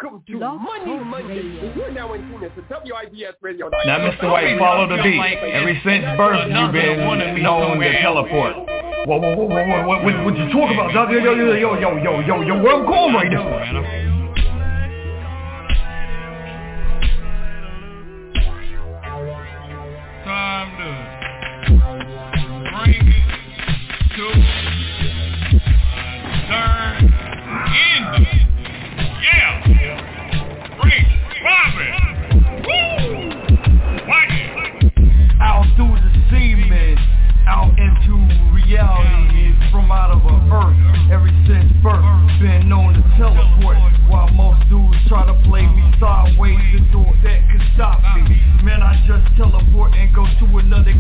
Welcome to Money Monday. You're now in tune to WIBS Radio. Now, Mr. White, follow the beat. Ever since birth, you've been known to teleport. Whoa, what you talking about, dog? Yo, where I'm going right now? Time to bring it to third ending. Yeah. Bring Robin. Woo. Watch it. Out through the semen, out into reality. It's from out of earth. Ever since birth, been known to teleport. While most dudes try to play me sideways, the door that could stop me. Man, I just teleport and go to another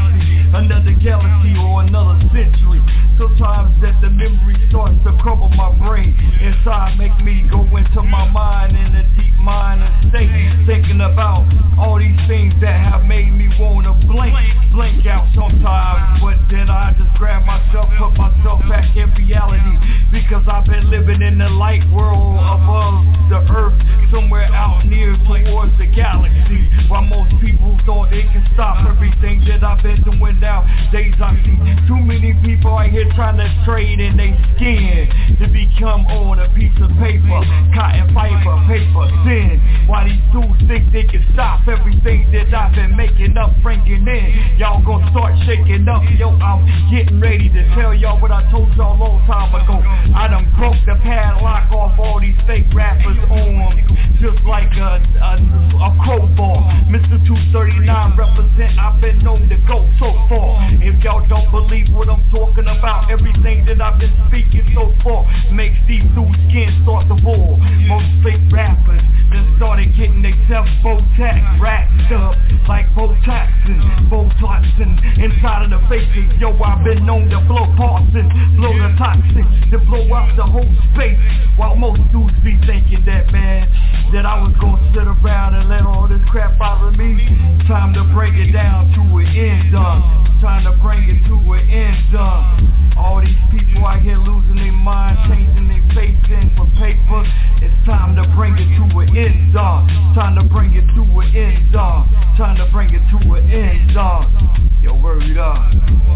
galaxy or another century. Sometimes that the memory starts to crumble my brain inside, make me go into my mind in a deep mind and state, thinking about all these things that have made me wanna blank out sometimes. But then I just grab myself, put myself back in reality, because I've been living in the light world above the earth, somewhere out near towards the galaxy, while most people thought they could stop everything that I've been doing nowadays. I see too many people out here trying to trade in their skin to become on a piece of paper, cotton fiber, paper thin. Why these dudes think they can stop everything that I've been making up, bringing in? Y'all gonna start shaking up. Yo, I'm getting ready to tell y'all what I told y'all a long time ago. I done broke the padlock off all these fake rappers on, just like a crowbar. Mr. 239 represent, I've been known to go so far. If y'all don't believe what I'm talking about, everything that I've been speaking so far makes these dudes' skin start to boil. Most fake rappers then started getting themselves Botox wrapped up like Botox and inside of the faces. Yo, I've been known to blow parts and blow the toxic, to blow out the whole space. While most dudes be thinking that, man, that I was gonna sit around and let all this crap out of me. Time to bring it down to an end, time to bring it to an end, all these people out here losing their mind, changing their face in for paper. It's time to bring it to an end, time to bring it to an end, time to bring it to an end, yo, word up.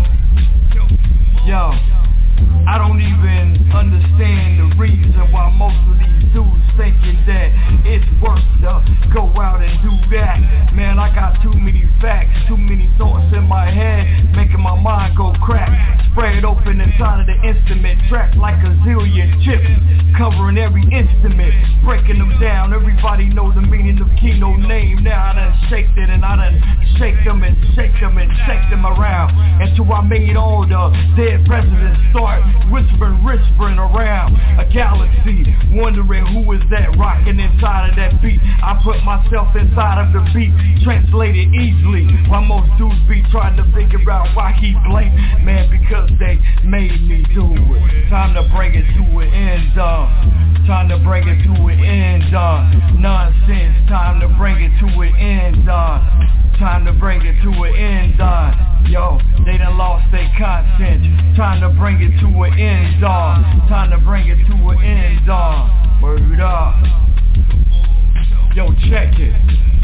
Yo, I don't even understand the reason why most of these dudes thinking that it's worth to go out and do that. Man, I got too many facts, too many thoughts in my head, making my mind go crack. Spread open inside of the instrument, track like a zillion chips, covering every instrument, breaking them down. Everybody know the meaning of Kino name. Now I done shaked it and I done shake them and shake them and shake them around, until I made all the dead presidents start whispering around a galaxy, wondering who is that rocking inside of that beat. I put myself inside of the beat, translated easily, while most dudes be trying to figure out why he blamed. Man, because they made me do it. Time to bring it to an end, time to bring it to an end, nonsense. Time to bring it to an end, time to bring it to an end, yo, they done lost their content. Time to bring it to an end, time to bring it to an end, word up. Yo, check it.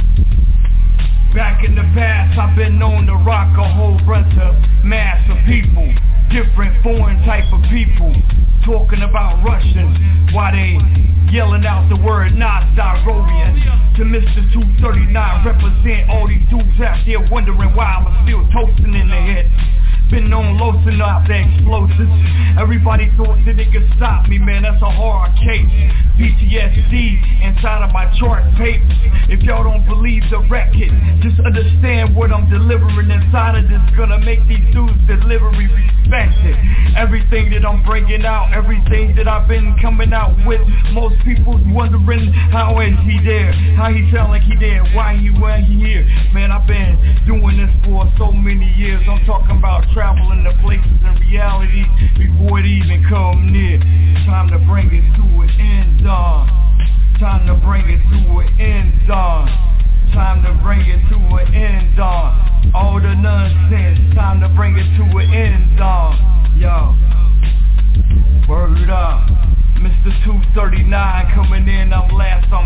Back in the past, I've been known to rock a whole bunch of mass of people, different foreign type of people, talking about Russians, while they yelling out the word Nazdarian. To Mr. 239 represent all these dudes out there wondering why I'm still toasting in the head. Been on losing up the explosives. Everybody thought that they could stop me, man, that's a hard case. PTSD inside of my chart papers. If y'all don't believe the record, just understand what I'm delivering inside of this. Gonna make these dudes' delivery respected. Everything that I'm bringing out, everything that I've been coming out with, most people's wondering how is he there, how he sound like he there, why he here. Man, I've been doing this for so many years. I'm talking about traveling to places in reality before it even come near. Time to bring it to an end, time to bring it to an end, time to bring it to an end, all the nonsense, time to bring it to an end, yo, word up. Mr. 239 coming in, I'm last, I'm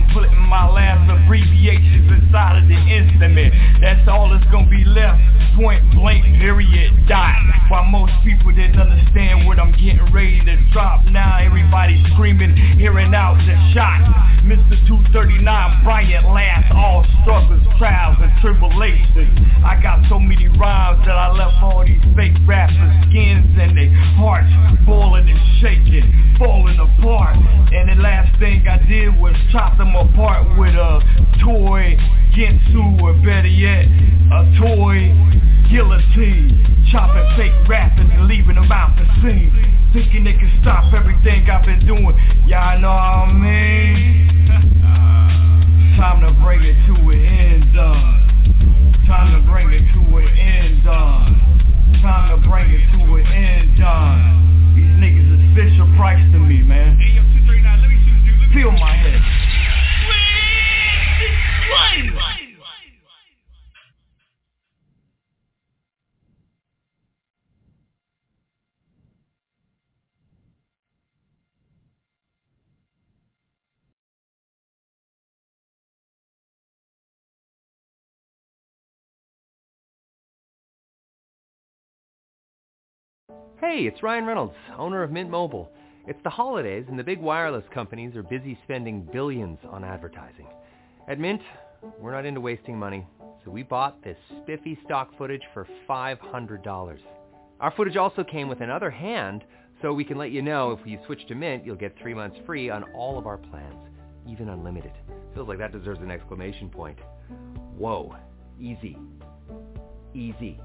side of the instrument. That's all that's gonna be left. Point blank, period, dot. While most people didn't understand what I'm getting ready to drop. Now everybody's screaming, hearing out the shot. Mr. 239 Bryant laughs, all struggles, trials, and tribulations. I got so many rhymes that I left all these fake rappers' skins and their hearts boiling and shaking, falling apart. And the last thing I did was chop them apart with a toy Ginsu, or better yet, a toy guillotine. Chopping fake rappers and leaving them out the scene, thinking they can stop everything I've been doing. Y'all know what I mean? Time to bring it to an end, time to bring it to an end, time to bring it to an end, These niggas is Fisher Price to me, man. Feel my head. Hey, it's Ryan Reynolds, owner of Mint Mobile. It's the holidays and the big wireless companies are busy spending billions on advertising. At Mint, we're not into wasting money, so we bought this spiffy stock footage for $500. Our footage also came with another hand, so we can let you know if you switch to Mint, you'll get 3 months free on all of our plans, even unlimited. Feels like that deserves an exclamation point. Whoa, easy. Easy.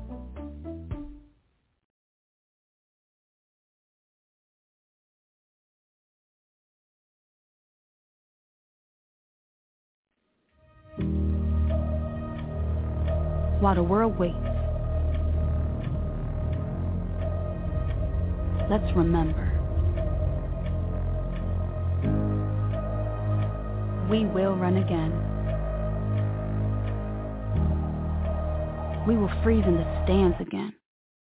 While the world waits, let's remember. We will run again. We will freeze in the stands again.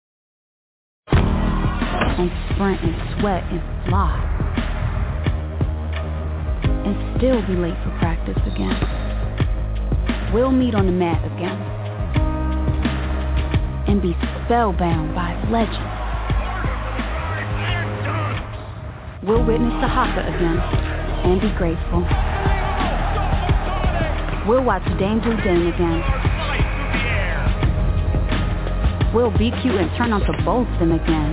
And sprint and sweat and fly. And still be late for practice again. We'll meet on the mat again. And be spellbound by legend. We'll witness the haka again and be grateful. We'll watch Dame do Dame again. We'll be cute and turn on to both them again.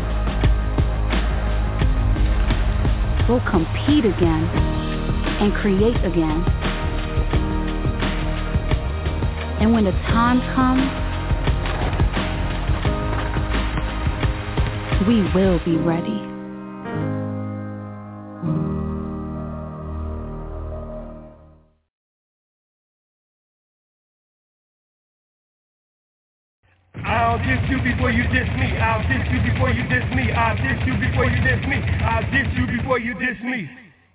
We'll compete again and create again. And when the time comes, we will be ready. I'll diss you before you diss me. I'll diss you before you diss me. I'll diss you before you diss me. I'll diss you before you diss me.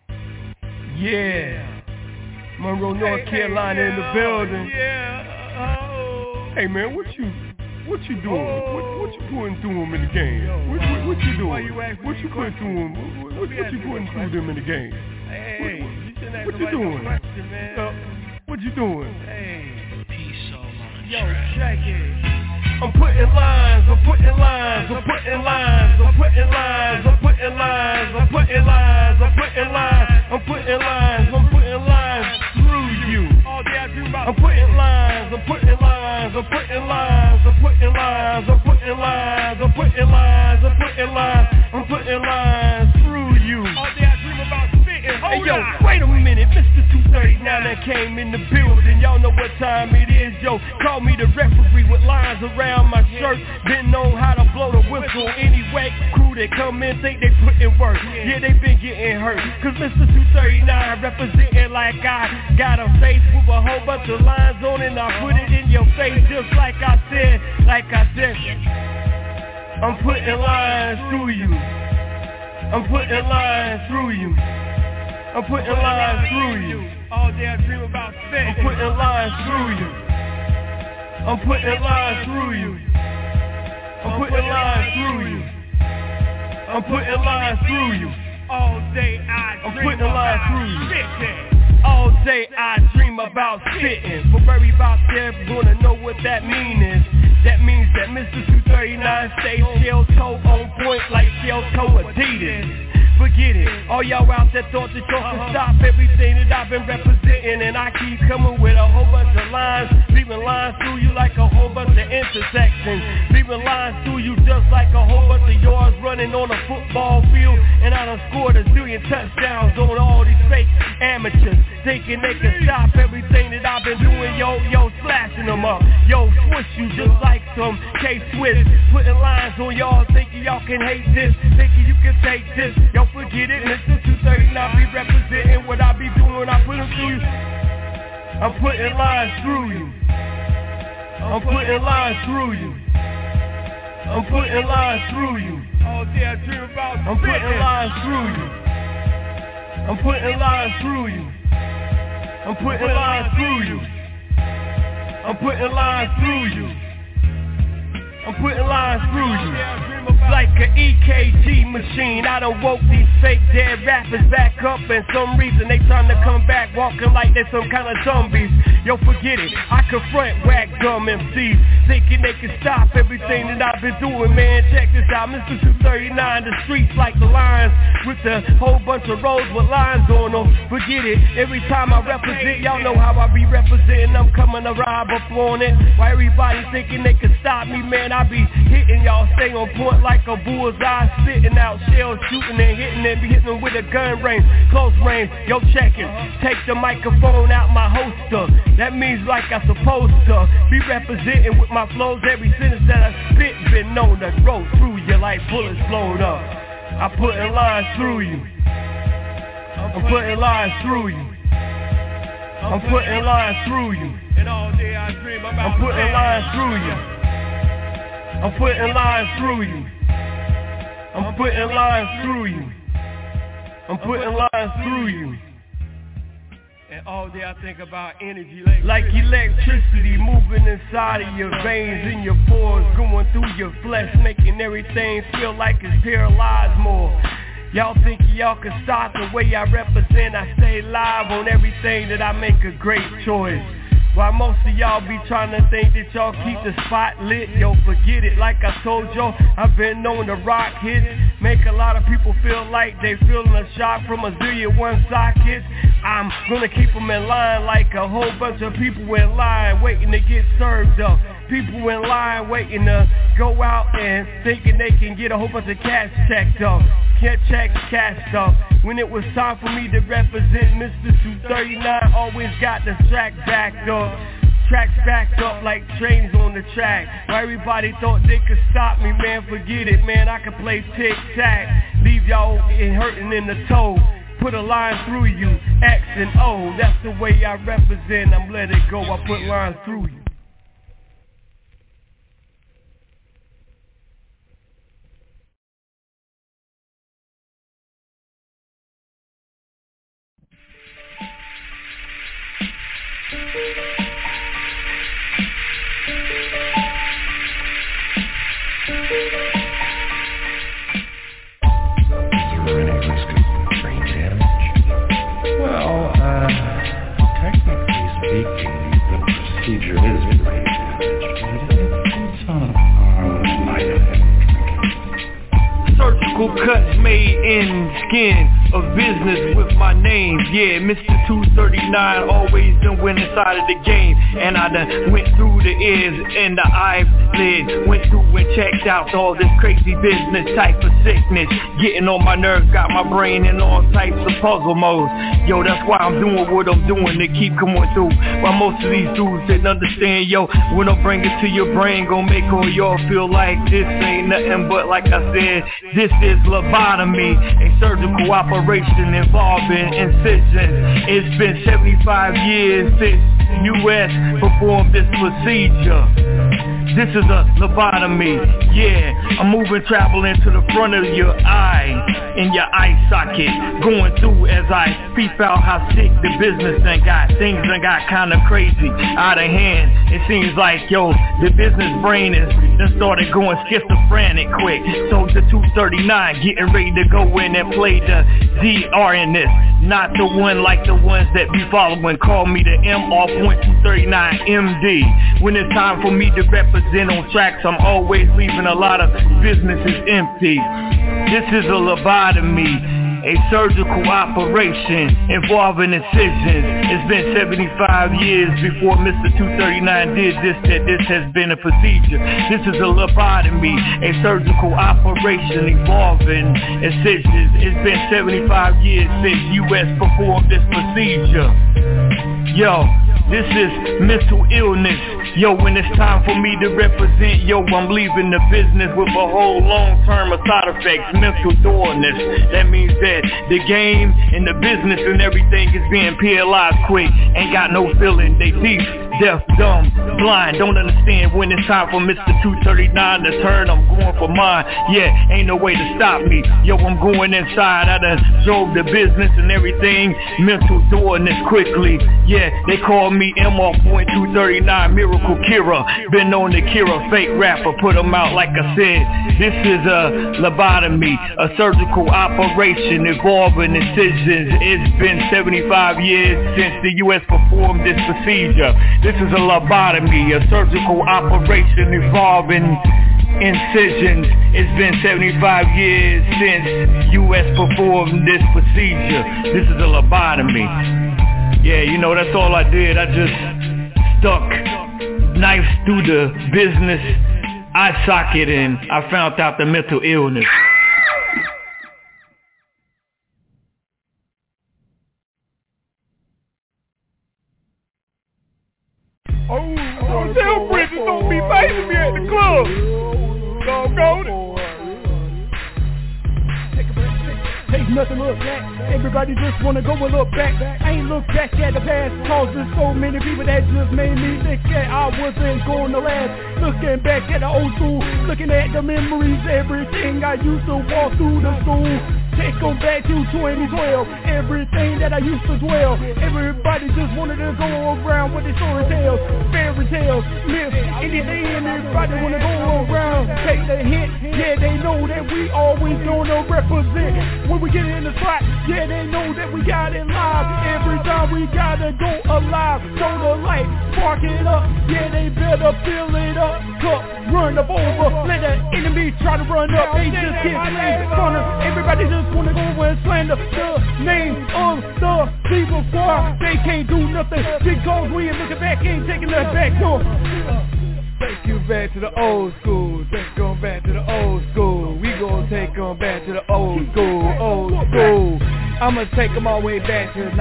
Yeah. Monroe, North Carolina in the building. Hey man, what you doing? What you putting through them in the game? What you doing? What you putting through them? What you putting through them in the game? What you doing? What you doing? Hey, peace all on the Yo, track. check it. I'm putting lines, I'm putting lines, I'm putting lines, I'm putting lines, I'm putting lines, I'm putting lines, I'm putting lines, I'm putting lines, I'm putting lines through you. I'm putting lines, I'm putting lines, I'm putting lines, I'm putting lines, I'm putting lines, I'm putting lines, I'm putting lines, I'm putting lines through you. All day I dream about spitting. Hey yo, wait a minute, Mr. 239 that came in the building. Y'all know what time it is, yo. Call me the referee with lines around my shirt. Been known how to blow the whistle. Anyway, crew that come in think they put in work. Yeah, they been getting hurt. Cause Mr. 239 representing like I got a face with a whole bunch of lines on it. I put it in your face just like I said. I'm putting lines through you. I'm putting lines through you. I'm putting lines through you. All day I dream about spitting. I'm putting lines through you. I'm putting lines through you. I'm putting lines through you. I'm putting lines through you. All day I dream about spitting. All day I dream dream about spitting. For everybody there gonna know what that mean is. That means that Mr. 239 stays shell-toe on point like shell-toe Adidas. Forget it, all y'all out there thought that y'all could stop everything that I've been representing. And I keep coming with a whole bunch of lines, leaving lines through you like a whole bunch of intersections. Leaving lines through you just like a whole bunch of yards running on a football field. And I done scored a zillion touchdowns on all these fake amateurs, thinking they can stop everything that I've been doing. Yo, slashing them up. Yo, switch you just like some K-Swiss. Putting lines on y'all, thinking y'all can hate this, thinking you can take this. Yo, forget it, Mr. 239 be representing what I be doing. I put them through you. I'm putting lines through you. I'm putting lines through you. I'm putting lines through you. All day I dream about I'm putting lines through you. I'm putting lines through you. I'm putting lines through you. I'm putting lines through you. I'm putting lines through you. Like an EKG machine, I done woke these fake dead rappers back up. And some reason they trying to come back walking like they some kind of zombies. Yo, forget it, I confront whack dumb MCs, thinking they can stop everything that I've been doing. Man, check this out, Mr. 239, the streets like the lines, with a whole bunch of roads with lines on them. Forget it, every time I represent, y'all know how I be representing. I'm coming to rob up on it. Why everybody thinking they can stop me, man, I be hitting y'all, stay on point like a bullseye, spitting out shells, shooting and hitting and be hitting them with a gun range, close range. Yo, check it, take the microphone out my holster. That means like I supposed to be representing with my flows. Every sentence that I spit been known to roll through you like bullets blown up. I'm putting lines through you. I'm putting lines through you. I'm putting lines through you. And all day I dream about I'm putting lines through you. I'm putting lines through you. I'm putting lines through you. I'm putting lines through you. And all day I think about energy like electricity moving inside of your veins, in your pores, going through your flesh, making everything feel like it's paralyzed more. Y'all think y'all can stop the way I represent. I stay live on everything that I make a great choice. While most of y'all be trying to think that y'all keep the spot lit, yo, forget it. Like I told y'all, I've been known to rock hits, make a lot of people feel like they feeling a shock from a zillion one sockets. I'm gonna keep them in line like a whole bunch of people in line waiting to get served up. People in line waiting to go out and thinking they can get a whole bunch of cash checked up. Can't check cashed up. When it was time for me to represent, Mr. 239 always got the track backed up. Tracks backed up like trains on the track. Why everybody thought they could stop me, man, forget it, man. I can play tic-tac, leave y'all hurting in the toe. Put a line through you, X and O. That's the way I represent, I'm let it go. I put lines through you. Technically speaking, the procedure is brain damage, but it's on a par with light effect. Surgical cuts made in skin, a business with my name. Yeah, Mr. 239 always done went inside of the game. And I done went through the ears and the eyelid, went through and checked out all this crazy business type of sickness, getting on my nerves, got my brain in all types of puzzle modes. Yo, that's why I'm doing what I'm doing, to keep coming through. While most of these dudes didn't understand, yo, when I bring it to your brain, gon' make all y'all feel like this ain't nothing but, like I said, this is lobotomy, a surgical operation involving incisions. It's been 75 years since U.S. perform this procedure. This is a lobotomy, yeah. I'm moving, traveling to the front of your eye, in your eye socket, going through as I peep out how sick the business done got. Things done got kinda crazy, out of hand. It seems like, yo, the business brain is done started going schizophrenic quick. So the 239 getting ready to go in and play the DR in this. Not the one like the ones that be following. Call me the MR.239 MD. When it's time for me to represent on tracks, I'm always leaving a lot of businesses empty. This is a lobotomy, a surgical operation involving incisions. It's been 75 years before Mr. 239 did this, that this has been a procedure. This is a lobotomy, a surgical operation involving incisions. It's been 75 years since U.S. performed this procedure. Yo, this is mental illness. Yo, when it's time for me to represent, yo, I'm leaving the business with a whole long term of side effects, mental dullness. That means that the game and the business and everything is being paralyzed quick. Ain't got no feeling, they deep, deaf, dumb, blind, don't understand when it's time for Mr. 239 to turn. I'm going for mine, yeah, ain't no way to stop me. Yo, I'm going inside, I done drove the business and everything, mental dullness quickly. Yeah, they call me MR.239 Miracle Kira, been known to cure a fake rapper, put him out like I said. This is a lobotomy, a surgical operation involving incisions. It's been 75 years since the U.S. performed this procedure. This is a lobotomy, a surgical operation involving incisions. It's been 75 years since U.S. performed this procedure. This is a lobotomy. Yeah, you know, that's all I did. I just stuck knives through the business eye socket and I found out the mental illness. Oh, tell Bridges don't be facing me at the club. Doggone it. Take nothing look back. Everybody just wanna go and look back. I ain't look back at the past, cause there's so many people that just made me think that I wasn't going to last. Looking back at the old school, looking at the memories, everything I used to walk through the school. Take them back to 2012, everything that I used to dwell. Everybody just wanted to go around with their story tales, fairy tales, myths, anything, and everybody wanna go around. Take the hint, yeah, they know that we always gonna represent. When we get in the spot, yeah, they know that we got it live. Every time we gotta go alive, show the light, spark it up, yeah, they better fill it up, cup, run up over, let the enemy try to run up, they just get flamed in front of, everybody just wanna go and slander the name of the people squad. They can't do nothing because we ain't looking back, ain't taking that back door. Take you back to the old school, take them back to the old school. We gon' take them back to the old school, old school. I'ma take them all the way back to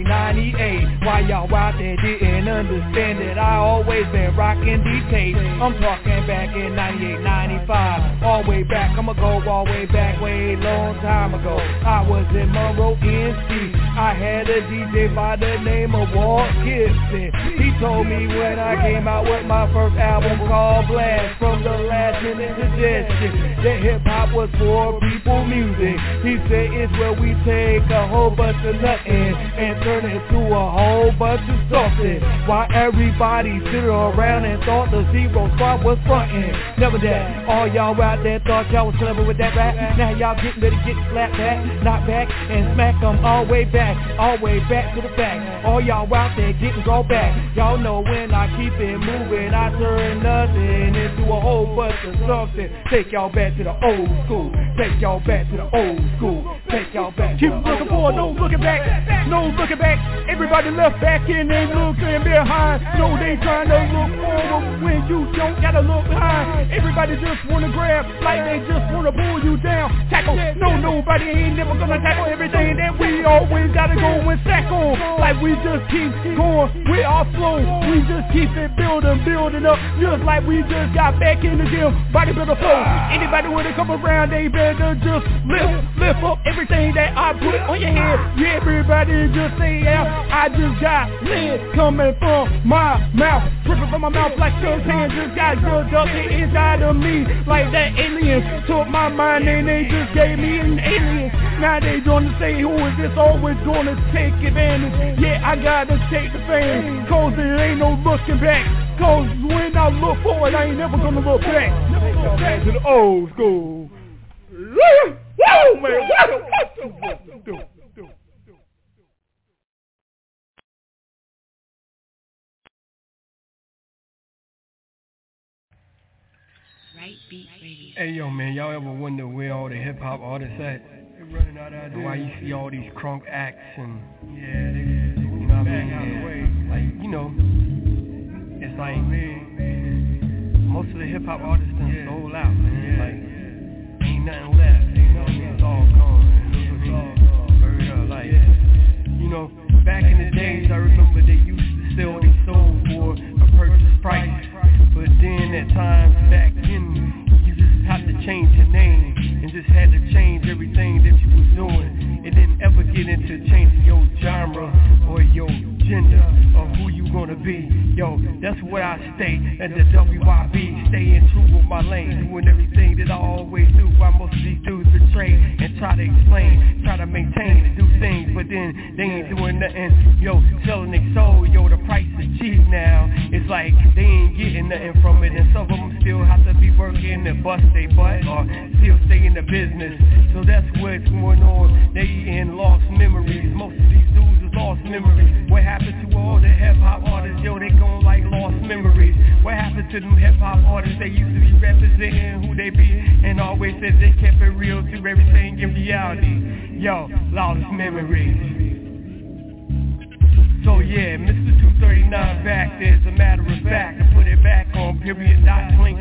1998. Why y'all out there didn't understand that I always been rocking these tapes. I'm talking back in 98, 95. All the way back, I'ma go all the way back, way long time ago. I was in Monroe, NC. I had a DJ by the name of Walt Gibson. He told me when I came out with my first album called Blast, from the last minute suggestion, that hip-hop was for people music. He said it's where we take a whole bunch of nothing and turn it to a whole bunch of something. While everybody stood around and thought the Zero Squad was frontin'. Never that. All y'all out there thought y'all was clever with that rap. Now y'all getting ready to get slapped back, knocked back, and smack them all the way back to the back. All y'all out there getting rolled back. Y'all know when I keep it moving, I turn nothing into a whole bunch of something. Take y'all back to the old school. Take y'all back to the old school. Take y'all back. Keep looking forward, no looking back. No looking back. Everybody left back and they looking behind. No, they trying to look forward when you don't gotta look behind. Everybody just wanna grab like they just wanna pull you down. Tackle. No, nobody ain't never gonna tackle everything that we always gotta go and stack on. Like we just keep going with our flow. We just keep it building up. just like we just got back in the gym. Bodybuilder flow. Anybody wanna come around, they better just lift up everything that I put on your head. Yeah, everybody just say yeah. I just got lead coming from my mouth, dripping from my mouth like champagne. Just got good up the inside of me, like that alien took my mind and they just gave me an alien. Now they gonna say who is this? Always gonna take advantage. Yeah, I gotta take the fame, cause there ain't no looking back. Cause when I look forward, I ain't never gonna look back. Back to the old school. Whoa, man, what do? Right Beat Radio. Hey yo, man, y'all ever wonder where all the hip hop artists at? They're running out of ideas. Why you see all these crunk acts and you know what I mean? Like, you know, it's like most of the hip hop artists done sold out, man. Like, ain't nothing left. It's all gone. Hurry up, like, you know, back in the days, I remember they used to sell their soul for a purchase price. But then at times back then, you just had to change your name and just had to change everything that you was doing. It didn't ever get into changing your genre or your gender or who you gonna be. Yo, that's where I stay at the WYB, staying true with my lane, doing everything that I always do. While most of these dudes betray and try to explain, try to maintain and do things, but then they ain't doing nothing. Yo, selling their soul, yo, the price is cheap now. It's like they ain't getting nothing from it, and some of them still have to be working and bust their butt or still stay in the business. So that's what's going on. They in lost memories. Most of these dudes is lost memories. What happened to all the hip hop artists? Yo, they gon' like lost memories. What happened to them hip hop artists? They used to be representing who they be and always said they kept it real through everything in reality. Yo, lost memories. So yeah, Mr. 239 back, there's a matter of fact. To put it back on period, dot, clink,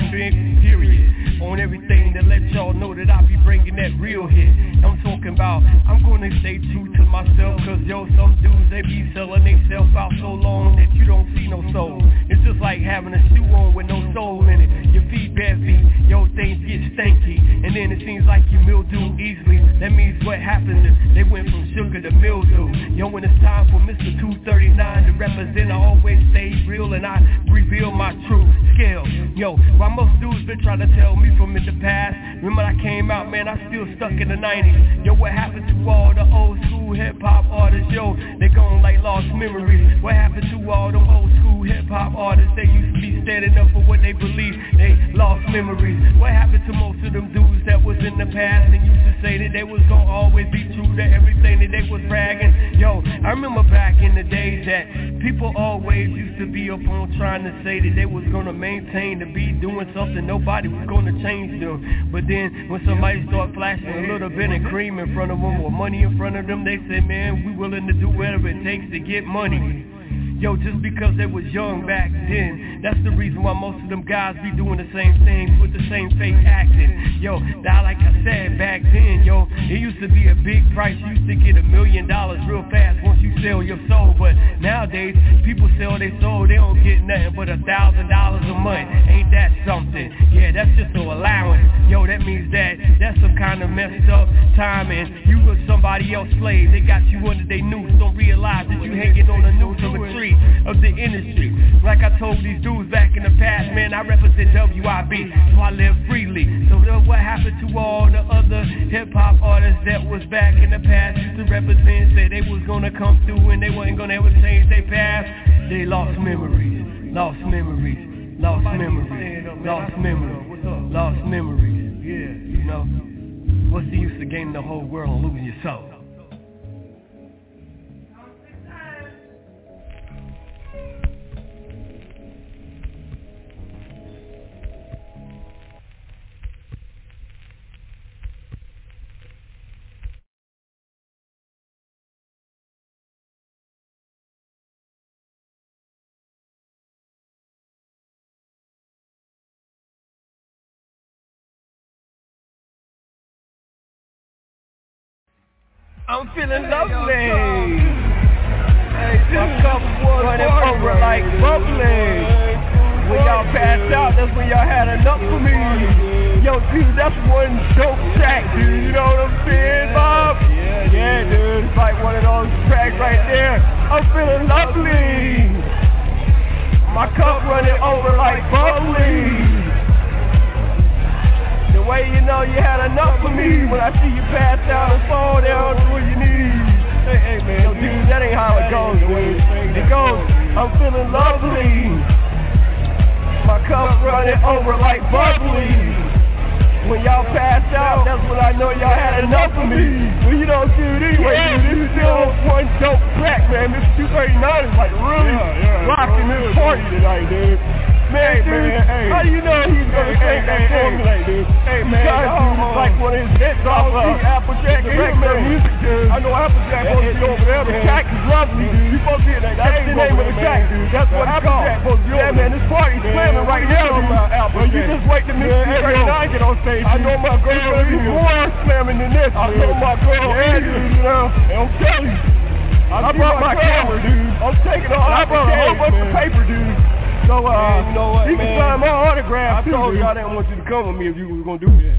period. On everything to let y'all know that I be bringing that real hit. I'm talking about, I'm gonna stay true to myself. Cause yo, some dudes, they be selling they self out so long that you don't see no soul. It's just like having a shoe on with no soul in it. Your feet bare feet, yo, things get stanky. And then it seems like you mildew easily. That means what happened is they went from sugar to mildew. Yo, when it's time for Mr. 239 to represent, I always stay real and I reveal my true scale. Yo, while most dudes been trying to tell me from in the past, remember I came out, man, I still stuck in the 90s. Yo, what happened to all the old school hip hop artists? Yo, they gone like lost memories. What happened to all them old school hip hop artists? They used to be standing up for what they believe. They lost memories. What happened to most of them dudes that was in the past and used to say that they was gonna always be true to everything that they was bragging? Yo, I remember back in the days that people always used to be up on trying to say that they was gonna maintain to be doing something, nobody was gonna change them. But then when somebody start flashing a little bit of cream in front of them or money in front of them, they say, man, we willing to do whatever it takes to get money. Yo, just because they was young back then, that's the reason why most of them guys be doing the same thing with the same fake acting. Yo, that like I said back then, yo, it used to be a big price. You used to get $1 million real fast once you sell your soul. But nowadays, people sell their soul, they don't get nothing but $1,000 a month. Ain't that something? Yeah, that's just an allowance. Yo, that means that's some kind of messed up time and you were somebody else's slave. They got you under their noose, don't realize that you hanging on the noose of a tree of the industry. Like I told these dudes back in the past, man, I represent WIB, so I live freely. So what happened to all the other hip-hop artists that was back in the past, used to represent, said they was gonna come through and they wasn't gonna ever change their past? They lost memories, lost memories, lost memories, lost memories, lost memories. Yeah, you know, what's the use of gaining the whole world and losing your soul? I'm feeling lovely. Hey, my cup was running over like bubbly. When y'all passed out, that's when y'all had enough for me. Yo, dude, that's one dope track, dude. You know what I'm saying, Bob? Yeah, dude. It's like one of those tracks right there. I'm feeling lovely. My cup running over like bubbly. The way you know you had enough for me when I see you pass out and fall down to where you need. Hey, man, yo, dude, that ain't how it goes, dude. It goes, I'm feeling lovely. My cup running over like bubbly. When y'all passed out, that's when I know y'all had enough of me. Well, you know, dude, anyway, dude, this is still one dope track, man. This 239 is like really rocking this party tonight, dude. Man, dude, how do you know he's gonna sing that formula, dude? Hey, man, it's like one of his hits off Applejack and regular music, dude. I know Applejack supposed to be over there. The track is lovely, dude. You supposed to be in that. That's the name of the track, dude. That's what Applejack supposed to be over. Yeah, man, this party's slamming right now, dude. Well, you just wait till Mr. 239 get on stage. I know my girl's gonna be more slamming than this. I know my girl, dude, you know. And I'm telling you, I brought my camera, dude. I'm taking all I brought a whole bunch of paper, dude. So, you know what, you can sign my autograph. I told you I didn't want you to come with me if you was gonna do that.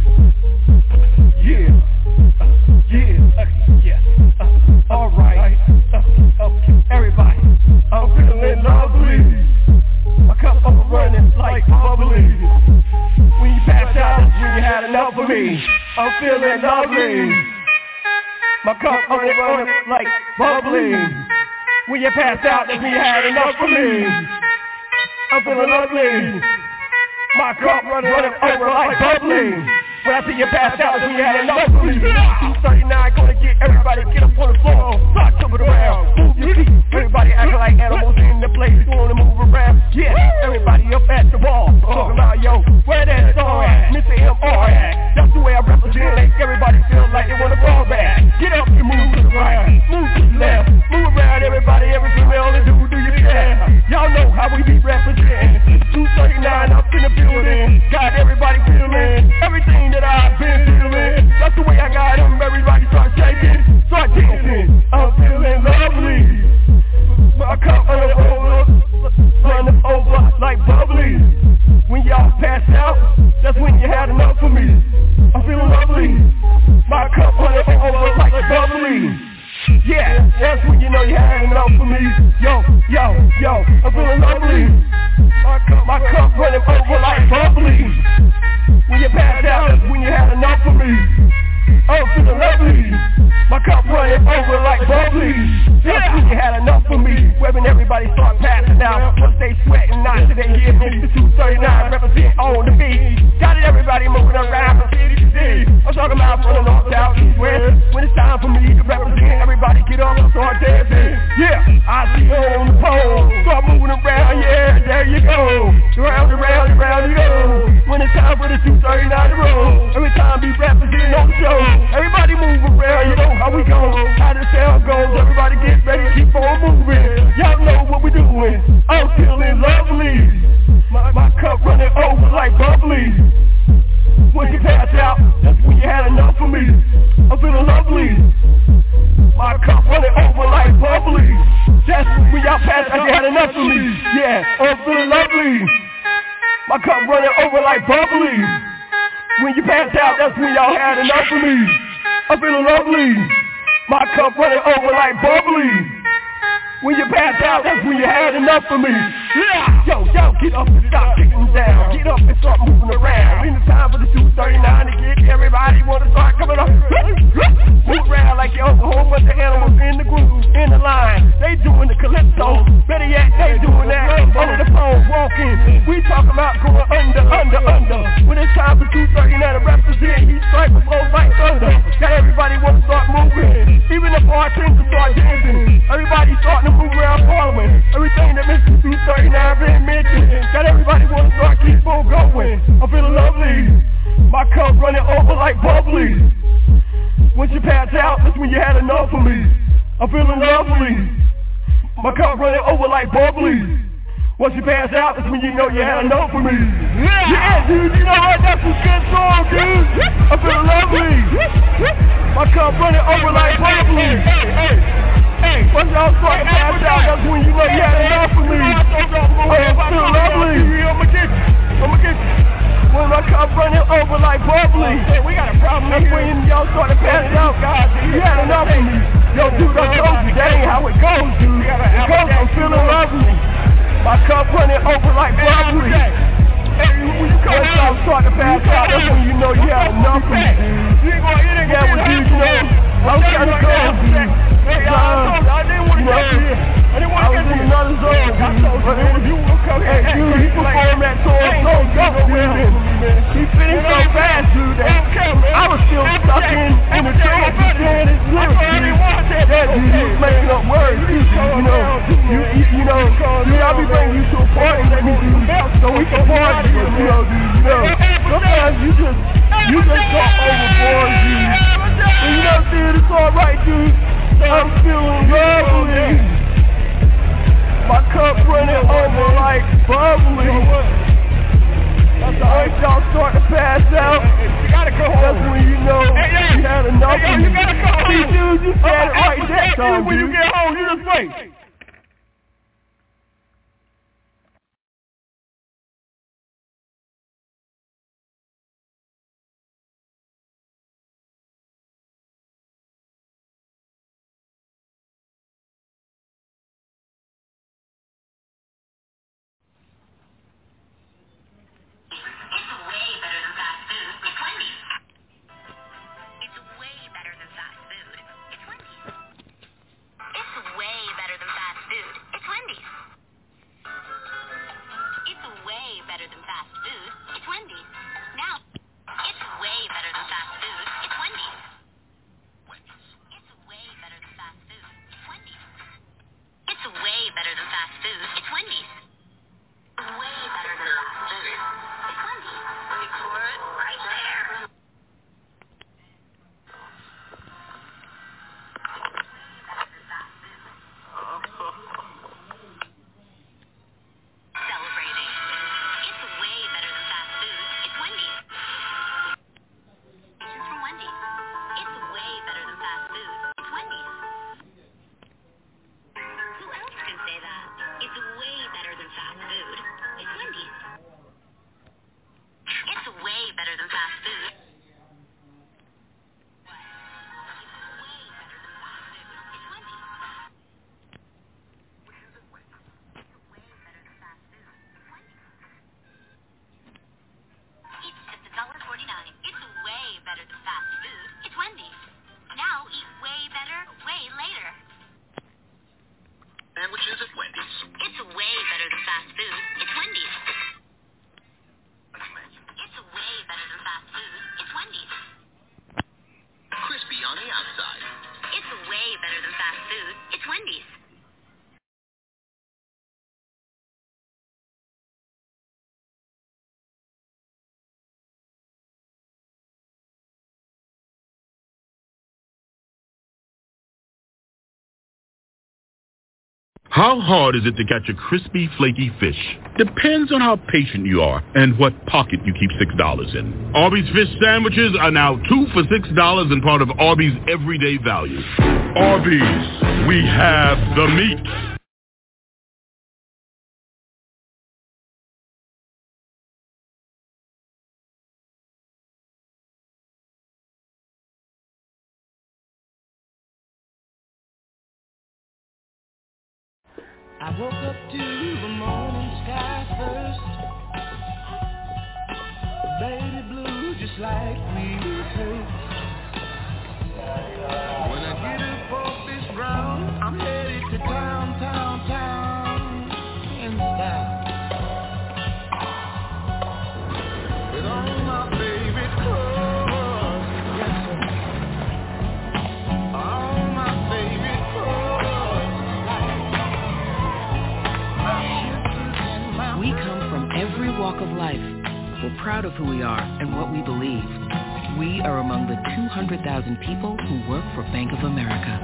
Yeah. Alright. Everybody, I'm feeling lovely. My cup overrunning like bubbly. When you passed out, that's when you had enough of me. I'm feeling lovely. My cup overrunning like bubbly. When you passed out, that's when you had enough of me. I'm feeling lovely. My cup running over like bubbly. When I see you passed out, that's when you had enough of me. 239 gonna get everybody get up on the floor. Start jumping around, move your feet. Everybody acting like animals in the place. You wanna move around? Yeah, everybody up at the ball. Talking about, yo, where that song at? Mr. MR at. That's the way I represent. Make everybody feel like they wanna fall back. Get up and move to the right, move to the left. Move around, everybody, every female and do your share. Y'all know how we be representing. 239 up in the building. Got everybody feeling everything that I've been feeling. That's the way I got them. Everybody start shaking, start dancing. I'm feeling lovely. My cup running over like bubbly. When y'all passed out, that's when you had enough of me. I'm feeling lovely. My cup running over like bubbly. Yeah, that's when you know you had enough of me. Yo, I'm feeling lovely. My cup running over like bubbly. When you passed out, that's when you had enough of me. I'm feeling lovely. My cup running over like bubbly. That's when you had enough of me. When everybody start passing out, once they sweating, not till they hear me. 239 represent on the beat. Got it, everybody moving around from city to city. I'm talking about from the north, south, east, west. When it's time for me to represent, everybody get up and start dancing. Yeah, I see you on the pole. Start moving around, yeah, there you go. Round and round and round you go. When it's time for the 239 to roll. Every time we representing on the show. Everybody move around, you know how we go. How the sound goes, everybody get ready, keep on moving. Y'all know what we doing. I'm feeling lovely. My cup running over like bubbly. When you pass out, that's when you had enough of me. I'm feeling lovely. My cup running over like bubbly. That's when y'all pass out, you had enough of me. Yeah, I'm feeling lovely. My cup running over like bubbly. When you passed out, that's when y'all had enough of me. I'm feeling lovely. My cup running over like bubbly. When you passed out, that's when you had enough of me. Yeah. Yo, get up and stop kicking down. Get up and start moving around. When it's time for the 239 to get everybody wanna start coming up. Move around like yo, a whole bunch of animals in the groove, in the line. They doing the calypso. Better yet, they doing that under the phone, walking. We talking about going under. When it's time for 239 to represent, he strike flow like thunder. Got everybody wanna start moving. Even the bartenders start dancing. Everybody starting to move around following everything that Mr. 239 been mentioned. Got everybody wanna start keep on going. I'm feeling lovely. My cup running over like bubbly. Once you pass out, that's when you had enough of me. I'm feeling lovely. My cup running over like bubbly. Once you pass out, that's when you know you had enough of me. Yeah, dude, you know what? That's a good song, dude. I'm feeling lovely. My cup running over like bubbly. Once y'all start to pass out, that's when you know you had enough of me. I'm feeling lovely. running over like bubbly. Hey, we got a problem here. That's when y'all started passing out. You had enough of me. Yo, dude, I told you, that ain't how it goes, dude. It goes, I'm feeling lovely. My cup running over like bubbly. Once y'all start to pass out, that's when you know you had enough of me, dude. Yeah, well, dude, you know, I'm trying to go, dude. I didn't want to go here. I was in another zone, dude. Hey, dude, he performed that tour so dope, dude. He finished so fast, dude, that I was still stuck in the trance and saying his lyrics, dude. Yeah, dude, he was making up words, too, dude. You know, dude, I'll be bringing you to a party with me, dude, so we can party, you know, dude. Sometimes you just go overboard, dude. And you know, dude, it's alright, dude. I'm feeling lovely. My cup running over like bubbly. Once y'all start to pass out, that's when you know you had enough of me. See, dude, you said it right that time, when you get home, you just wait. How hard is it to catch a crispy, flaky fish? Depends on how patient you are and what pocket you keep $6 in. Arby's fish sandwiches are now 2 for $6 and part of Arby's everyday value. Arby's, we have the meat. I woke up to the morning sky first, baby blue just like we hurt. When I get up off this ground, I'm headed to town in style. With all my favorite clothes, yes sir. All my favorite clothes. We come from every walk of life. We're proud of who we are and what we believe. We are among the 200,000 people who work for Bank of America.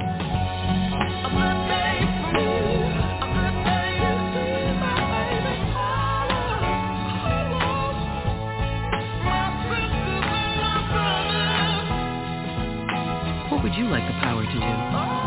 What would you like the power to do?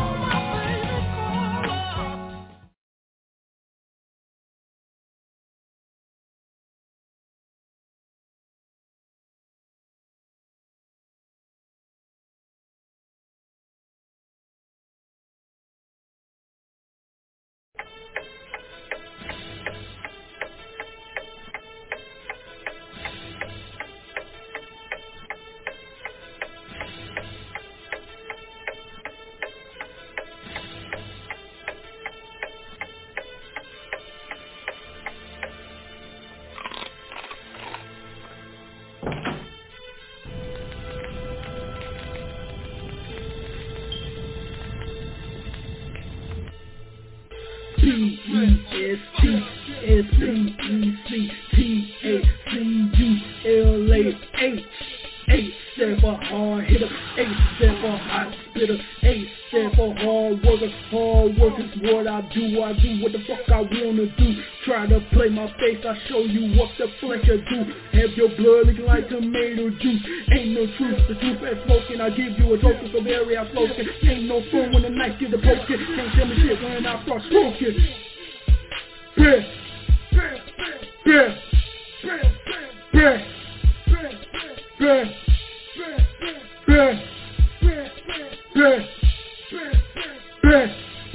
P-E-C-T-A-C-U-L-A-H. H stand for hard hitter, H stand for hot spitter, H stand for hard worker. Hard work is what I do what the fuck I wanna do. Try to play my face, I show you what the fuck I do. Have your blood looking like tomato juice. Ain't no truth, the truth is smoking. I give you a toast of very outspoken. Ain't no fun when the knife get the poking. Can't tell me shit when I start smoking. Bruh, bruh, bruh, bruh, bruh, bruh, bruh, bruh, bruh,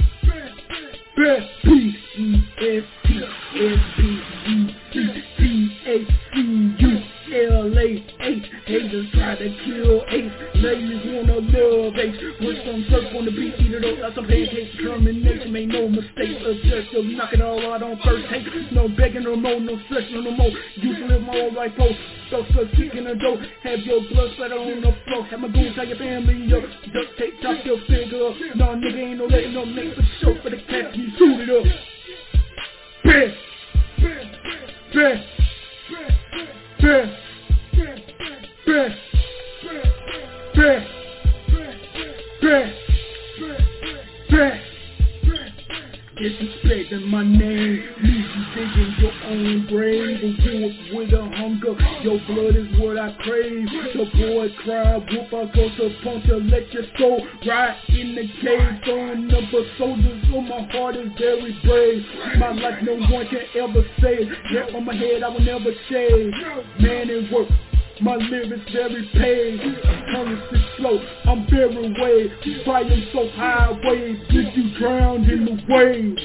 P-E-S-T-S-B-U-C-T-A-C-U-L-A-H. Haters try to kill Ace. Ladies wanna love Ace. Put some surf on the beat, eat it up like some pancakes. Determination, make no mistake. Objective, knock it all out on first take. No begging no more, no stretching no more. You can live my own life, folks. So kicking the dough, have your blood splatter on the floor. Have my goons tell your family up. Duct tape, top your figure up. No nigga ain't no letting no make for show for the cats. You shoot it up. Beh, beh, beh, beh, beh, beh, beh, beh. Disrespecting my name, leave you digging your own grave. A wolf with a hunger, your blood is what I crave. The boy cry, whoop, I go to punch her, let your soul ride in the cave. Throwing number soldiers, so my heart is very brave. My life no one can ever save. Yet on my head I will never shave. Man and work, my lyrics very paid. Currency slow, I'm very wave. Flying so high, waves, did you drown in the waves?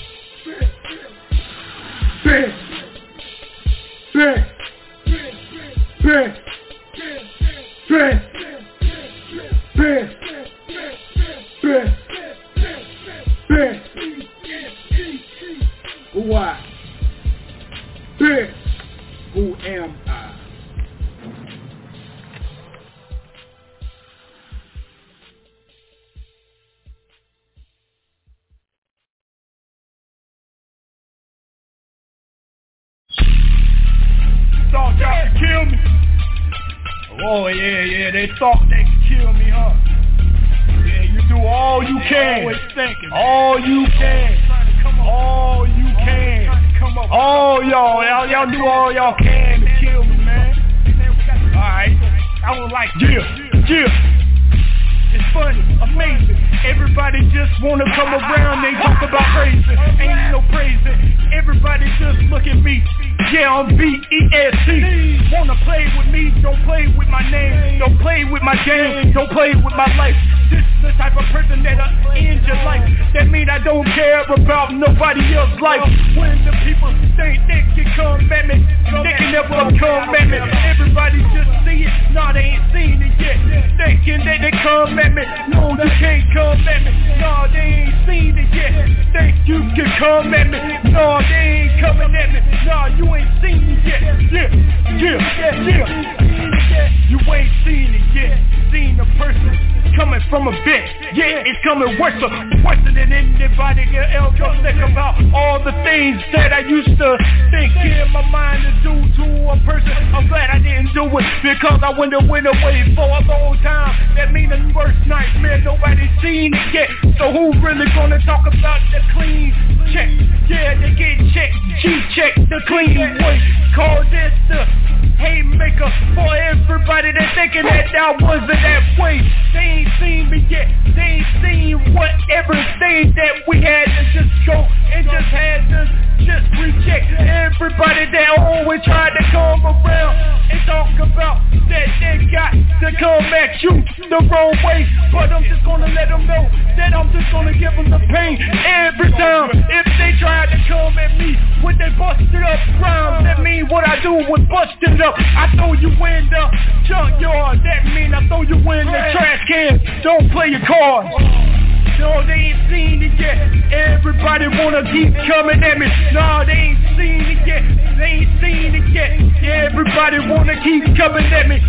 Beh, beh, beh, beh, beh, beh, beh. Who I? Beh, who am I? Thought y'all could kill me. Oh yeah, they thought they could kill me, huh? Yeah, you do all you can. Always thinking. All you can. All you can. All y'all do all y'all can to kill me, man. Alright, I was like, yeah. It's funny, amazing. Everybody just wanna come around, they talk about praising. Ain't no praising. Everybody just look at me. Yeah, I'm B-E-S-T. Wanna play with me, don't play with my name. Don't play with my game, don't play with my life. This is the type of person that'll end your life. That mean I don't care about nobody else's life. When the people think they can come at me, they can never come at me. Everybody just see it, nah, they ain't seen it yet. Thinking that they come at me, no, you can't come at me. Nah, they ain't seen it yet. Think you can come at me, nah, they ain't coming at me. Nah, you ain't seen it yet. Yeah. You ain't seen it yet. Seen a person coming from a bit. Yeah, it's coming worse than anybody else can think about all the things that I used to think in my mind to do to a person. I'm glad I didn't do it because I went away for a long time. That mean the worst nightmare, nobody's seen it yet. So who really gonna talk about the clean check? Yeah, they get checked, G-check, the clean way. Call this the haymaker for everybody that's thinking that I wasn't that way. They ain't seen me yet. They ain't seen what everything that we had to just go and just had to just reject. Everybody that always tried to come around and talk about that they got to come at you the wrong way. But I'm just gonna let them know that I'm just gonna give them the pain every time. If they try to come at me with their busted up rhymes, that mean what I do was busted up. I throw you in the junkyard, that mean I throw you in the trash can. Don't play your cards. No, they ain't seen it yet. Everybody wanna keep coming at me. No, they ain't seen it yet. They ain't seen it yet. Everybody wanna keep coming at me.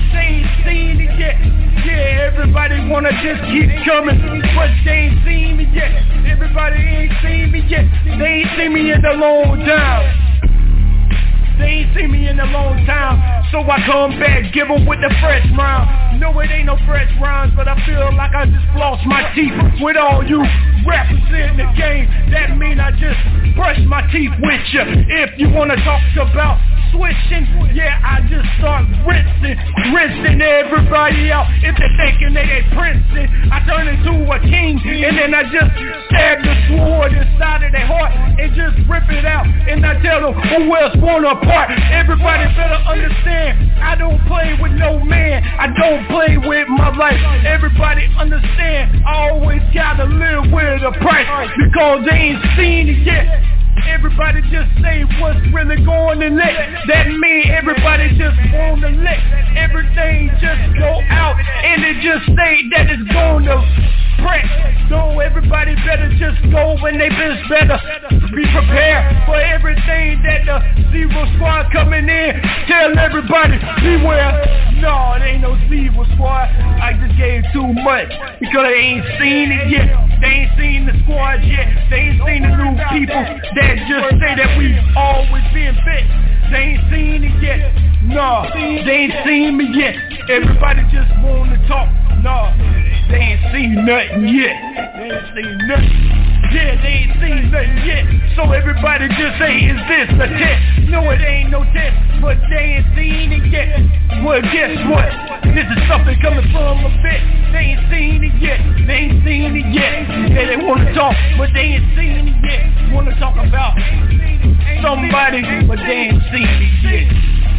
they ain't seen it yet. Yeah, everybody wanna just keep coming, but they ain't seen me yet. Everybody ain't seen me yet. They ain't seen me in a long time. They ain't seen me in a long time, so I come back, give them with the fresh rhyme. No, it ain't no fresh rhymes, but I feel like I just lost my teeth with all you rappers in the game. That mean I just brush my teeth with you. If you wanna talk about switching, yeah, I just start rinsing everybody out. If they're thinking they princing, I turn into a king, and then I just stab the sword inside of their heart and just rip it out. And I tell them who else wanna part. Everybody better understand, I don't play with no man, I don't play with my life. Everybody understand, I always gotta live with a price, because they ain't seen it yet. Everybody just say what's really going to next. That mean everybody just want to let everything just go out, and it just say that it's going to press. So everybody better just go, and they just better be prepared for everything that the Zero Squad coming in. Tell everybody, beware. No, it ain't no Zero Squad. I just gave too much, because they ain't seen it yet. They ain't seen the squad yet. They ain't seen the new people that just say that we always been fit. They ain't seen it yet. No, they ain't seen me yet. Everybody just wanna talk. No, they ain't seen nothing yet. They ain't seen nothing. Yeah, they ain't seen nothing yet. So everybody just say, is this a test? No, it ain't no test, but they ain't seen it yet. Well, guess what? This is something coming from a bit. They ain't seen it yet. They ain't seen it yet. Yeah, they wanna talk, but they ain't seen it yet. Wanna talk about somebody, but they ain't seen it yet.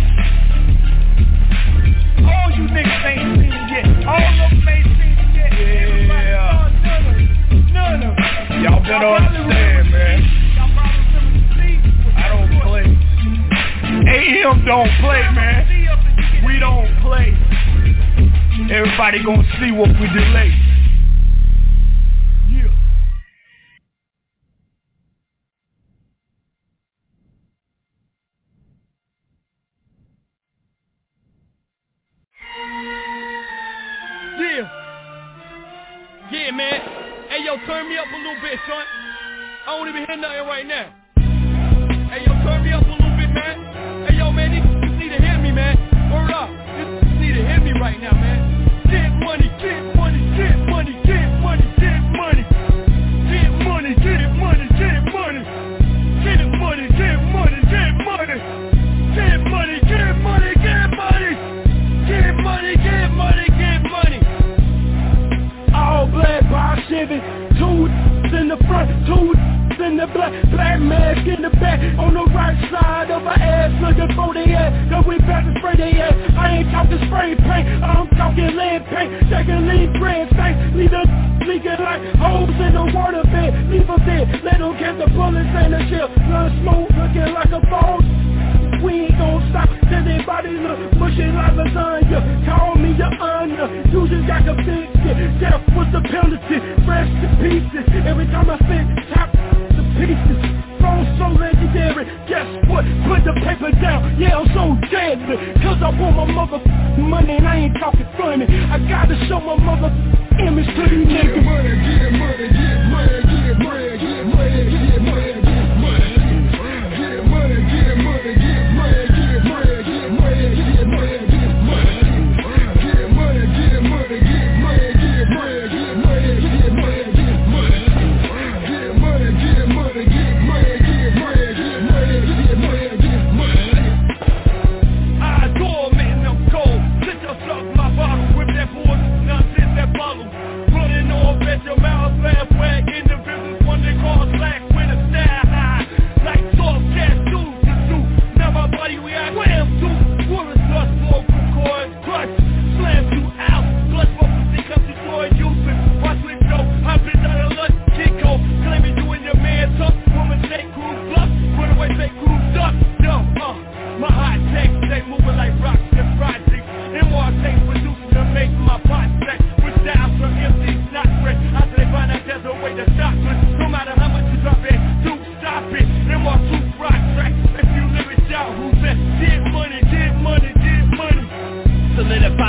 All you niggas ain't seen it yet. All of them ain't seen it yet. Yeah. None of them. Y'all better understand, man. I don't play. AM don't play, man. We don't play. Everybody gonna see what we delay. Yeah. Yeah, man. Hey, yo, turn me up a little bit, son. I don't even hear nothing right now. Hey, yo, turn me up a little bit, man. Hey, yo, man, you need to hear me, man. Word up. You need to hear me right now, man. Get money, get money, get money, get money, get money. Get money, get money, get money. Get money, get money, get money. Get money, get money, get money. Get money, get money, get money. All black by Chevy, two in the front, two in the black mask in the back, on the right side of our ass, looking for the ass, cause we about to spray the ass. I ain't talking spray paint, I'm talking lead paint, taking lead bread, stank, leave the leaking like holes in the water bed, leave them dead, let them get the bullets and the shell, blood smoke looking like a ball. We ain't gon' stop till they body look mushy like lasagna. Call me the honor, you just got to fix it. Death was the penalty, rest to pieces. Every time I spit, top the pieces. Phone so legendary, guess what? Put the paper down, yeah, I'm so deadly. Cause I want my motherfucking money and I ain't talking funny. I gotta show my motherfucking image to these niggas. Get money, get money, get money, get money, get money, get money, get money. Get money, get money, get money, get money, get money, get money, get money. Get money, get money, get money, get money, get money, get money, get money. Get money, get money, get money, get money, get money, get money, get money. I adore men, I'm cold. Sit your suck my bottle, whip that board, nonsense that bottle. Running off at your mouth, laugh wag in the business, one they call slack with a style high. Like soft gas dudes to do. Now my body react wham to. Women's dust blow from coils, crush, slam you out. Blood bubbles, they come to destroy you. Watch me go, I've been down a lunch, Chico. Claiming you and your man tough. Woman say crew bluff, run away say crew duck. Yo, my hot takes, they moving like rocks and projects. M.R. takes producing to make my pot sex. With styles from MC's not fresh. After they find out there's a way to stop it. No matter how much you drop it, do stop it. M.R. 2 rock tracks. If you live it out, who's that? Get money, get money, get money. Solidify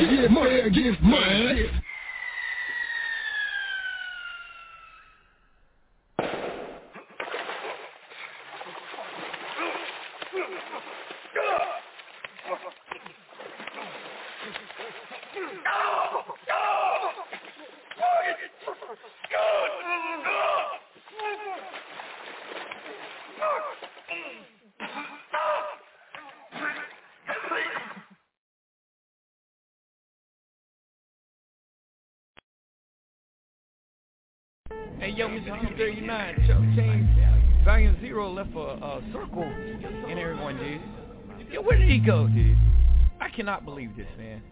get money, get money. Hey, yo, Mr. 239, Chuck James, Volume 0 left a circle in everyone, dude. Yo, where did he go, dude? I cannot believe this, man.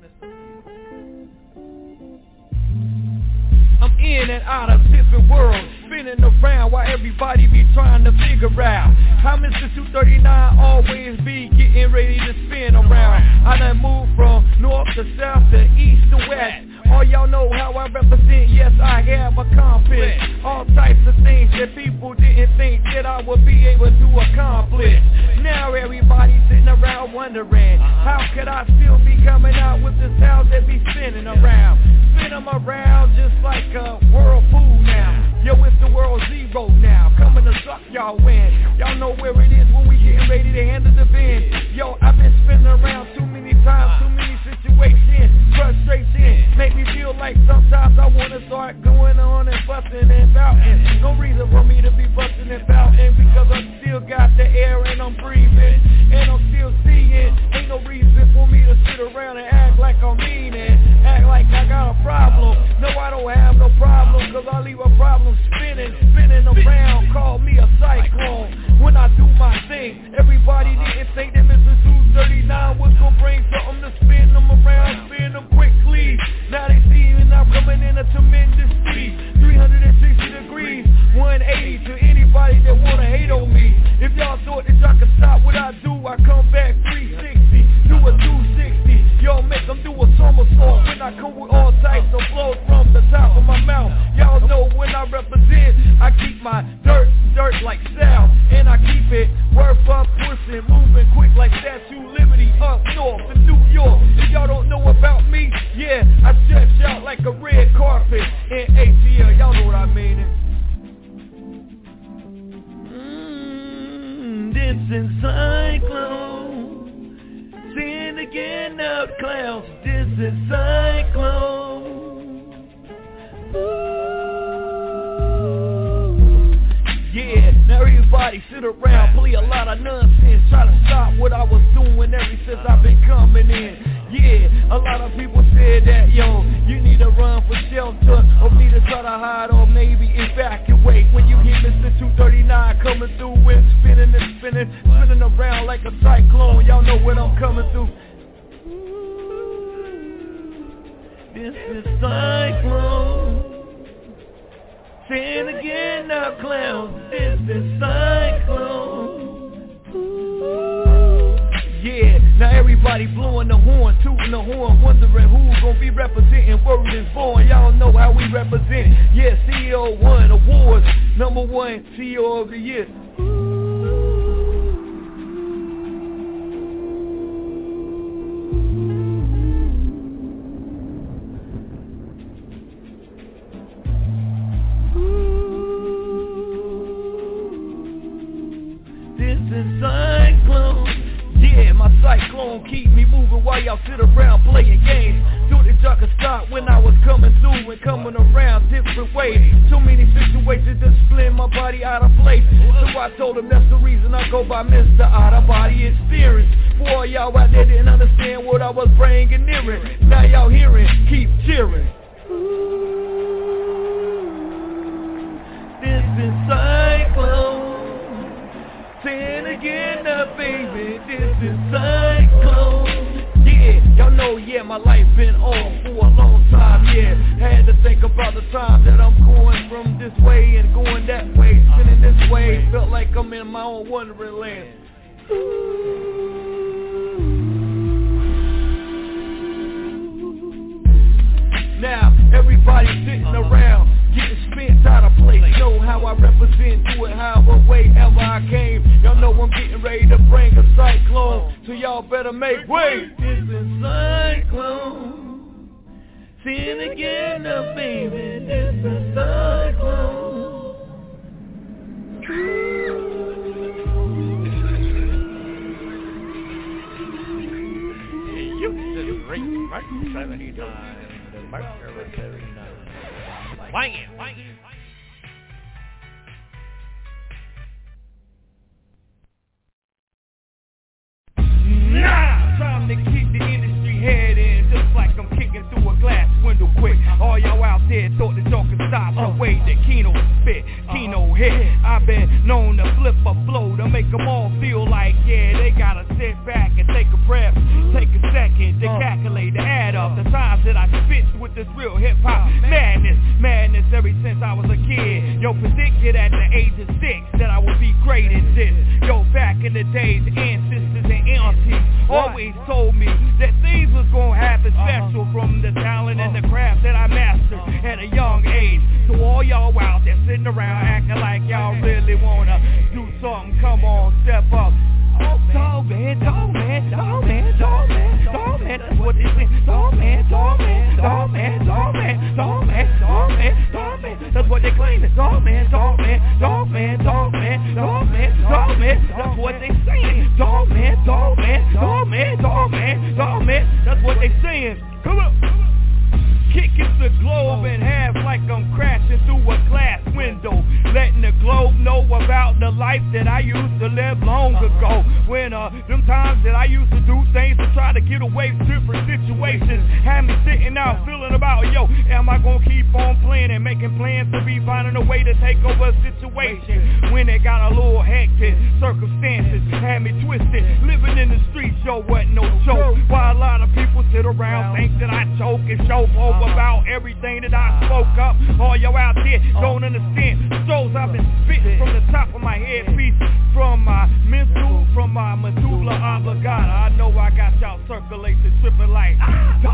I'm in and out of different worlds, spinning around while everybody be trying to figure out how Mr. 239 always be getting ready to spin around. I done moved from north to south to east to west. All y'all know how I represent, yes I have accomplished all types of things that people didn't think that I would be able to accomplish. Now everybody sitting around wondering, how could I still be coming out with the sound that be spinning around? Spin them around just like a whirlpool now. Yo, it's the world zero now, coming to suck y'all in. Y'all know where it is when we getting ready to handle the bin. Yo, I've been spinning around too many times, too many situations, frustration, make me feel like sometimes I wanna start going on and busting and bouting. No reason for me to be busting and bouting, because I still got the air and I'm breathing, and I'm still seeing. Ain't no reason for me to sit around and act like I'm mean and act like I got a problem. No, I don't have no problem, cause I leave a problem spinning around. Call me a cyclone when I do my thing. Everybody didn't think that Mr. 239 was gonna bring something to spin them around, spin them quickly. Now they see me, I'm coming in a tremendous speed, 360 degrees, 180 to anybody that wanna hate on me. If y'all thought that y'all could stop what I do, I come back 360. I'm doing somersault when I come with all types of flows from the top of my mouth. Y'all know when I represent, I keep my dirt like Sal, and I keep it worth up, pushing, moving quick like Statue of Liberty up north in New York. If y'all don't know about me, yeah, I stretch out like a red carpet in ATL. Y'all know what I mean. This is Cyclone. Sin again out clowns. This is Cyclone. Yeah, now everybody sit around, play a lot of nonsense, try to stop what I was doing ever since I've been coming in. Yeah, a lot of people said that, yo, you need to run for shelter, or me to try to hide, or maybe evacuate. When you hear Mr. 239 coming through and spinning around like a cyclone, y'all know what I'm coming through. This is Cyclone. Sin again now, clowns. This is Cyclone. Yeah, now everybody blowing the horn, tooting the horn, wondering who's gonna be representing Word is Born. Y'all know how we represent. Yeah, CEO won awards, #1 CEO of the year. Cyclone keep me moving while y'all sit around playing games. Thought that y'all could stop when I was coming through and coming around different ways. Too many situations to split my body out of place. So I told them that's the reason I go by Mr. Out of Body Experience. For y'all out there didn't understand what I was bringing near it. Now y'all hearing, keep cheering. This is Cyclone. Sin again up, baby, this is Cyclone. Yeah, y'all know, yeah, my life been on for a long time, yeah. Had to think about the time that I'm going from this way and going that way, spinning this way. Felt like I'm in my own wondering land. Now, everybody sitting around, getting spent out of place. Know how I represent, do it however way ever I came. Y'all know I'm getting ready to bring a cyclone, so y'all better make way. This is Cyclone. Sin again now, baby. This is Cyclone. You did great, right? 79. Mark 79. Wang it. Nah, time to kick the industry head in, just like I'm kicking through a glass window quick. All y'all out there thought that y'all could stop the way that Kino spit, Kino hit. I've been known to flip a flow to make them all feel like, yeah, they gotta sit back and take a breath, take a second to calculate, to add up the times that I spit with this real hip-hop madness ever since I was a kid. Yo, predicted at the age of 6 that I would be great at this. Yo, back in the days, ancestors and aunties always told me that things was gonna happen special from the talent and the craft that I mastered at a young age. So all y'all out there sitting around acting like y'all really wanna do something, come on, step up. Oh, dog man, that's what they say. Dog man, that's what they claiming. Dog man, that's what they saying. Dog man, that's what they saying. Come on. Kicking the globe in half like I'm crashing through a glass window, letting the globe know about the life that I used to live long ago. When them times that I used to do things to try to get away from different situations had me sitting out feeling about, yo, am I gonna keep on playing and making plans to be finding a way to take over a situation? When it got a little hectic, circumstances had me twisted, living in the streets, yo, wasn't no joke. While a lot of people sit around think that I choke and show over about everything that I spoke up. All y'all out there don't understand. Shows I've been spitting from the top of my headpiece, from my mental, from my medulla oblongata. I know I got y'all circulating, tripping like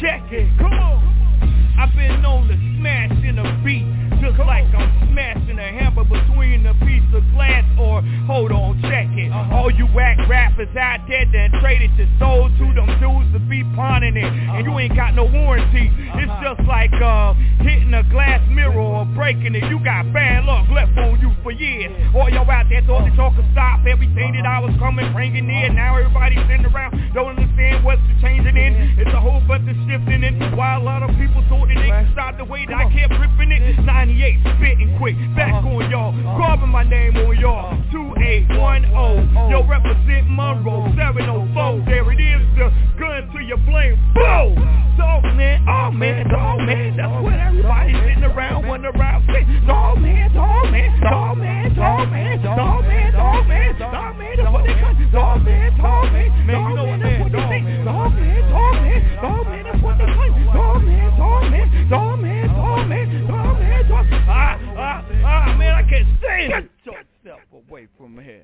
check it, come on. I've been known to smash in a beat, just like I'm smashing a hammer between a piece of glass. Or hold on, check it. All you whack rappers out there that traded your soul to them dudes to be pawning it, and you ain't got no warranty. It's just like hitting a glass mirror or breaking it. You got bad luck left on you for years. All y'all out there thought that y'all could stop everything that I was coming, bringing in. Now everybody's sitting around, don't understand what's changing in. It's a whole bunch of shifting in. Why a lot of people thought that they could stop the way that I kept ripping it. 98, spitting quick, back on y'all, carving my name on y'all. 2810, yo, represent Monroe. 704, there it is, the gun to your flame. Boom! Dog man, oh man, dog man. That's what everybody's sitting around, wondering around. Dog man, dog man, dog man, dog man, dog man, dog man, dog man. That's what they call dog man, dog man, dog man. That's what they say. Dog man, dog man, dog man. That's what they call dog man, dog man, dog man, dog man, dog man, dog. Man, I can't stand it. Get yourself away from here.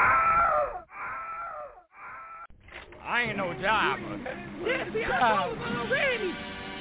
I ain't no jobber. Yeah, see, I told him already.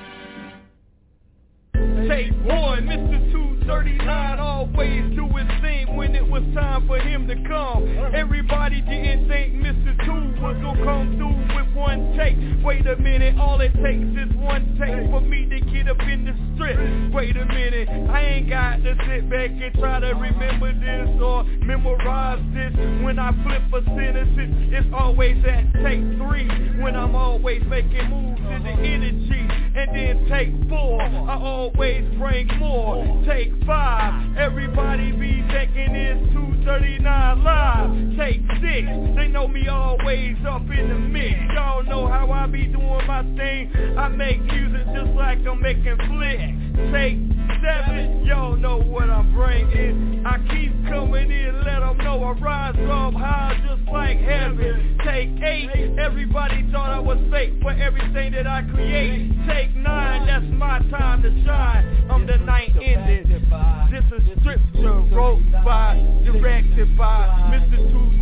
Take one, Mr. 239 always do his thing when it was time for him to come. Everybody didn't think Mr. 2 was gonna come through with one take. Wait a minute, all it takes is one take for me to get up in the strip. Wait a minute, I ain't got to sit back and try to remember this or memorize this. When I flip a sentence, it's always at take 3. When I'm always making moves in the energy. And then take 4, I always bring more. Take 5, everybody be thinking it's 239 live. Take 6, they know me always up in the mix. Y'all know how I be doing my thing. I make music just like I'm making flicks. Take 7, y'all know what I'm bringing. I keep coming in, let them know I rise up high just like heaven. Take 8, everybody thought I was fake for everything that I create. Take 9, that's my time to shine. I'm the night ended. This is scripture wrote by, directed by Mr.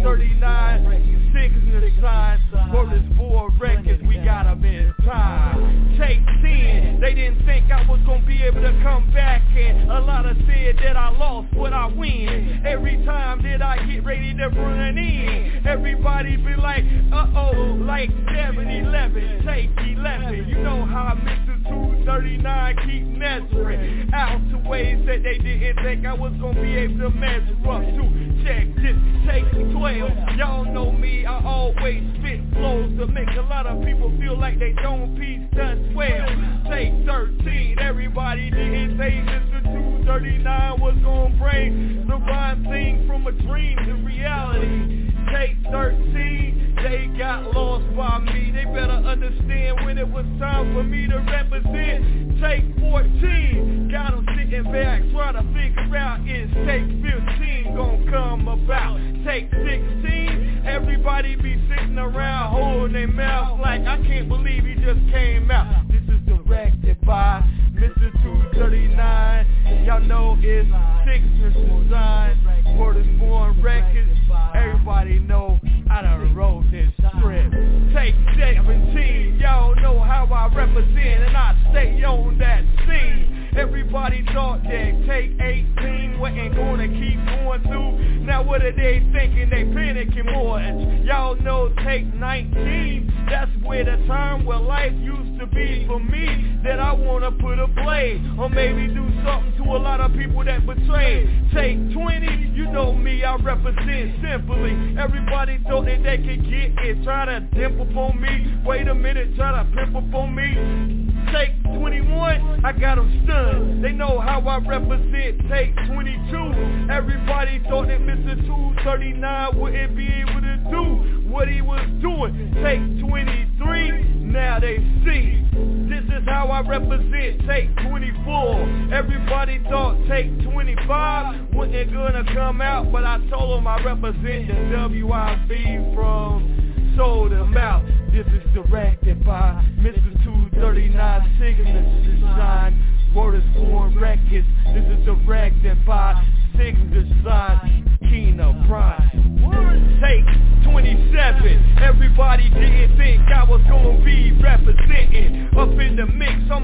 239. Signature sign for this 4 records, we got them in time. Take 10, they didn't think I was gonna be able to come back, and a lot of said that I lost, but I win. Every time that I get ready to run in, everybody be like, uh-oh, like 7-11, take 11. You know how Mr. 239 keep measuring out to ways that they didn't think I was gonna be able to measure up to. Check this, take 12. Y'all know me, I always spit flows to make a lot of people feel like they don't piece done 12. Take 13, everybody didn't say Mr. 239 was gonna bring the rhyme thing from a dream to reality. Take 13, they got lost by me. They better understand when it was time for me to represent. Take 14, got them sitting back, trying to figure out is take 15 gonna come about. Take 16, everybody be sitting around holding their mouth like I can't believe he just came out. This is directed by Mr. 239. Y'all know it's Signature Design, Born Records. Everybody know I done wrote this script. Take 17, y'all know how I represent, and I stay on that scene. Everybody thought that take 18 wasn't gonna keep going through. Now what are they thinking? They panicking more. Y'all know take 19, that's where the time where life used to be for me, that I wanna put a blade, or maybe do something to a lot of people that betrayed. Take 20, you know me, I represent simply. Everybody thought that they could get it, try to dimp upon me. Wait a minute, try to pimp upon me. Take 21, I got them stunned. They know how I represent. Take 22, everybody thought that Mr. 239 wouldn't be able to do what he was doing. Take 23, now they see. This is how I represent. Take 24, everybody thought take 25 wasn't gonna come out, but I told them I represent the WIB from Soul to Mouth. This is directed by Mr. 239, Signature Design, Word is Born Records. This is directed by Signature Design, Kino Prime. Take 27, everybody didn't think I was gonna be representing up in the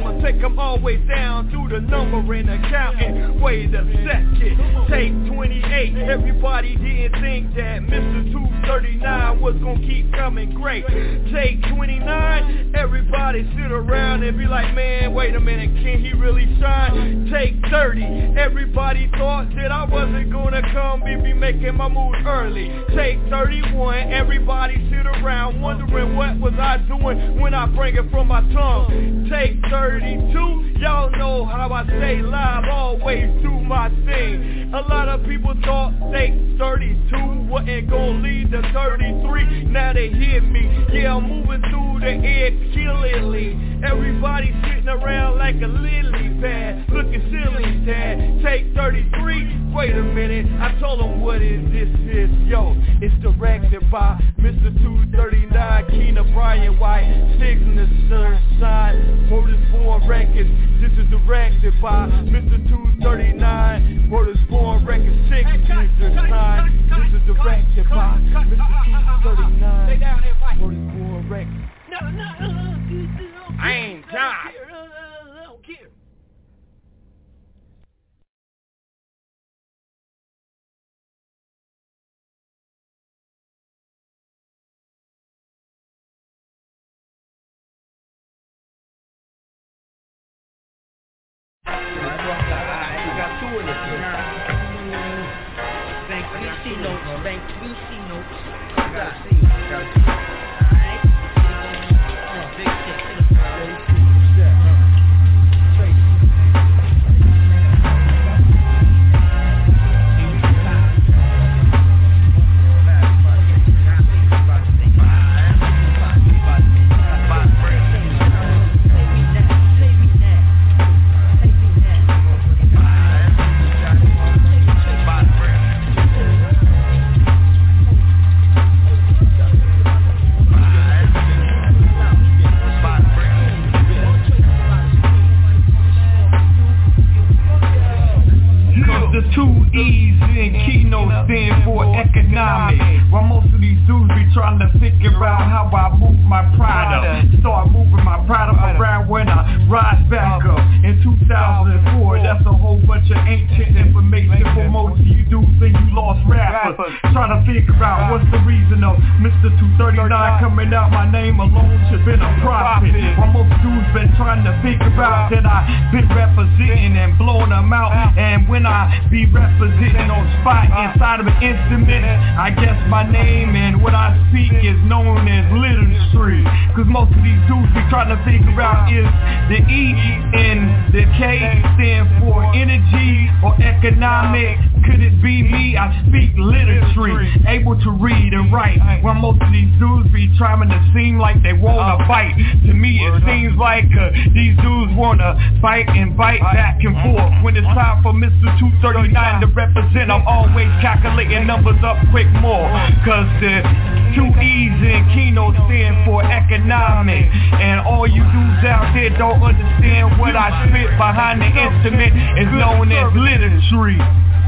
I'ma take them always down, do the number and accounting. Wait a second, take 28. Everybody didn't think that Mr. 239 was gonna keep coming great. Take 29, everybody sit around and be like, man, wait a minute, can he really shine? Take 30, everybody thought that I wasn't gonna come and be making my move early. Take 31, everybody sit around wondering what was I doing when I bring it from my tongue. Take 32, y'all know how I stay live, always do my thing. A lot of people thought take 32 wasn't gonna lead to 33, now they hear me. Yeah, I'm moving through the air killingly. Everybody sitting around like a lily pad, looking silly, dad. Take 33, wait a minute, I told them what this is, yo. It's directed by Mr. 239, Keena Brian White, signature sign, Motorsport Records. This is directed by Mr. 239, Motorsport Records, signature sign. This is directed by Mr. 239, Motorsport Records. I ain't John. I don't care. You got two in it. Thank VC notes. Thank VC notes. Gotta see. Coming out, my name alone should been a profit. While most dudes been trying to figure out that I been representing and blowing them out. And when I be representing on spot inside of an instrument, I guess my name and what I speak is known as literacy. Cause most of these dudes be trying to figure out is the E and the K stand for energy or economic. Could it be me? I speak literacy, able to read and write. While most of these dudes be trying to seem like they wanna bite. To me it seems like these dudes wanna fight and bite back and forth. When it's time for Mr. 239 to represent, I'm always calculating numbers up quick more. Cause the two E's in Keno stand for economic. And all you dudes out there don't understand what I spit behind the instrument is known as literacy.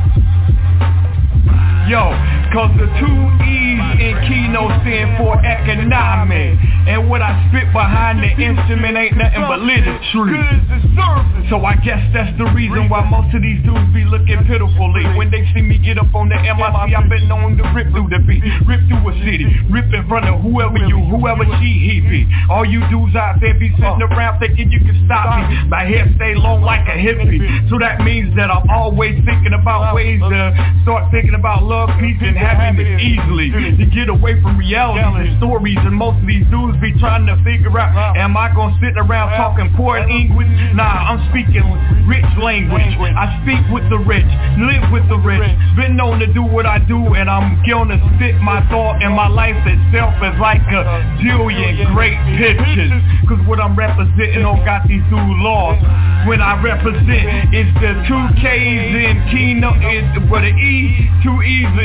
Yo, cause the two E's in Keno stand for economic. And what I spit behind the instrument ain't nothing but literacy. So I guess that's the reason why most of these dudes be looking pitifully. When they see me get up on the MIC, I've been known to rip through the beat, rip through a city, rip in front of whoever she, he be. All you dudes out there be sitting around thinking you can stop me. My hair stay long like a hippie. So that means that I'm always thinking about ways to start thinking about love, peace, and happiness easily. To get away from reality and stories. And most of these dudes be trying to figure out, am I gonna sit around talking poor English? Nah, I'm speaking rich language. I speak with the rich, live with the rich. Been known to do what I do, and I'm gonna spit my thought, and my life itself is like a jillion great pictures. Cause what I'm representing don't got these dudes lost. When I represent, it's the two K's in Keno, it's with an E, two E's in Keno.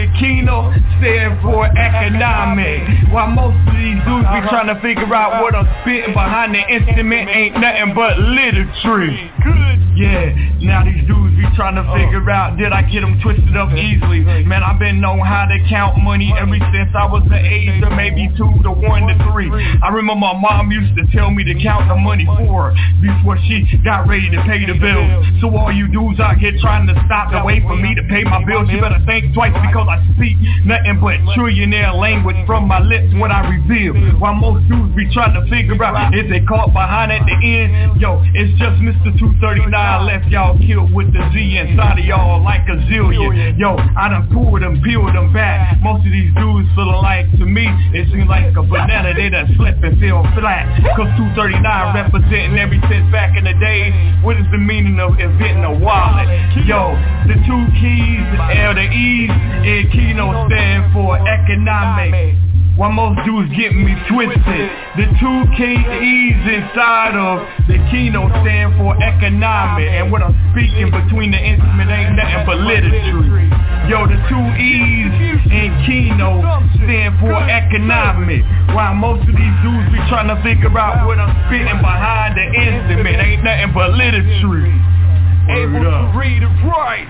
Kino stand for economic. While most of these dudes be trying to figure out what I'm spitting behind the instrument ain't nothing but literature. Good. Yeah, now these dudes be trying to figure out, did I get them twisted up easily? Man, I've been knowing how to count money ever since I was the age of maybe 2 to 1 to 3. I remember my mom used to tell me to count the money for her before she got ready to pay the bills. So all you dudes out here trying to stop the way for me to pay my bills, you better think twice because I speak nothing but trillionaire language from my lips when I reveal. While most dudes be trying to figure out if they caught behind at the end, yo, it's just Mr. 239 left y'all killed with the Z inside of y'all like a zillion. Yo, I done pulled them, peeled them back. Most of these dudes feeling like, to me, it seems like a banana, they done slip and feel flat. Cause 239 representing everything back in the day. What is the meaning of inventing a wallet? Yo, the 2 keys, L to E's, and Kino stand for economic. While most dudes getting me twisted, the 2 K's inside of the Kino stand for economic. And what I'm speaking between the instrument ain't nothing but literature. Yo, the 2 E's in Kino stand for economic. While most of these dudes be trying to figure out what I'm spitting behind the instrument ain't nothing but literature. Able to read and write.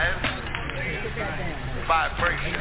Vibration.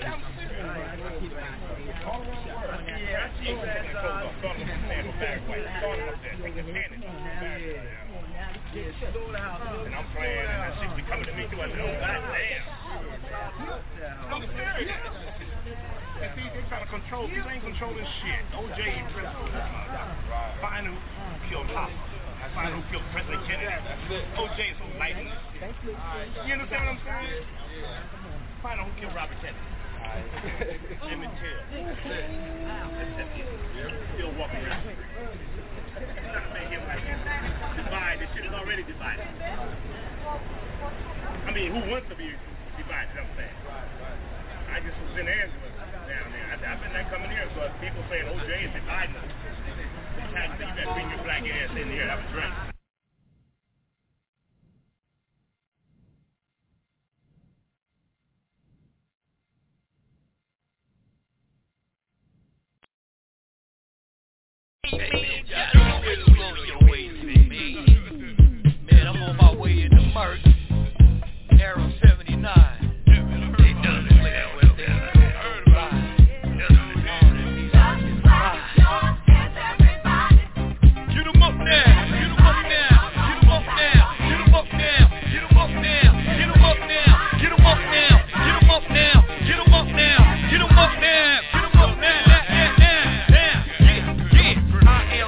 And I'm playing, and that shit be coming to me too. I said, oh, goddamn. I'm serious. And see, they trying to control, people ain't controlling shit. OJ and President find who killed Hopper. I find who killed President Kennedy. OJ is enlightened. You understand what I'm saying? Find out who killed Robert Kennedy. Jimmy Till. Still walking around. Trying to make him like divide. This shit is already divided. I mean, who wants to be divided? I'm saying. I just was in Angela down there. I've been there coming here, so people saying OJ is dividing us. You better bring your black ass in here. Have a drink. Man, I'm on my way into Merc, Arrow 79. They done playing with that. Get 'em up now, get 'em up now, get 'em up now, get 'em up now, get 'em up now, get 'em up now, get 'em up now, get 'em up now, get 'em up now, get 'em up now, get 'em up now, now. I am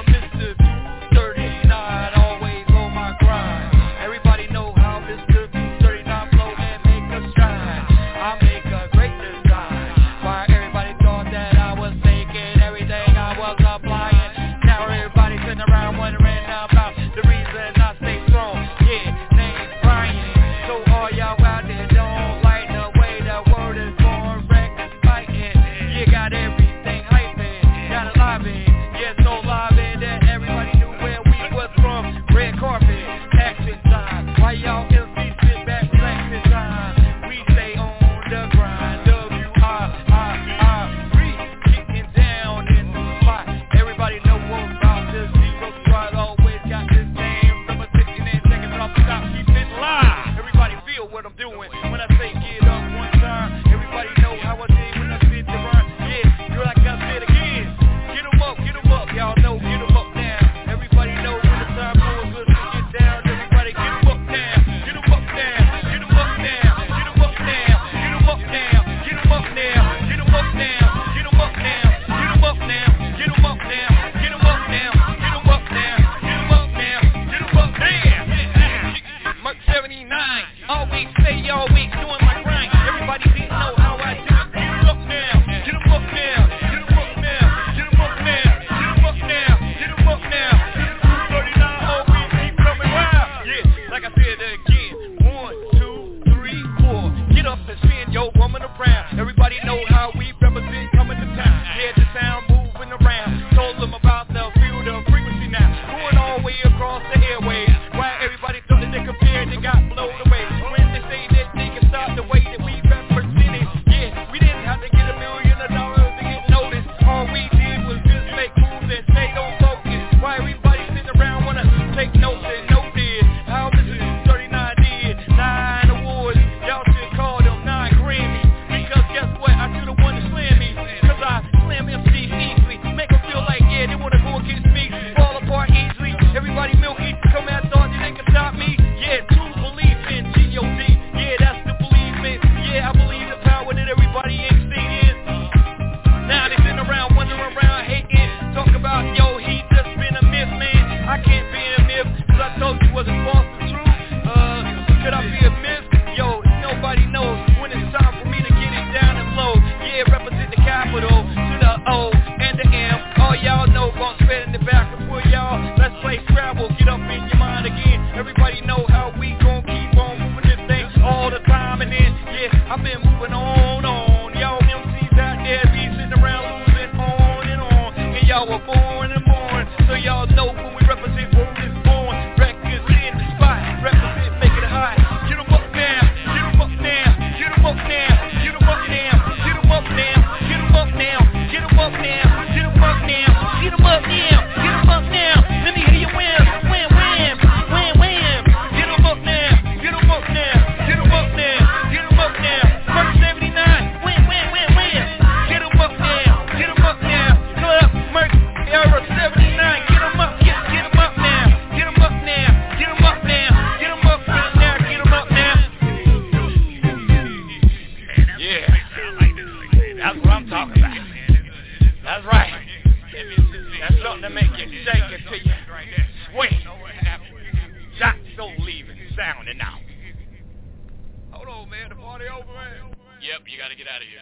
sounding now. Hold on, man. The party over, man. Yep, you gotta get out of here.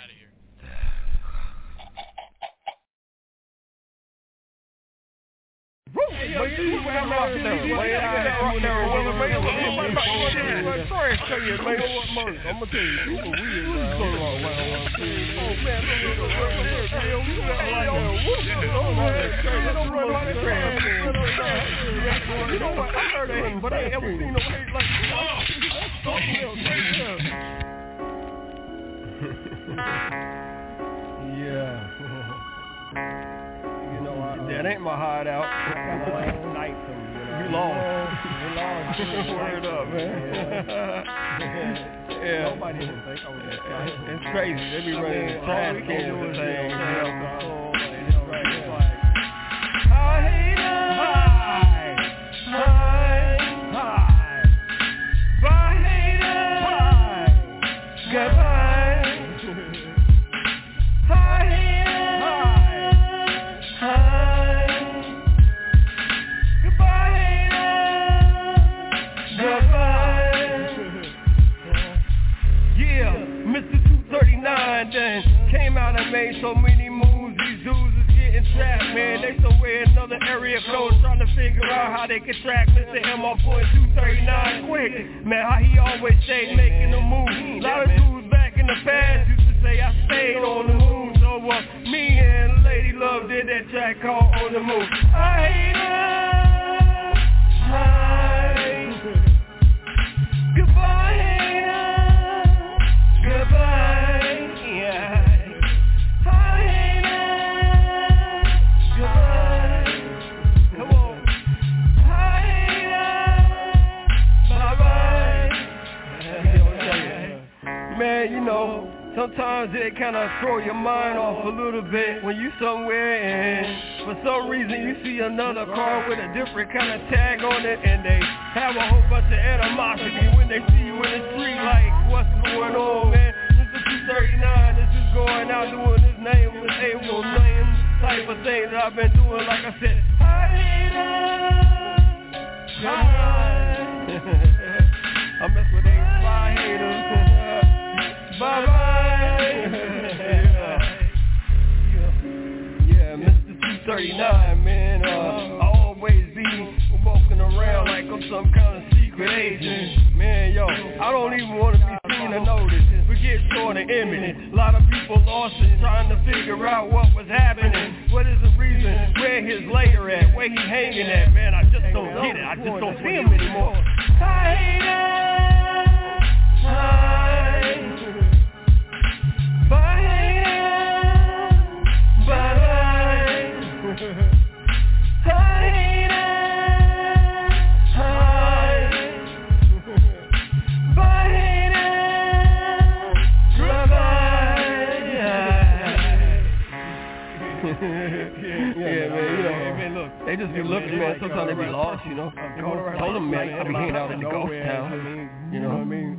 Sorry, show you, man. I'm gonna tell you, people weird. You know what? I heard of him, but I ain't ever seen no hate like yeah. That ain't my hideout. You lost. Word up, man. Yeah. Nobody even think I was it's crazy. They be running trash cans and things. I hate came out and made so many moves. These dudes is getting trapped, man. They somewhere in another area code trying to figure out how they can track Mr. M on point 239 quick. Man, how he always stayed making the move. A lot of dudes back in the past used to say I stayed on the move. So me and Lady Love did that track called On the Move. I hate her. Goodbye, hater. Goodbye. Man, you know, sometimes it kind of throw your mind off a little bit when you somewhere and for some reason you see another car with a different kind of tag on it and they have a whole bunch of animosity when they see you in the street like, what's going on, man? This is 239, this is going out doing this name with able name type of thing that I've been doing, like I said. I mess with 8-5 haters. Bye-bye. Yeah, Mr. 239, man. I always be walking around like I'm some kind of secret agent. Man, yo, I don't even want to be seen or noticed. Forget short and imminent. A lot of people lost it trying to figure out what was happening. What is the reason? Where his layer at? Where he hanging at? Man, I just don't get it. I just don't see him anymore. I hate it. They just be looking, man. Sometimes they be lost, you know. I told them, man, I be hanging out in the ghost town. You know what I mean?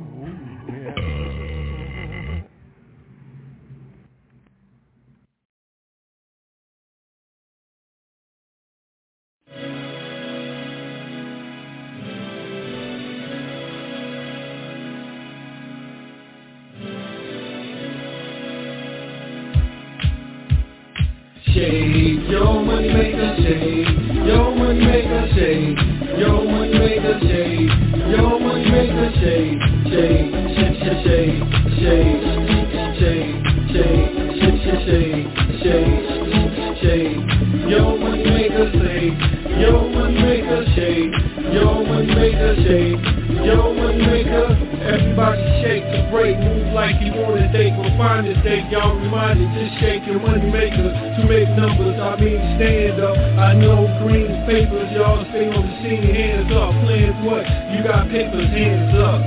Shade, yo money make us shade, yo money make us shade, yo money make us shade, yo money make us shade, shade, shade, shade, shade, shade, shade, shade, shade, shade, yo money make us shade, yo money make us shade, yo money make us shade, yo money make us. Everybody shake the break, move like you want to take or find a stake. Y'all reminded, just shake your money maker to make numbers. I mean stand up. I know green papers, y'all stay on the scene, hands up. Plans what? You got papers, hands up.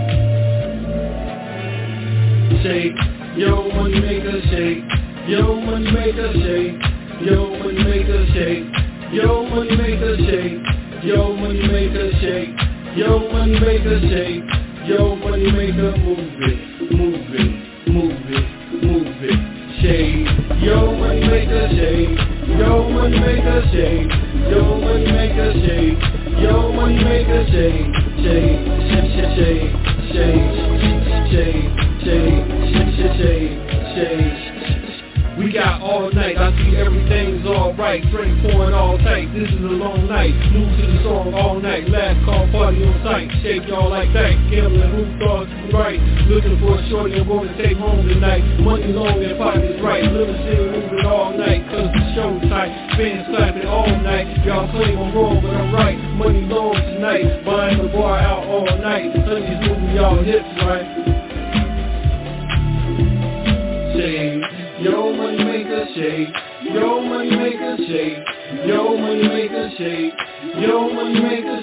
Shake, yo money maker shake, yo money maker shake, yo money maker shake, yo money maker shake, yo money maker shake, yo money maker shake. Yo, money maker, move it, move it, move it, move it, shade. Yo, money maker, shade. Yo, money maker, shade. Yo, money maker, shade. Yo, money maker, shade. Shade, shade, shade, We got all night, I see everything's alright. Drink pouring all tight, this is a long night. New to the song all night, last call party on site. Shake y'all like that, gambling who thought right. Looking for a shorty I'm gonna take home tonight. Money long and pockets right. Little shit moving all night, cause the show's tight. Fans clapping all night, y'all claim I'm wrong but I'm right. Money long tonight, buying the bar out all night. Honey's moving y'all hips right. Shake. Yo, money make a shake. Yo, money make a shake. Yo, money make a shake. Yo, money make a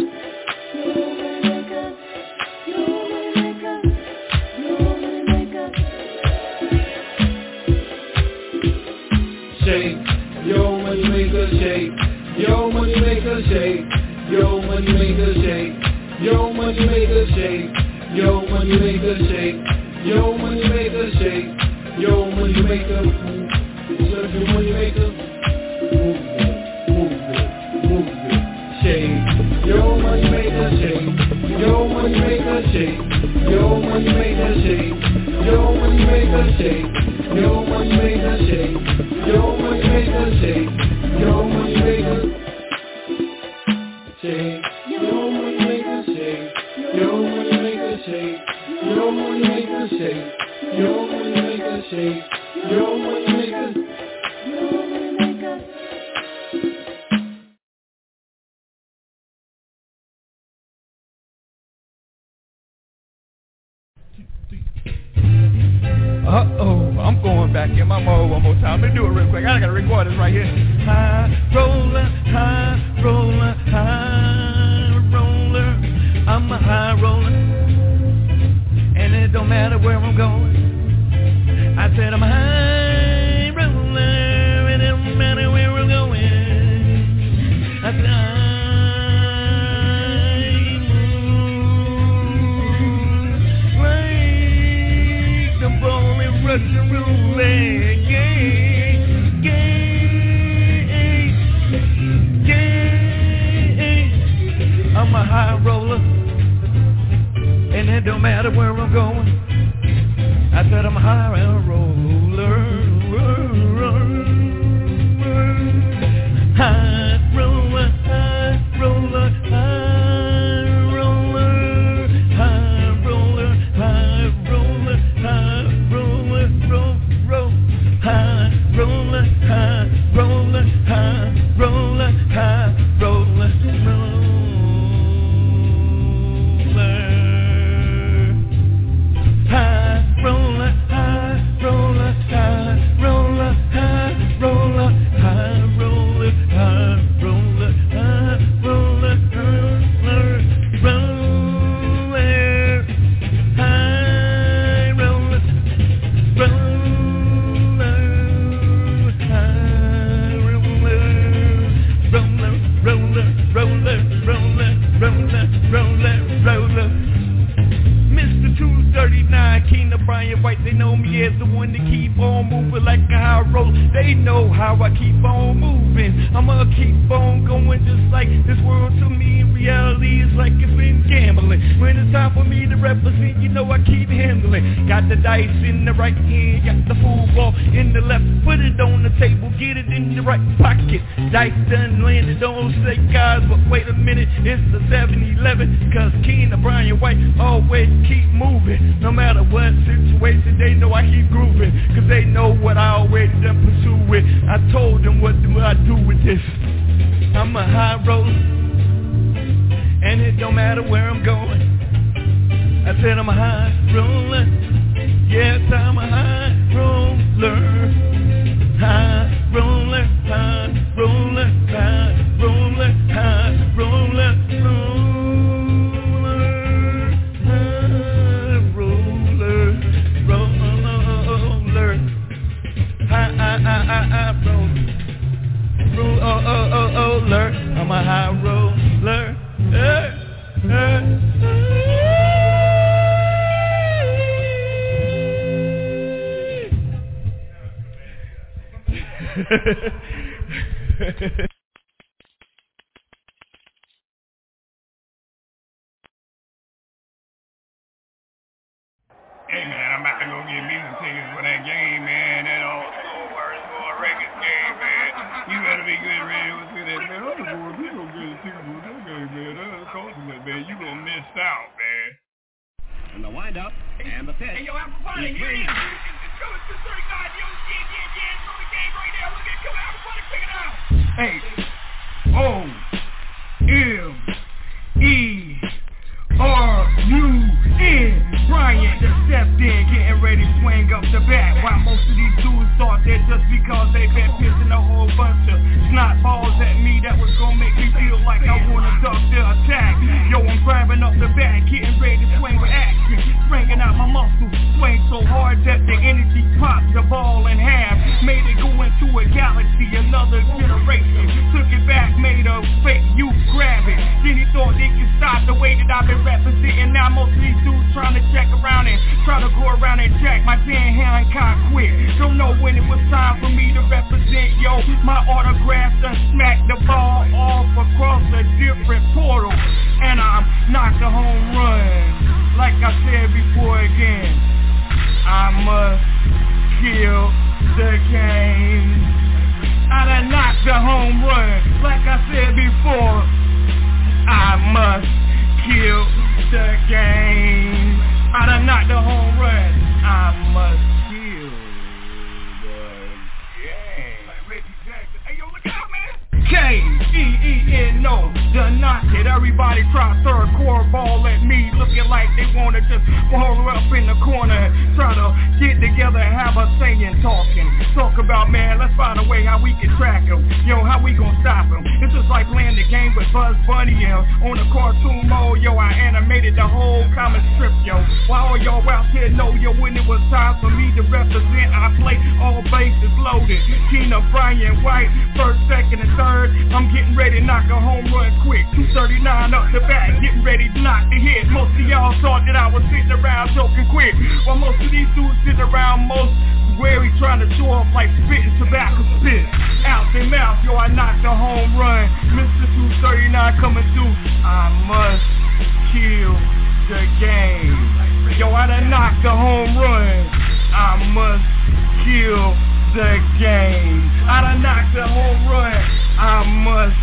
shake. Yo, money make a shake. Yo, money make a shake. Yo, money make a shake. Yo, money make a shake. Yo, money make a shake. Yo, money make a shake. Yo, money maker, serve your money maker. Move it, shake. Yo, money maker, shake. Yo, money maker, shake. Yo, money maker, shake. Yo, money maker, shake. Yo, money maker, shake. Yo, money maker, shake. Yo, money maker, shake. Yo, money maker, shake. Yo, money maker, shake. Yo, money maker, shake. Yo, money maker, shake. Yo, money maker. I'm going back in my mode one more time. Let me do it real quick. I gotta record this right here. High roller, high roller, high roller. I'm a high roller, and it don't matter where I'm going. I said I'm a high roller, and it don't matter where I'm going. I said I move like the bowling Russian roulette. Yeah. I'm a high roller, and it don't matter where I'm going. I said I'm a high roller, high roller, high roller, high roller, high roller, high roller, high roller, high roller, high roller, high roller, high roller, Mr. 239, Keena Brian White, they know me as the one to keep on moving like a high roller. They know how I keep on moving. I'ma keep on going just like this world to me. Reality is like it's been gambling. When it's time for me to represent, you know I keep handling. Got the dice in the right hand, got the football in the left. Put it on the table, get it in the right pocket. Dice done landed on say guys, but wait a minute, it's the 7-Eleven. Cause Keena Brian White always keep moving. No matter what situation, they know I keep grooving. Cause they know what I already done pursue with. I told them what do I do with this. I'm a high roller, and it don't matter where I'm going. I said I'm a high roller. Yes, I'm a high roller. High roller, high roller, high roller, high roller, roller. I'm a high roller. Hey man, I'm about to go get me some tickets for that game, man. That old school versus Roy Records game, man. You better be good ready to see that, man. I'm going to get a ticket for that game, man. That's costing it, man. You gonna miss out, man. And the windup and the pitch. Hey, yo, Alphabonic, here it is. It's coming to 39. Yo, yeah. It's on the game right now. Look at Killer Alphabonic, check it out. Hey, O-M-E-R-U-N. Bryant just stepped in, getting ready to swing up the bat. While most of these dudes thought that just because they been pissing a whole bunch of snot balls at me, that was gonna make me feel like I wanna duck their attack. Yo, I'm grabbing up the bat, getting ready to swing with action, spraying out my muscles, swing so hard that the energy popped the ball in half, made it go into a galaxy, another generation. Took it back, made a fake youth grab it. Then he thought they could stop the way that I've been representing. Now most of these dudes trying to check around and try to go around and check my 10-hand cock quick. Don't know when it was time for me to represent, yo. My autograph done smacked the ball off across a different portal, and I'm knocked a home run. Like I said before again, I must kill the game. I done knocked the home run. Like I said before, I must kill the game. I done knocked the home run. I must kill the game. Like Reggie Jackson. Hey, yo, look out, man. K-E-E-N-O, done knocked it. Everybody try to throw a ball at me, looking like they wanna just roll up in the corner, try to get together and have a saying talking. Talk about, man, let's find a way how we can track him. Yo, how we gonna stop him? It's just like playing the game with Buzz Bunny on the cartoon mode. Yo, I animated the whole comic strip, yo. While all y'all out here know, yo, when it was time for me to represent, I play all bases loaded. Tina, Brian, White, first, second, and third. I'm getting ready to knock a home run quick. 239 up the bat, getting ready to knock the hit. Most of y'all thought that I was sitting around joking quick. While most of these dudes sitting around most where he trying to show off like spitting tobacco spit out their mouth. Yo, I knocked a home run. Mr. 239 coming through. I must kill the game. Yo, I done knocked the home run. I must kill the game. I done knocked the home run. I must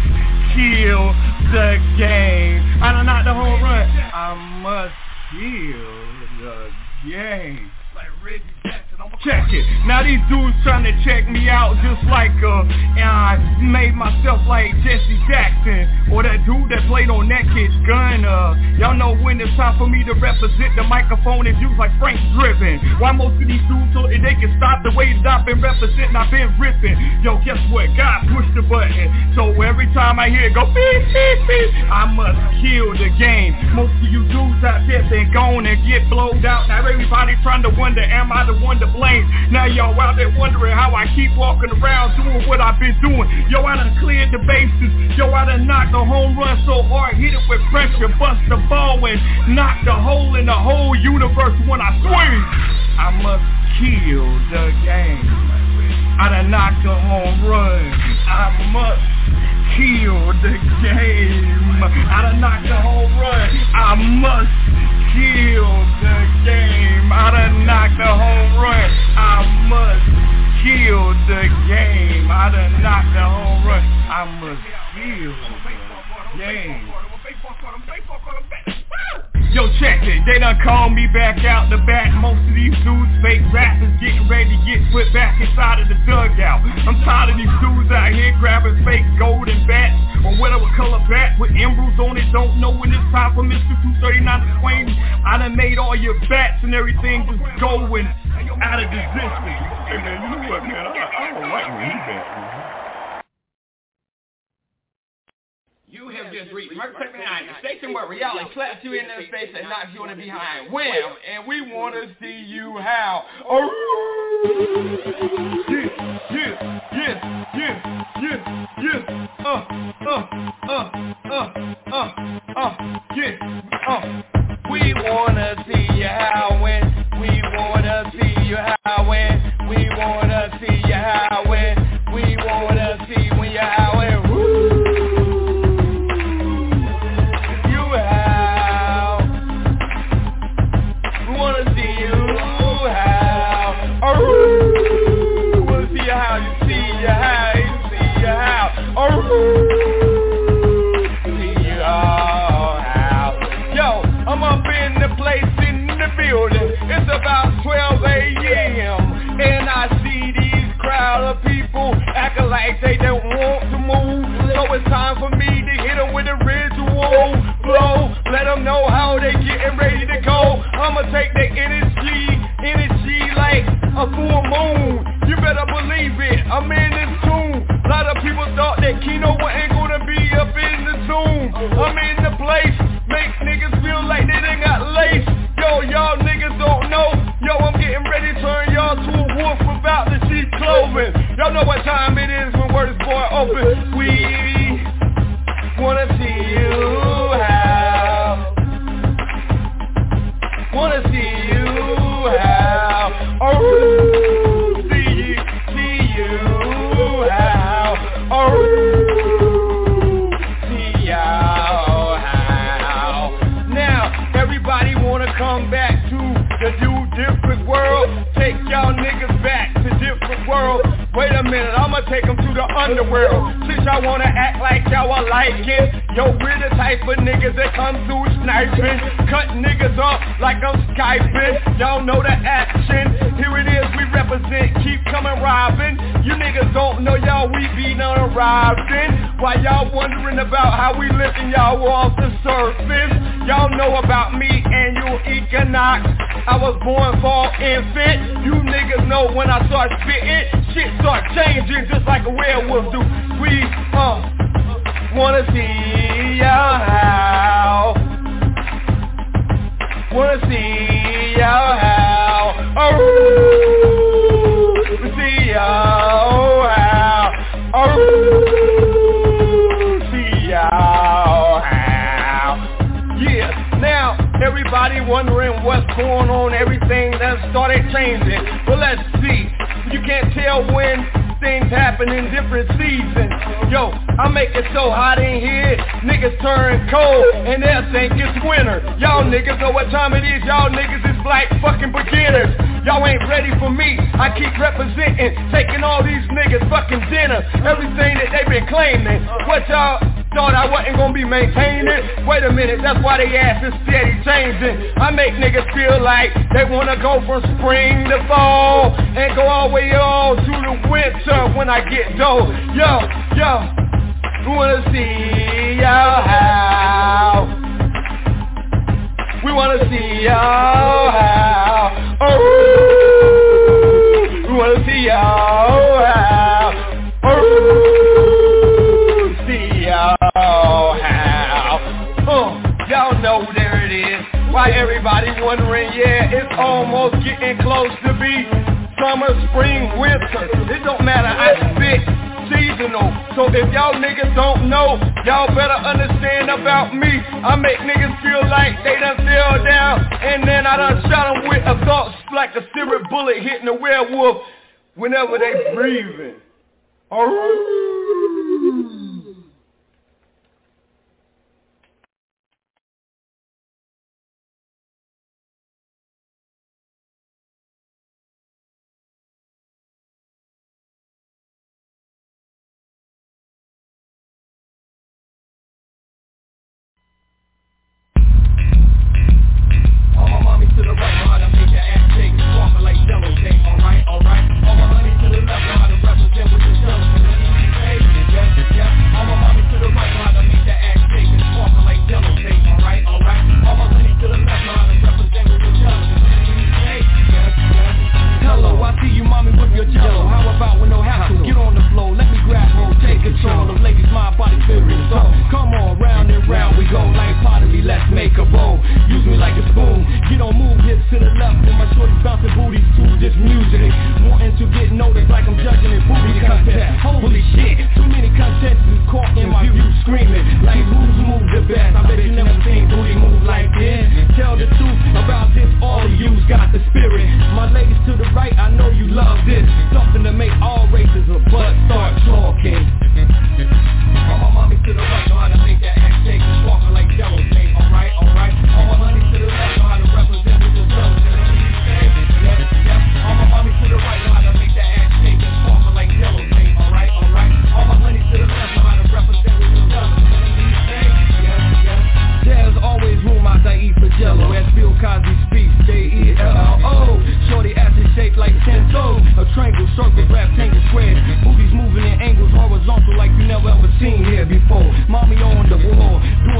kill the game. I done knocked the home run. I must kill the game. Like Reggie Jackson. Check it. Now these dudes trying to check me out just like and I made myself like Jesse Jackson or that dude that played on that kid's gun. Y'all know when it's time for me to represent the microphone and dudes like Frank Driven. Why most of these dudes so they can stop the way that I've been representing, I've been ripping. Yo, guess what? God pushed the button. So every time I hear it go beep, beep, beep, I must kill the game. Most of you dudes out there been gone and get blowed out. Now everybody trying to wonder, am I the one to blame? Now y'all out there wondering how I keep walking around doing what I've been doing. Yo, I done cleared the bases. Yo, I done knocked a home run so hard, hit it with pressure, bust the ball and knock the hole in the whole universe when I swing. I must kill the game. I done knocked a home run. I must kill the game. I done knocked a home run. I must kill the game. I done knocked a home run. I must kill the game. I done knocked a home run. I must kill the game. Yo, check it, they done called me back out the back. Most of these dudes fake rappers getting ready to get put back inside of the dugout. I'm tired of these dudes out here grabbing fake golden bats or whatever color bat with emeralds on it. Don't know when it's time for Mr. 239 to swing. I done made all your bats and everything just going out of existence. Hey man, you know what, man, I don't like when he bat, man. You have just reached Mark Technic, the station where reality slaps you in the face and knocks you in the behind. Wham! And we want to see you howl. Oh! We want to see you howling. We want to see you howling. We want to see you howling. We want to see when you're howling. Woo! You howl. We want to see you know they getting ready to go. I'ma take their energy like a full moon. You better believe it, I'm in this tune. A lot of people thought that Kino wasn't gonna be up in the tomb. I'm in the place, make niggas feel like they done got laced. Yo, y'all niggas don't know. Yo, I'm getting ready to turn y'all to a wolf without the sheep clothing. Y'all know what time it is when Word is Boy open. We wanna see you howl. Wanna see you howl. Oh, see you howl. Oh, see y'all howl. Now, everybody wanna come back to the new different world. Take y'all niggas back to different world. Wait a minute, I'ma take them to the underworld. Since y'all wanna act like y'all are like it. Yo, we're the type of niggas that come through sniping. Cut niggas off like I'm Skyping. Y'all know the action. Here it is, we represent, keep coming robbing. You niggas don't know y'all, we be arriving. While y'all wondering about how we lifting y'all off the surface. Y'all know about me and you economics. I was born for infant. You niggas know when I start spitting, shit start changing just like a werewolf do. We wanna see y'all howl. Wanna see y'all howl. Oh, see y'all howl. Oh, see y'all howl. Yeah, now everybody wondering what's going on. Everything that started changing. Well, let's see. You can't tell when things happen in different seasons. Yo, I make it so hot in here, niggas turn cold, and they'll think it's winter. Y'all niggas know what time it is, y'all niggas is like fucking beginners. Y'all ain't ready for me, I keep representing, taking all these niggas fucking dinner, everything that they been claiming. What y'all thought I wasn't gonna be maintaining? Wait a minute, that's why they ass is steady changing. I make niggas feel like they wanna go from spring to fall, and go all the way on to the winter when I get dough. Yo, we wanna see y'all howl. We wanna see y'all howl. Oh, we wanna see y'all howl. Oh, see y'all howl. Y'all know there it is. Why everybody wondering? Yeah, it's almost getting close to be summer, spring, winter. It don't matter, I spit seasonal. So if y'all niggas don't know, y'all better understand about me. I make niggas feel like they done fell down, and then I done shot them with a thought like a cigarette bullet hitting a werewolf whenever they breathing.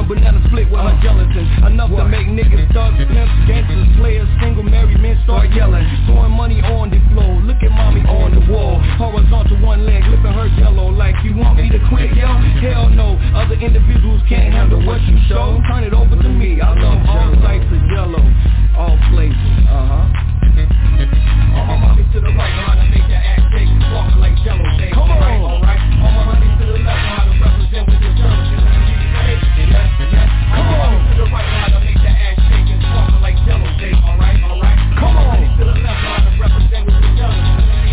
a banana split with her gelatin. Enough to make niggas thugs, pimps, gangsters, players, single married men start yelling. Throwing money on the floor, look at mommy on the wall. Horizontal one leg, lipping her yellow. Like you want me to quit, yo? Hell no, other individuals can't handle what you show. Turn it over to me, I love all types of yellow, all places, All my mommy to the right, know how to make that ass shake and sparkle like jello. Come on, alright. All my honey to the left, know how to represent with your girls. Come on, to the right, know how to make that ass shake and sparkle like jello. Alright. Come on, to the left, know how to represent with your girls.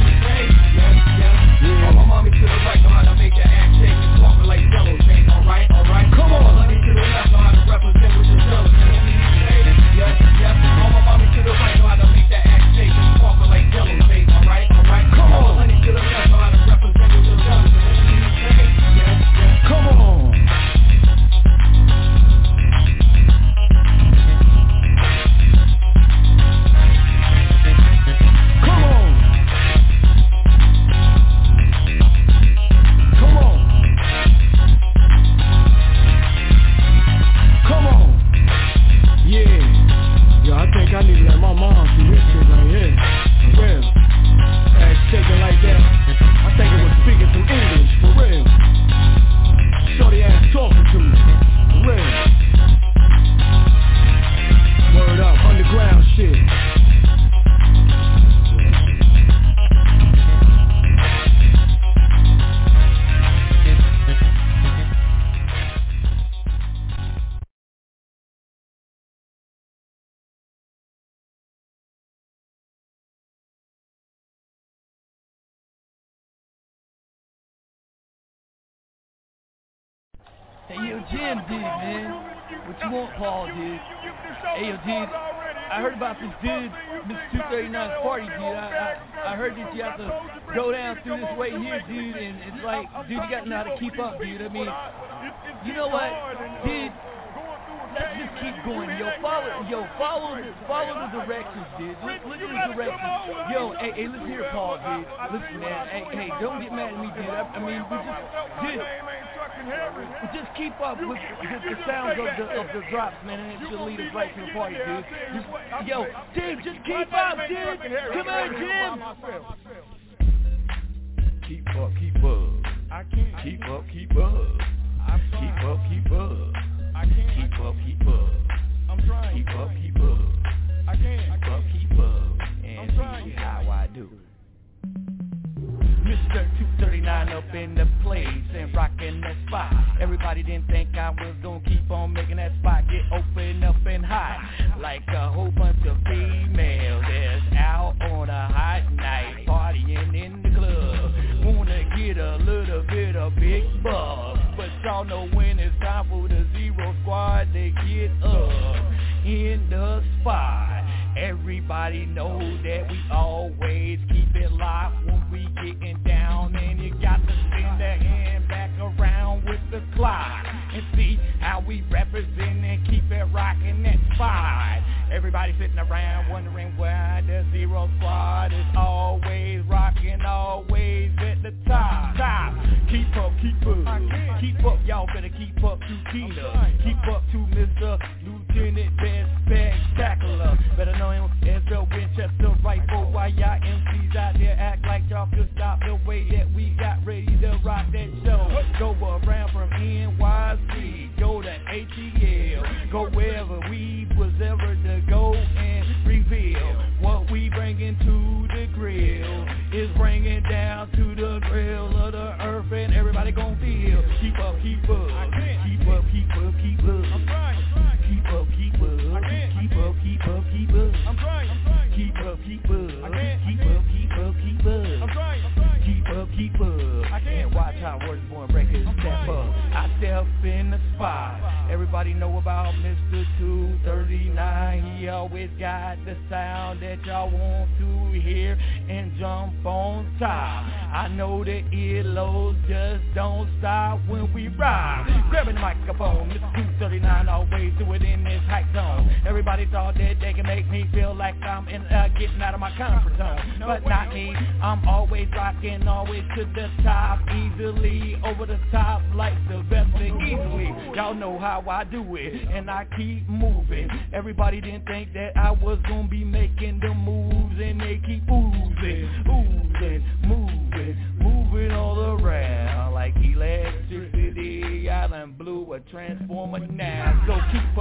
All my mommy to the right, know how to make that ass shake and sparkle like jello. Alright. Come on, honey to the left, know how to represent with your girls. All my mommy to the right, know how to make that ass shake and sparkle like jello. Alright. Come on, honey to the left, know how to represent with your girls. Come on. I need to let my mom see this shit right here. For real. Ass shaking like that. I think it was speaking some English. For real. Shorty ass talking to me. For real. Word up, underground shit. Hey, yo, Jim did, man. What you want, Paul, dude? Hey, yo, dude, I heard about this dude, Mr. 239's party, dude. I heard that you have to go down through this way here, dude, and it's like, dude, you got to know how to keep up, dude. I mean, you know what, dude? Let's just keep going. Follow the directions, dude. Listen to the directions. Yo, hey, listen here, Paul, dude. Listen, man. Hey, don't get mad at me, dude. I mean, we just keep up with the sounds of the drops, man, and it should lead us right to the party, dude. Jim, just keep up, dude. Come on, Jim. Keep up. I can't. Keep up. Keep up. I can't. Keep up. I'm trying. Keep up. I can't. Keep up. And see how I do. Mr. 239 up in the place and rockin' that spot. Everybody didn't think I was gonna keep on making that spot get open up and hot. Like a whole bunch of females that's out on a hot night, partying in the club. Wanna get a little bit of big bucks, but y'all know when it's time for the Zero Squad to get up in the spot. Everybody know that we always keep it locked when we getting down, and you got to send that hand back around with the clock and see how we represent and keep it rocking that spot. Everybody sitting around wondering why the Zero Squad is always rocking, always at the top. Keep up, y'all better keep up to Tina. Keep up to Mr. Lieutenant Best Spectacular. Better know him as the Winchester rifle. While y'all MCs out there act like y'all could stop the way that we got ready to rock that show. Go around from NYC, go to ATL, go wherever we was ever to go and reveal what we bringing to the grill is bringing down to the grill of the earth, and everybody gon' feel. Keep up. I'm trying. Keep up. I can't. Keep up. I'm trying. Keep up. I can't. Keep up. I'm trying. Keep up. I can't. Watch how Words Born Records step up. I step in the spot. Everybody know about Mr. 239. He always got the sound that y'all want to hear and jump on top. I know the earlobes just don't stop when we ride. Grabbing the microphone, Mr. 239 always do it in this hype zone. Everybody thought that they can make me feel like I'm getting out of my comfort zone, but not me. I'm always rocking, always to the top, easily over the top like Sylvester easily. Y'all know how I do it, and I keep moving. Everybody didn't think that I was gonna be making the moves, and they keep moving all around like electricity. I done blew a transformer now. So keep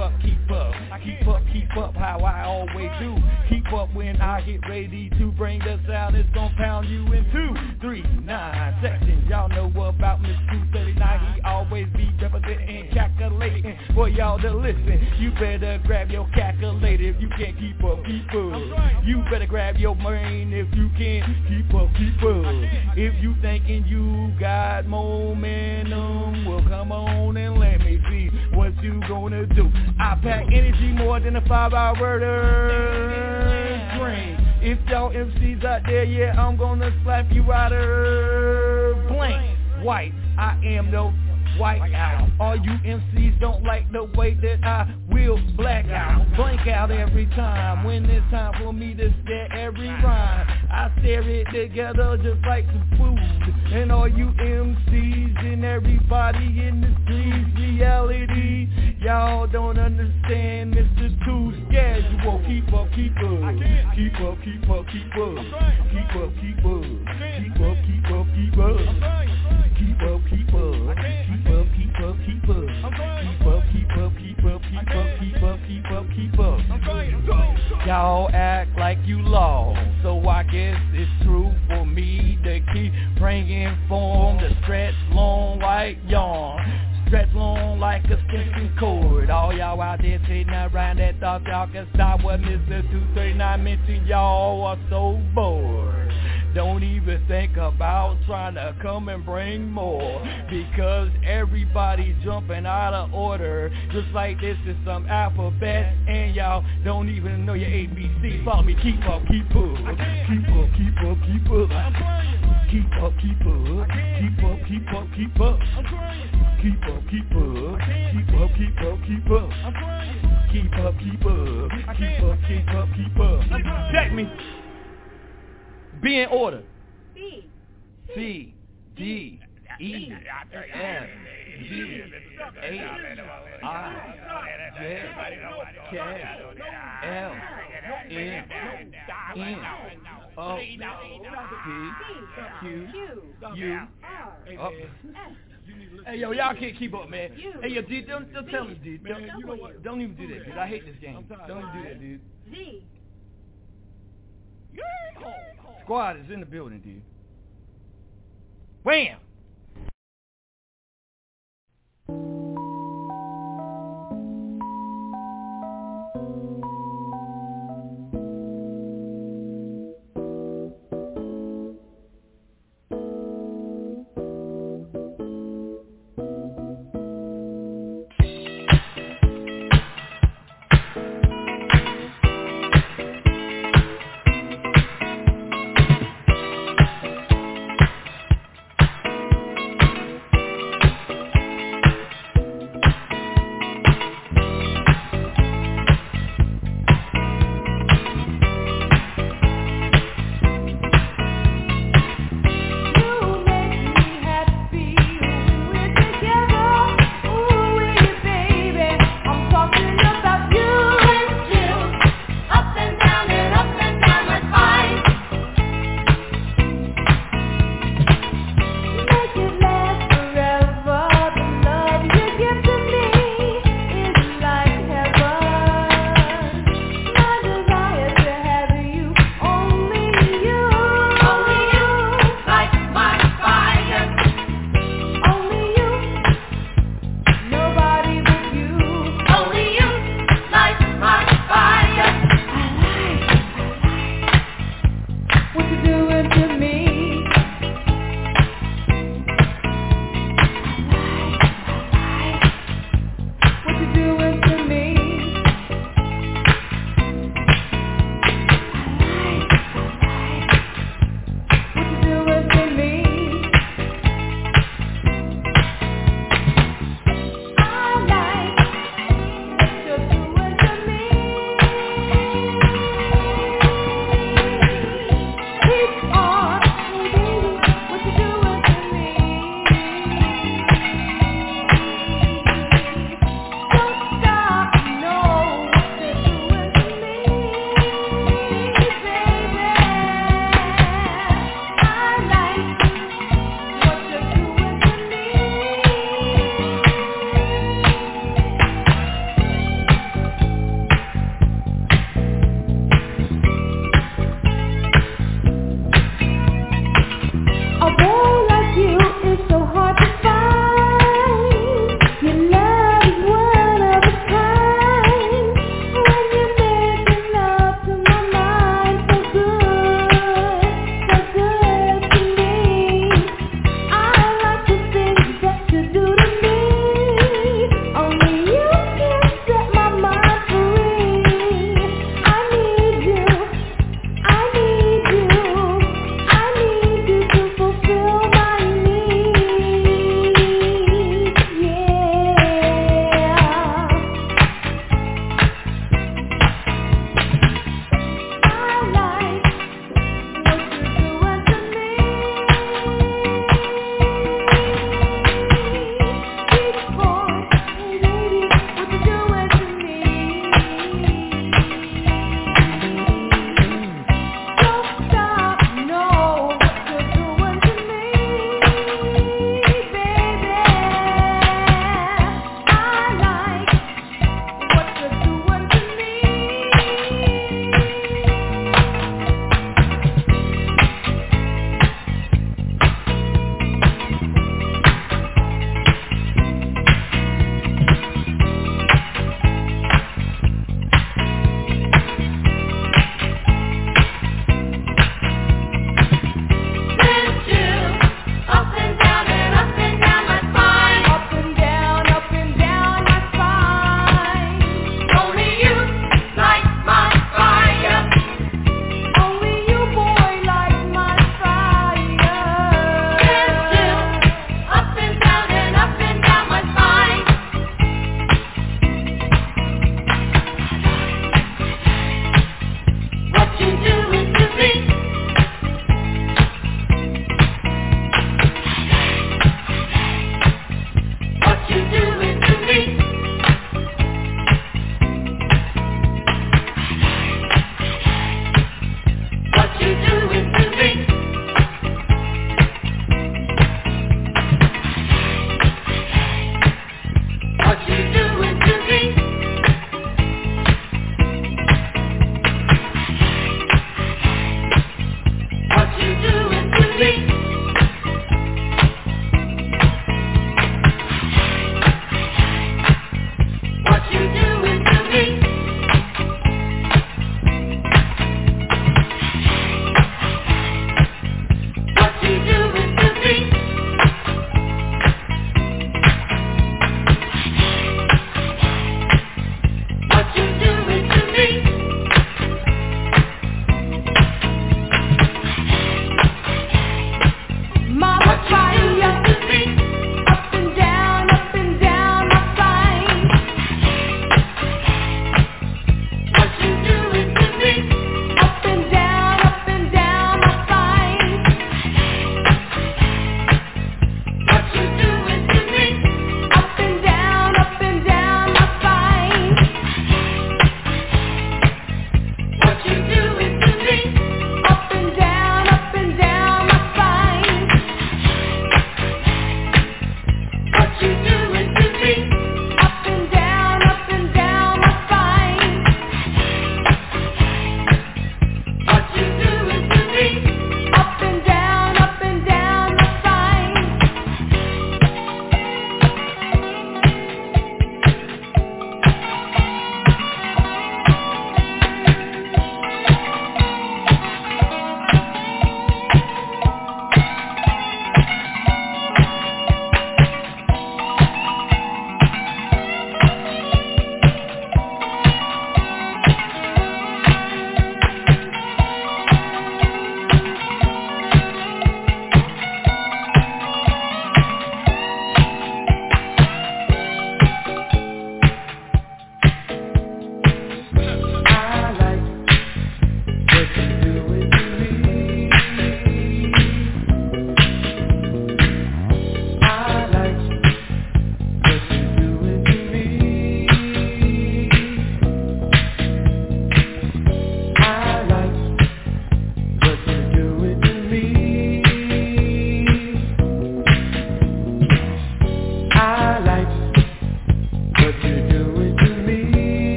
up how I always do. Keep up when I get ready to bring the sound. It's gonna pound you in 2, 3, 9 sections. Y'all know about Mr. 239. He always be representing, calculating for y'all to listen. You better grab your calculator if you can't keep up. You better grab your brain if you can't keep up. If you thinking you got momentum, well come on and let me see what you gonna do. I pack energy more than a 5-hour drink. If y'all MCs out there, yeah, I'm gonna slap you out of blank white. I am no white out. All you MCs don't like the way that I will black out, blank out every time. When it's time for me to stare every rhyme, I stare it together just like some food. And all you MCs and everybody in the streets, reality, y'all don't understand. Mr. Too Schedule. Keep up. Y'all act like you lost, so I guess it's true for me to keep bringing form to stretch long like yarn. Stretch long like a extension cord. All y'all out there sitting around that thought y'all can stop what Mr. 239 mentioned. Y'all are so bored. Don't even think about trying to come and bring more, because everybody jumping out of order, just like this is some alphabet, and y'all don't even know your ABC. Follow me, keep up. Check me. Be in order. C, D, E, F, G, H, I, J, K, L, M, N, O, P, Q, U, up. Hey yo, y'all can't keep up, man. Hey yo, dude, don't tell me, dude. Don't even do that, dude. I hate this game. Don't even do that, dude. Z. Squad is in the building, dude. Wham!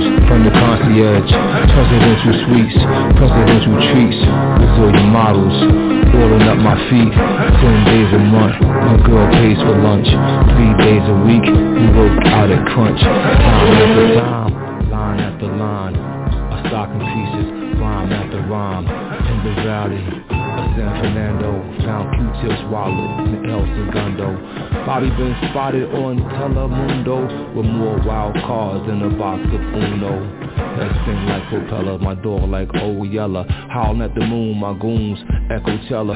from the concierge. Presidential suites, presidential treats, Brazilian models, oiling up my feet. 10 days a month, my girl pays for lunch. 3 days a week, we work out at Crunch. Time after time, line after line, our stocking pieces, rhyme after rhyme. In the valley of San Fernando, found Q-Tip's wallet in El Segundo. Bobby been spotted on Telemundo with more wild cards than a box of Uno. That sting like propeller, my dog like old Yeller. Howling at the moon, my goons at Coachella.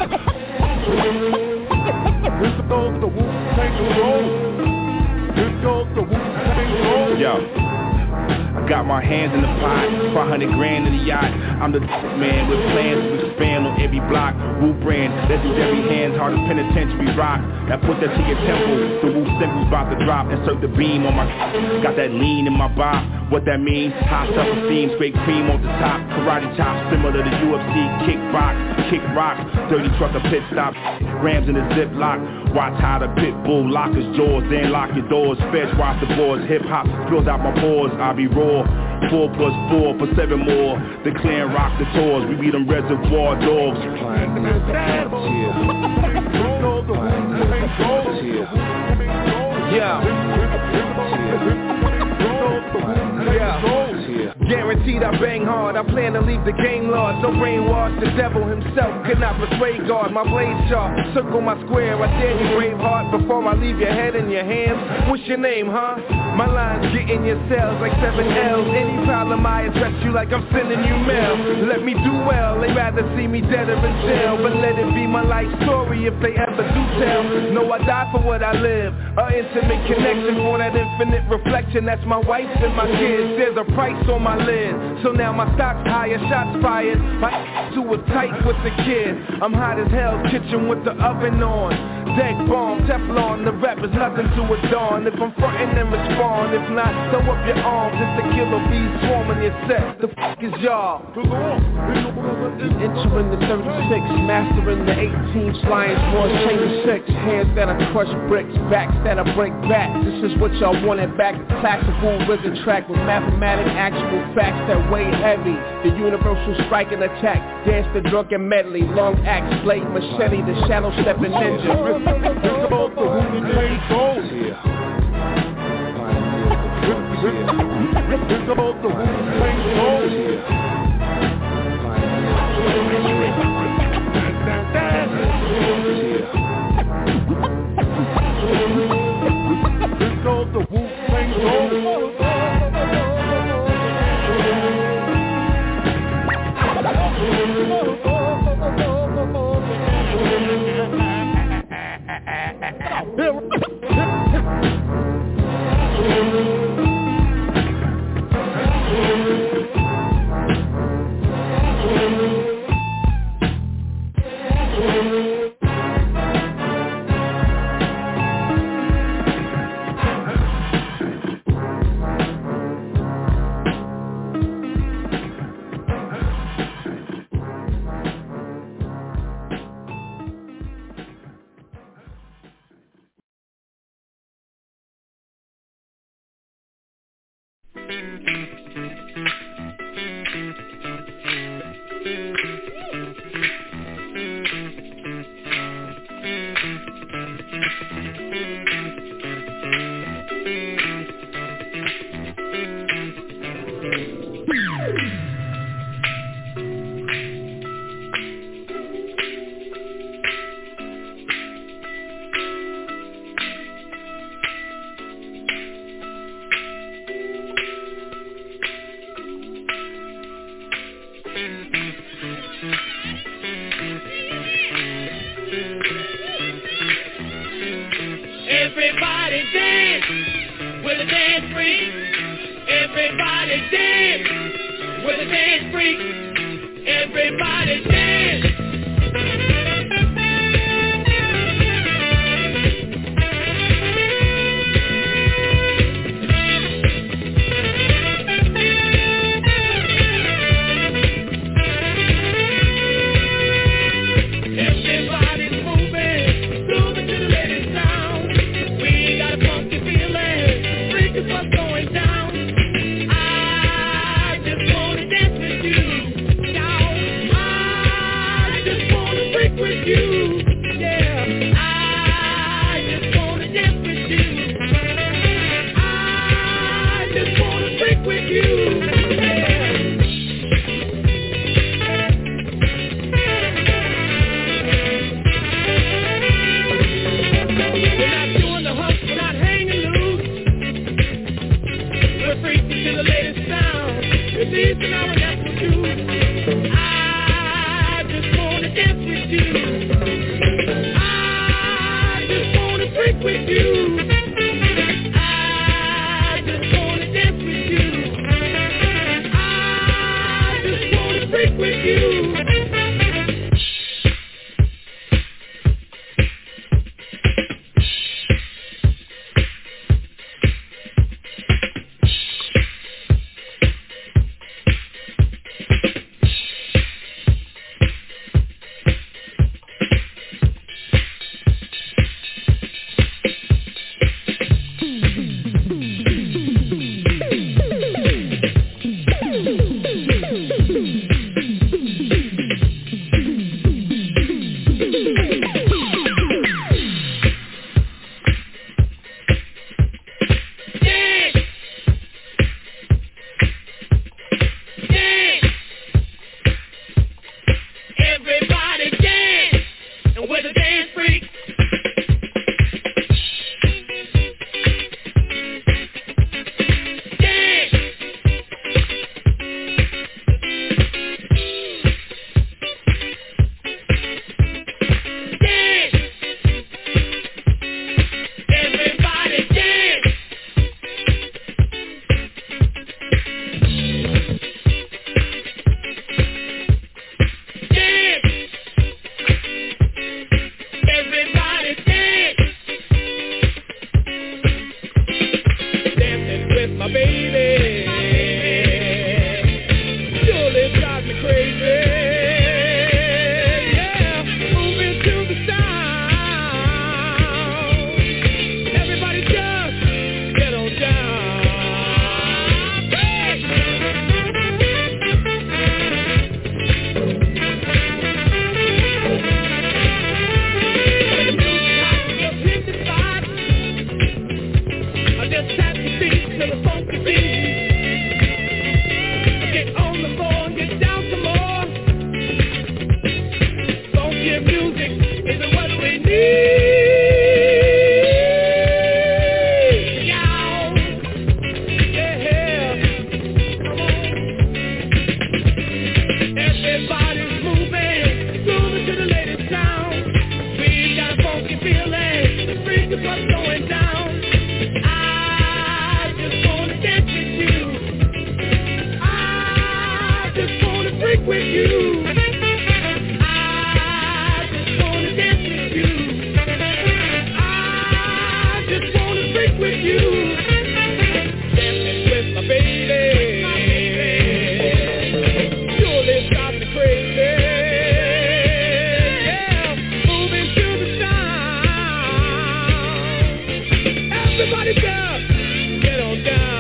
This goes the Wu-Tang roll. This goes the Wu-Tang roll. Yo, I got my hands in the pot, 500 grand in the yacht. I'm the man with plans to expand on every block. Wu brand, legendary hands, hard as penitentiary rock. Now put that to your temple, the Wu symbol's about to drop. Insert the beam on my got that lean in my bop. What that means? High self-esteem, straight cream on the top. Karate chop, similar to the UFC, kickbox, kick rocks. Dirty trucker pit stop, grams in the ziplock. Watch how the pit bull lock his jaws, then lock your doors. Fetch, watch the boards, hip-hop spills out my pores. I'll be raw, 4 + 4 for 7 more. The clan rock the tours, we be them reservoir dogs. Yeah. Guaranteed I bang hard, I plan to leave the game lost. Don't brainwash, the devil himself could not persuade God. My blade sharp, circle my square, I dare you brave heart. Before I leave your head in your hands, what's your name, huh? My lines get in your cells like 7 L's. Any problem I address you like I'm sending you mail. Let me do well, they rather see me dead or in jail. But let it be my life story if they ever do tell. No, I die for what I live, an intimate connection for that infinite reflection. That's my wife and my kids, there's a price on my lid. So now my stock's higher, shots fired. My too was tight with the kid. I'm hot as hell, kitchen with the oven on. Deck bomb, Teflon, the rap is nothing to adorn. If I'm frontin' then respond, if not, throw up your arms. It's the killer bees swarming your set. The fuck is y'all? Entering the 36, mastering the 18, flying more chamber 6. Hands that I crush bricks, backs that I break back. This is what y'all wanted back. Classical rhythm track with mathematic actual facts that weigh heavy. The universal strike and attack. Dance the drunken medley. Long axe, blade, machete, the shadow stepping ninja. This goes the Wu-Tang gold. This goes the Wu-Tang gold. This goes the Wu-Tang gold. Everybody dance with a dance freak. Everybody dance with a dance freak. Everybody dance. What's going down? I Everybody down, get on down.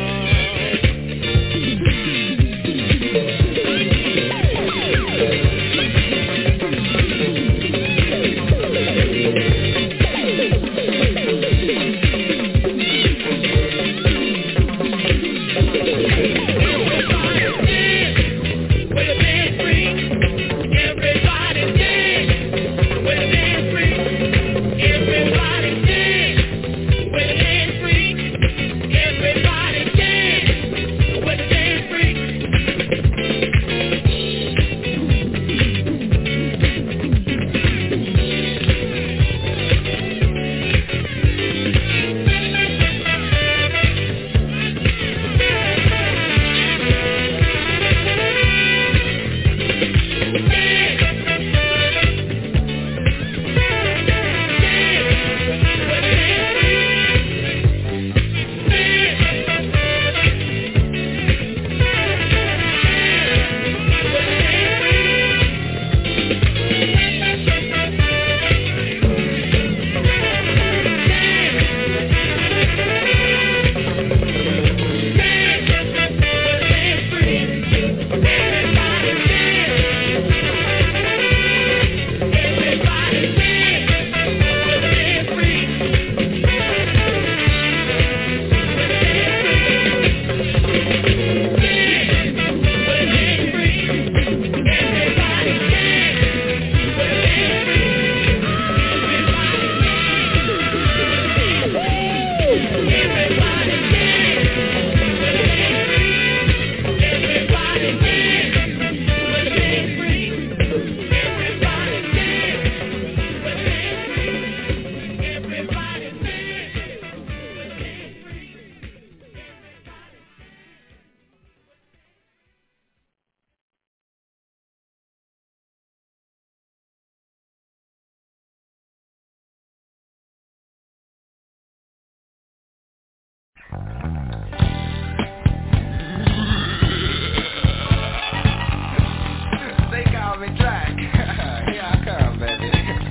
They call me Jack. Here I come, baby.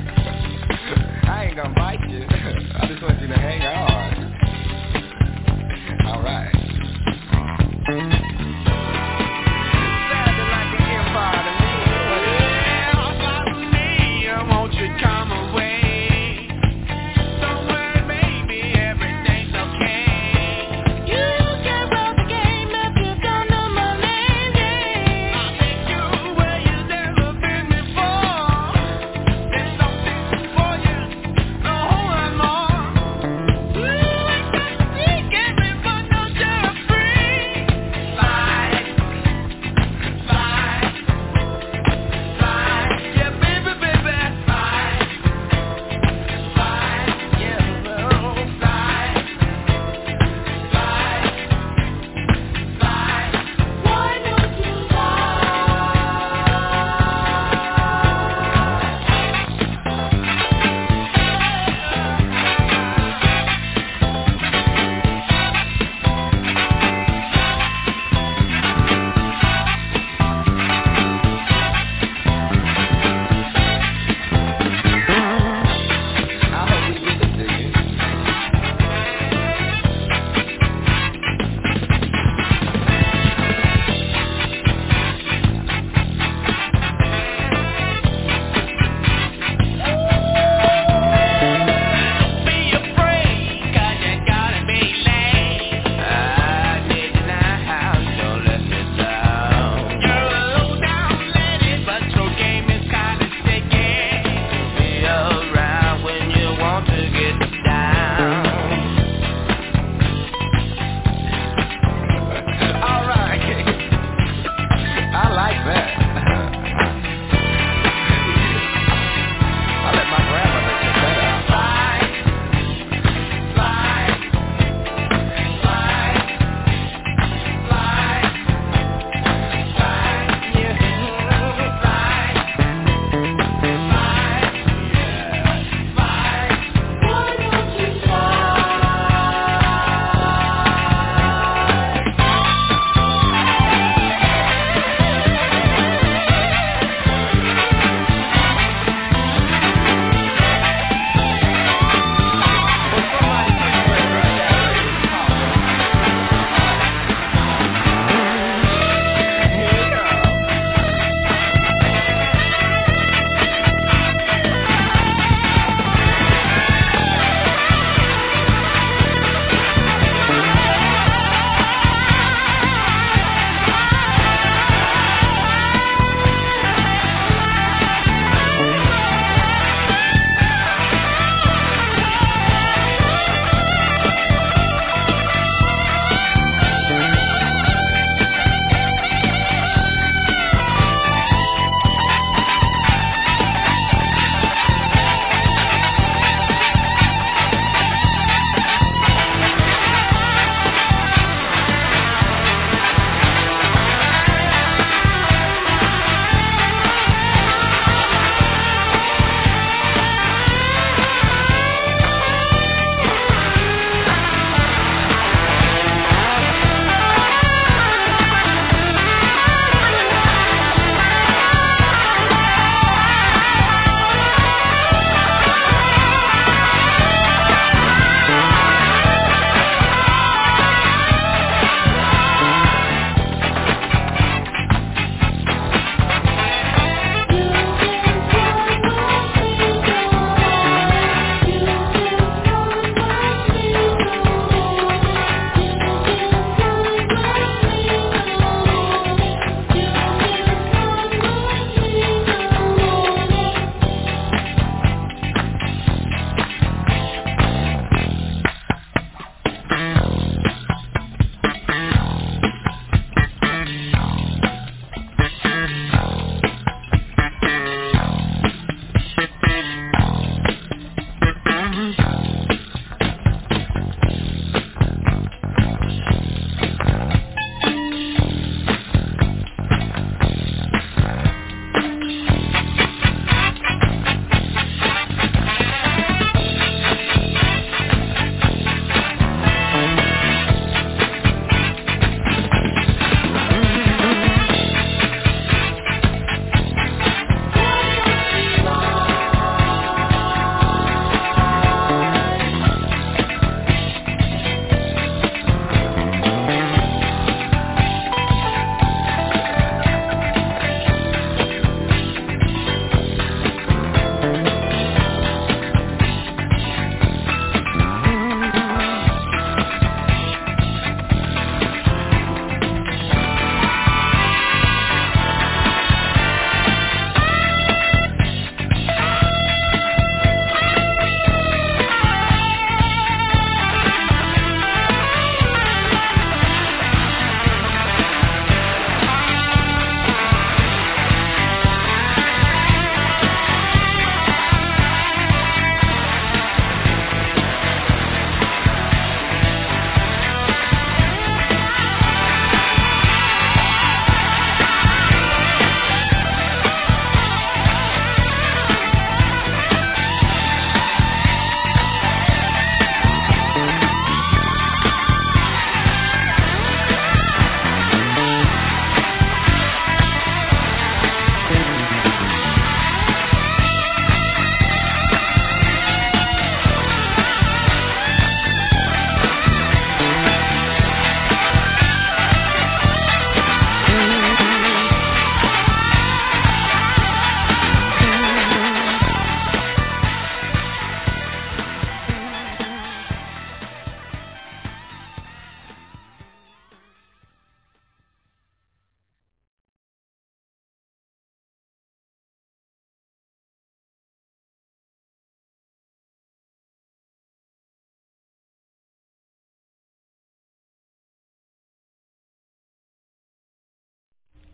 I ain't gonna bite you. I just want you to hang on. All right. Sounded like an empire to me. Yeah, follow me. I want you to come away. Don't worry, baby, everything's okay. You can run the game if you don't know my name. I'll take you where you've never been before. There's something for you, a whole lot more.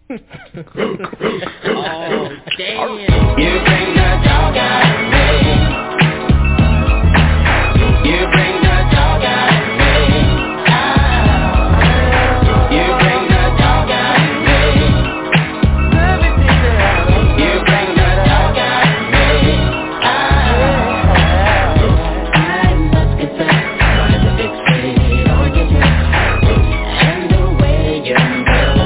Oh, damn. You bring the dog out of me. You bring the dog out of me. You bring the dog out of me. You bring the dog out of me. I must confess, by the big state on your chest, and the way you move.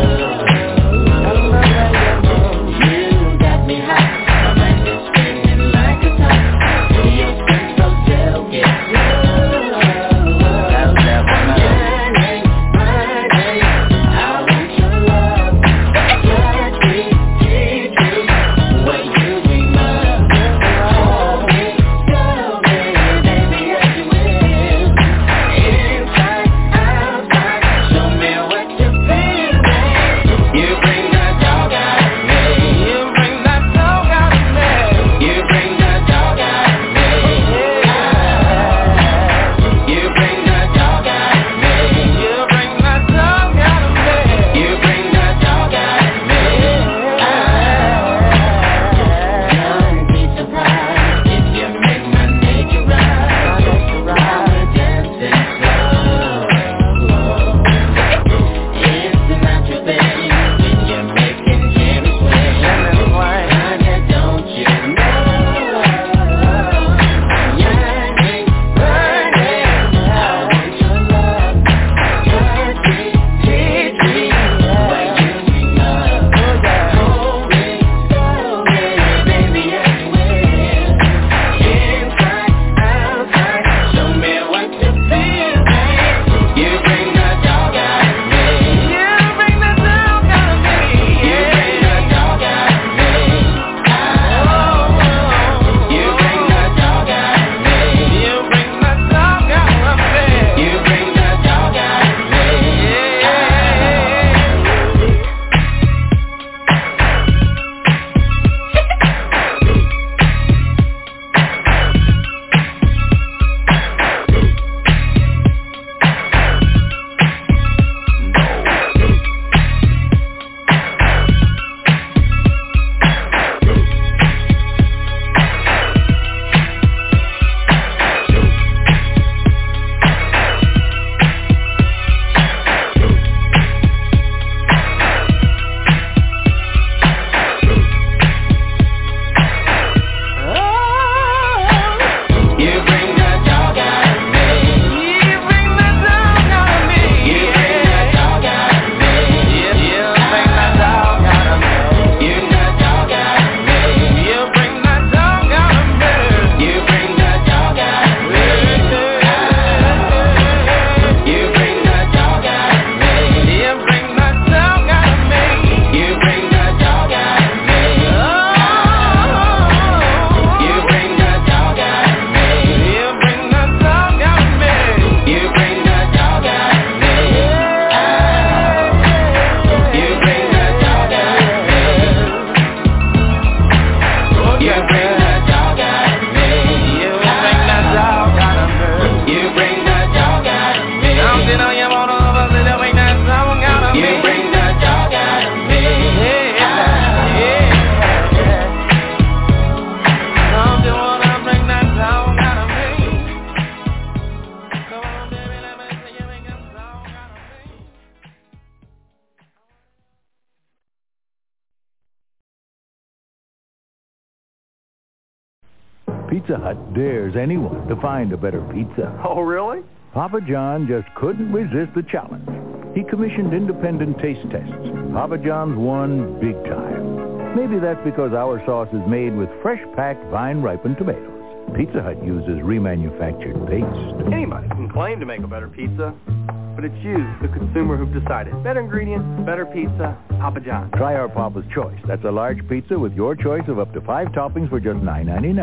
Pizza Hut dares anyone to find a better pizza. Oh, really? Papa John just couldn't resist the challenge. He commissioned independent taste tests. Papa John's won big time. Maybe that's because our sauce is made with fresh-packed, vine-ripened tomatoes. Pizza Hut uses remanufactured paste. Anybody can claim to make a better pizza, but it's you, the consumer, who've decided. Better ingredients, better pizza, Papa John. Try our Papa's Choice. That's a large pizza with your choice of up to 5 toppings for just $9.99.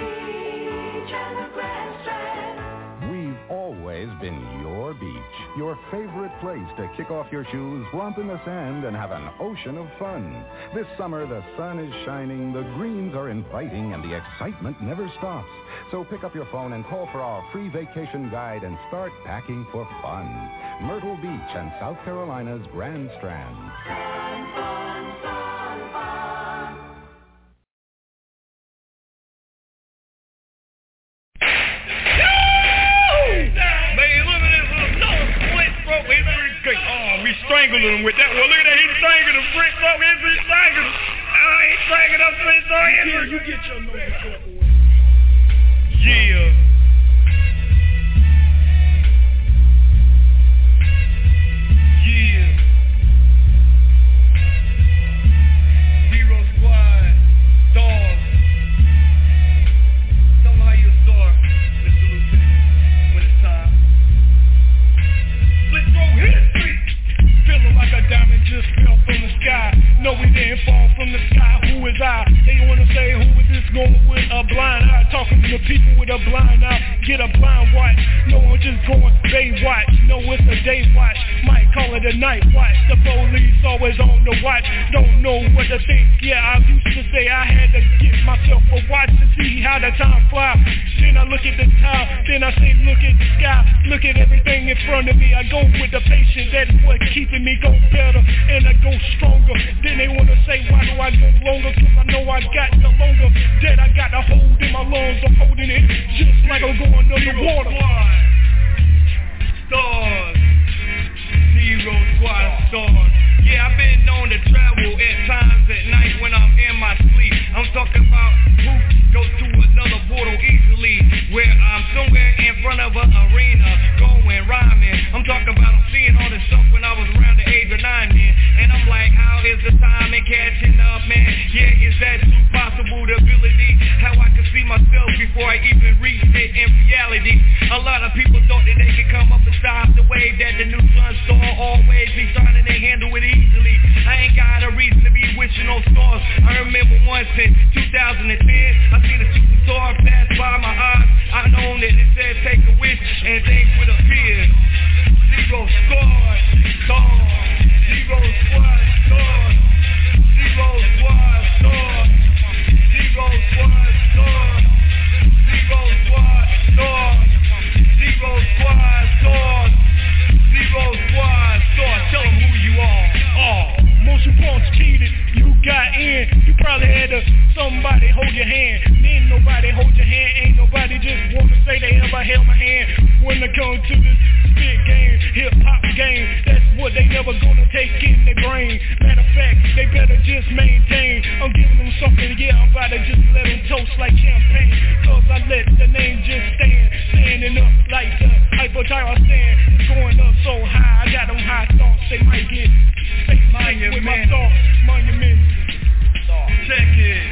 We've always been your beach, your your favorite place to kick off your shoes, romp in the sand, and have an ocean of fun. This summer, the sun is shining, the greens are inviting, and the excitement never stops. So pick up your phone and call for our free vacation guide and start packing for fun. Myrtle Beach and South Carolina's Grand Strand. Oh, we strangled him with that. Well, look at that. He strangled him. Brick, look, he strangled him. Oh, he strangled him. Yeah, you get your nose up, boy. Yeah. Yeah. Zero Squad. Stars. Tell me how you a star, Mr. Lieutenant, when it's time. Split throw history. Feeling like a diamond just fell from the sky. No, we didn't fall from the sky. Who is I? They wanna say, who is this going with a blind eye? Talking to the people with a blind eye. Get a blind watch. No, I'm just going Baywatch. No, it's a day watch. Might call it a night watch. The police always on the watch. Don't know what to think. Yeah, I used to say I had to get myself a watch to see how the time flies. Then I look at the time. Then I say, look at the sky. Look at everything in front of me. I go with the patient. That's what's keeping me go better. And I go stronger. Then they wanna say, why do I go longer? Cause I know I got the longer. That I got the hold in my lungs. I'm holding it just like I'm going underwater. Stars. Zero Squad stars. Yeah, I've been known to travel at times at night when I'm in my sleep. I'm talking about who goes to another portal easily, where I'm somewhere in front of an arena going rhyming. I'm talking about I'm seeing all this stuff when I was around the age of 9, man. And I'm like, how is the time and catching up, man? Yeah, is that too possible? The ability, how I can see myself before I even reached it in reality. A lot of people thought that they could come up and stop the way that the new sun star always be trying to handle it easily. I ain't got a reason to be wishing on stars. I remember once in 2010, I seen a shooting star pass by my eyes. I know that it said take a wish and things would appear. Zero Squad stars. Zero Squad stars. Zero Squad stars. Zero Squad stars. Zero Squad stars. Zero Squad stars. Zero Squad stars. Tell them who you are. Motion punch cheated. You got in. You probably had somebody hold your hand. Ain't nobody hold your hand. Ain't nobody just wanna say they ever held my hand. When they come to this spit game, hip hop game, that's what they never gonna take in their brain. Matter of fact, they better just maintain. I'm giving them something, yeah, I'm about to just let them toast like champagne. Cause I let the name just stand, standing up like the hypothyroid stand. It's going up so high, I got them high thoughts, they might get with my thoughts. Monument. Check it.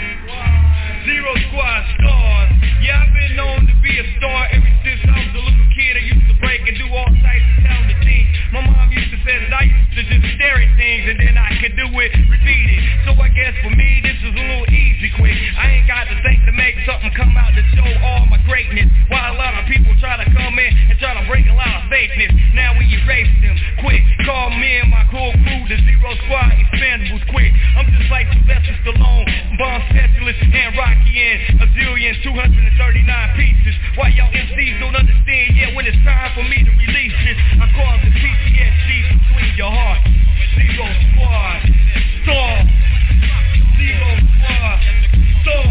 Zero Squad stars. Yeah, I've been known to be a star ever since I was a little kid. I used to break and do all types of talented things. My mom used to say that I used to just stare at things and then I could do it, repeat it. So I guess for me this is a little easy quick. I ain't got to think to make something come out to show all my greatness. While a lot of people try to come in and try to break a lot of fakeness. Now we erase them quick. Call me and my cool crew the Zero Squad expendables quick. I'm just like Sylvester Stallone, bomb specialist and Rocky and a zillion 239 pieces. Why y'all MCs don't understand yet when it's time for me to release this? I call it the PTSD between your heart. Zero Squad star. Zero Squad star.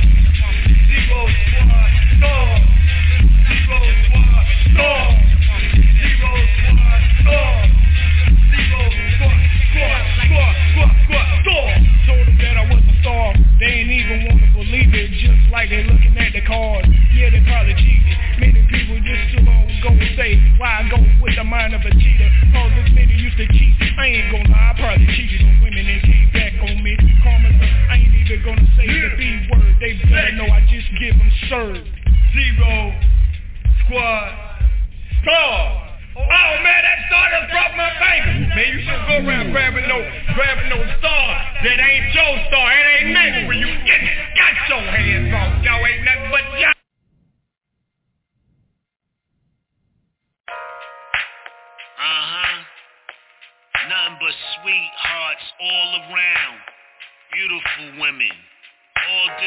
Zero Squad star. Zero Squad star. Zero Squad star. Zero Squad star. Told them that I was a star. They ain't even wanna believe it, just like they looking at the cards. Yeah, they probably cheated. Many people just too long go and say, why I go with the mind of a cheater? Cause as many used to cheat. I ain't gonna lie, I probably cheated on women and came back on me. Karma's up, I ain't even gonna say the B word. They better know I just give them served. Zero Squad star. Oh man, that star just broke my finger. Man, you should go around grabbing no star that ain't your star. It ain't next for you. Got your hands off. Y'all ain't nothing but y'all. Uh-huh.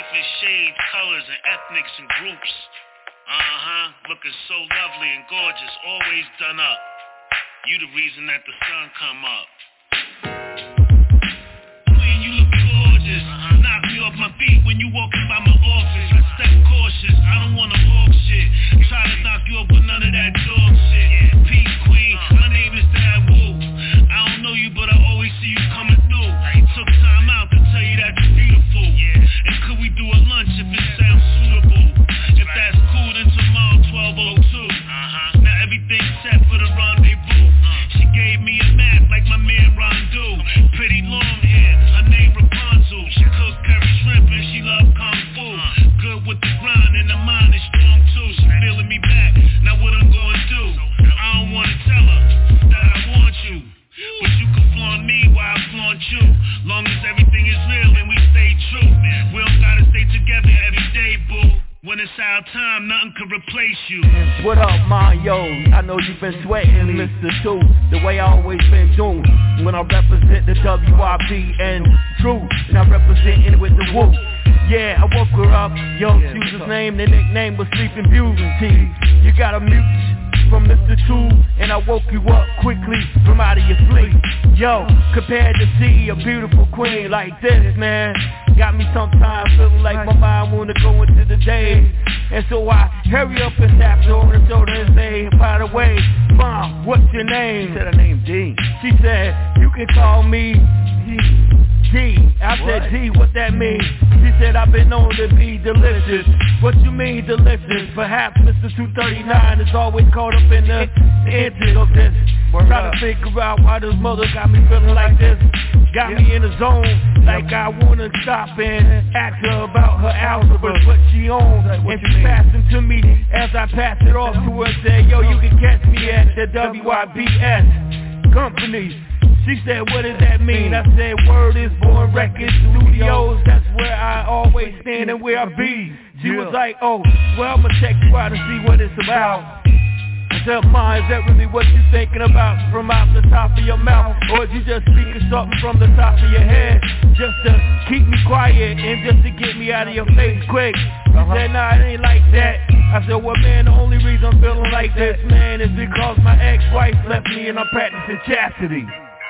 different shades, colors, and ethnics and groups. Looking so lovely and gorgeous, always done up. You the reason that the sun come up. Queen, you look gorgeous. Knock me off my feet when you walking by my office. I step cautious, I don't wanna walk shit. Try to knock you up with none of that dog shit. Peace, queen, my name is Dad Wu. I don't know you, but I always see you coming through. I took time out to tell you that you're beautiful. And could we do a lunch if it sounds suitable? If that's cool, then tomorrow 12:02. Now everything's set for the rendezvous. She gave me a map like my man Rondu. Pretty long hair, her name Rapunzel. She cook curry shrimp and she love kung fu. Good with the grind and the mind is strong too. She feeling me back, now what I'm gonna do? I don't wanna tell her that I want you, but you can flaunt me while I flaunt you. Long as everything is real and we stay true. We don't gotta stay together every day, boo. When it's our time, nothing can replace you. What up, man, yo? I know you've been sweating, Mr. 2, the way I always been doing. When I represent the WIB and True, and I representing it with the Woo. Yeah, I woke her up, yo, she was his name, the nickname was Sleeping Beauty. You got a mute from Mr. 2, and I woke you up quickly from out of your sleep. Yo, compared to see a beautiful queen like this, man, got me sometimes feeling like my mind wanna go into the day. And so I hurry up and tap her on the shoulder and say, by the way, Mom, what's your name? She said her name D. She said, you can call me D. I said, D, what that mean? She said, I've been known to be delicious. What you mean delicious? Perhaps Mr. 239 is always caught up in the inches of this. Try to figure out why this mother got me feeling like this. Got me in the zone, like I wanna stop and ask her about her algebra, what she owns. And she passed it to me as I passed it off to her and said, yo, you can catch me at the WIBS company. She said, what does that mean? I said, word is Born Records Studios. That's where I always stand and where I be. She was like, oh, well, I'ma check you out and see what it's about. I said, Ma, is that really what you thinking about from out the top of your mouth? Or is you just speaking something from the top of your head just to keep me quiet and just to get me out of your face quick? She said, nah, it ain't like that. I said, well, man, the only reason I'm feeling like this, man, is because my ex-wife left me and I'm practicing chastity.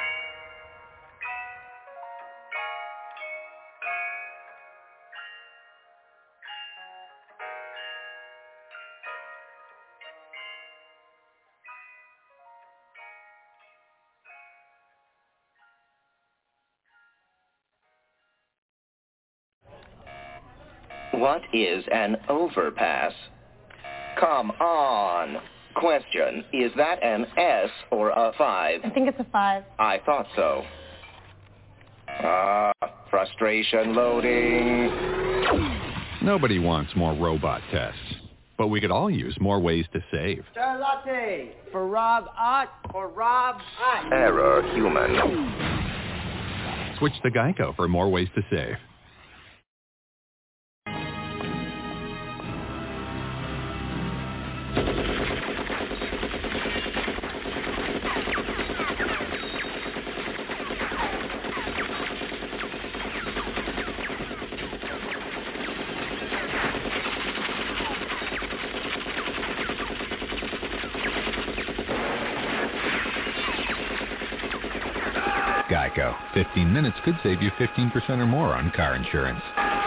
What is an overpass? Come on. Question, is that an S or a 5? I think it's a 5. I thought so. Frustration loading. Nobody wants more robot tests, but we could all use more ways to save. Sir latte for Rob Ott or Rob Ott. Error human. Switch to Geico for more ways to save. Geico. 15 minutes could save you 15% or more on car insurance.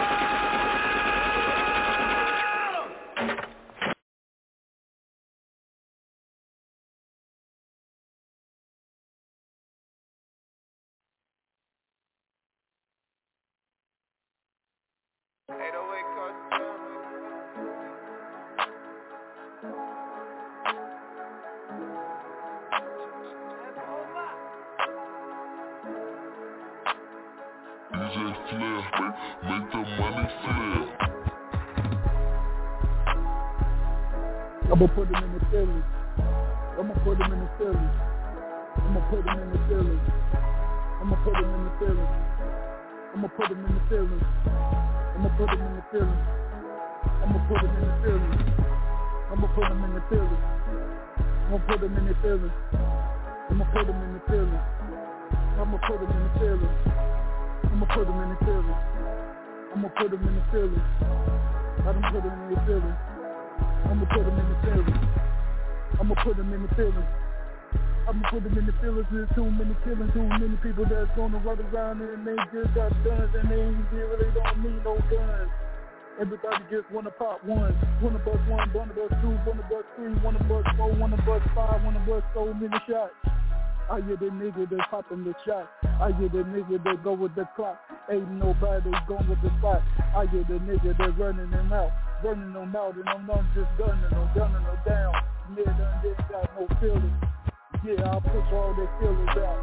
I'ma put him in the feelings. I'ma put him in the feelings. I'ma put him in the feelings. I'ma put him in the feelings. I'ma put him in the feelings. I'ma put him in the feelings. I'ma put him in the feelings. I'ma put him in the feelings. I'ma put him in the feelings. I'ma put him in the feelings. I'ma put him in the feelings. I'ma put him in the feelings. I'ma put them in the feelings. I done put them in the feelings. I'ma put them in the feelings. I'ma put them in the feelings. I'ma put them in the feelings. There's too many killings, too many people that's gonna run around and they just got guns and they really don't need no guns. Everybody just wanna pop one, wanna bust one, wanna bust two, wanna bust three, wanna bust four, wanna bust five, wanna bust so many shots. I hear the nigga that popping the shot. I hear the nigga that go with the clock. Ain't nobody going with the spot. I hear the nigga that running them out, and I'm not just gunning them down. Yeah, they ain't got no feelings. Yeah, I'll push all their feelings out.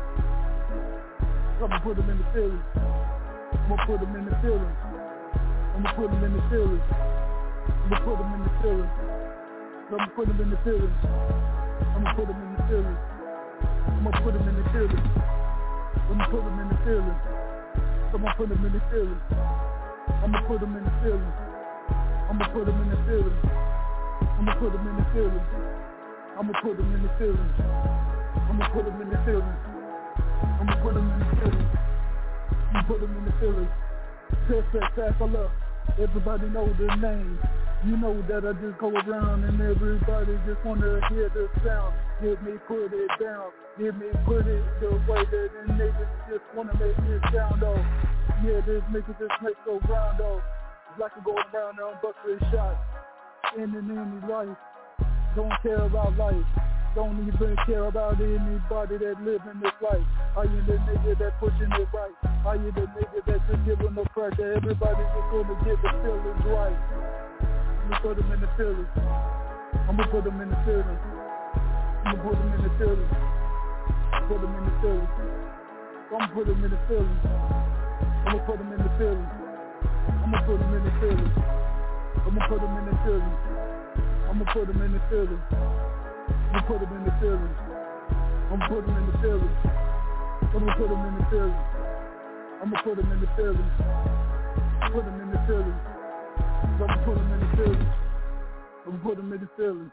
I'ma put them in the feelings. I'ma put them in the feelings. I'ma put them in the feelings. I'ma put them in the feelings. I'ma put them in the feelings. I'ma put them in the feelings. I'ma put them in the feelings. I'ma put them in the feelings. I'ma put them in the feelings. I'ma put them in the feelings. I'ma put them in the feelings. I'ma put them in the feelings. I'ma put them in the feelings. I'ma put them in the feelings. I'ma put them in the feelings. I'ma put them in the feelings. Spectacular. Everybody know the name. You know that I just go around and everybody just wanna hear the sound. Give me put it down. Give me put it the way that the niggas just wanna make it sound off. Yeah, this nigga just make go round off. Like to go around there and bust his shots. In any life. Don't care about life. Don't even care about anybody that live in this life. Are you the nigga that pushing it right? Are you the nigga that just giving the pressure? Everybody just gonna get the feelings right. I'ma put them in the feelings. I'ma put them in the feelings. I'ma put them in the feelings. Put them in the feelings. I'ma put them in the feelings. I'ma put them in the feelings. I'ma put them in the feelings. I'ma put them in the feelings. I'ma put them in the feelings. I'ma put them in the feelings. I'ma put them in the feelings. I'ma put them in the feelings. I'ma put them in the feelings. Put them in the feelings. I'ma put them in the feelings. I'ma put them in the feelings.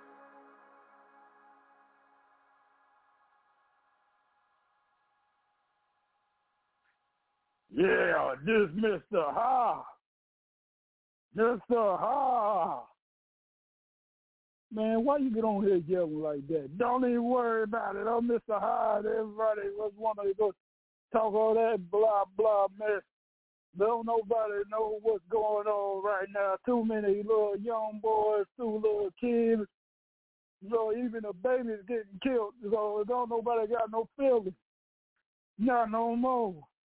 Yeah, this Mr. Ha. Mr. Ha. Man, why you get on here yelling like that? Don't even worry about it. I'm Mr. Hyde. Everybody was wanting to go talk all that blah, blah mess. Don't nobody know what's going on right now. Too many little young boys, too little kids. So even the babies getting killed. So don't nobody got no feelings. Not no more.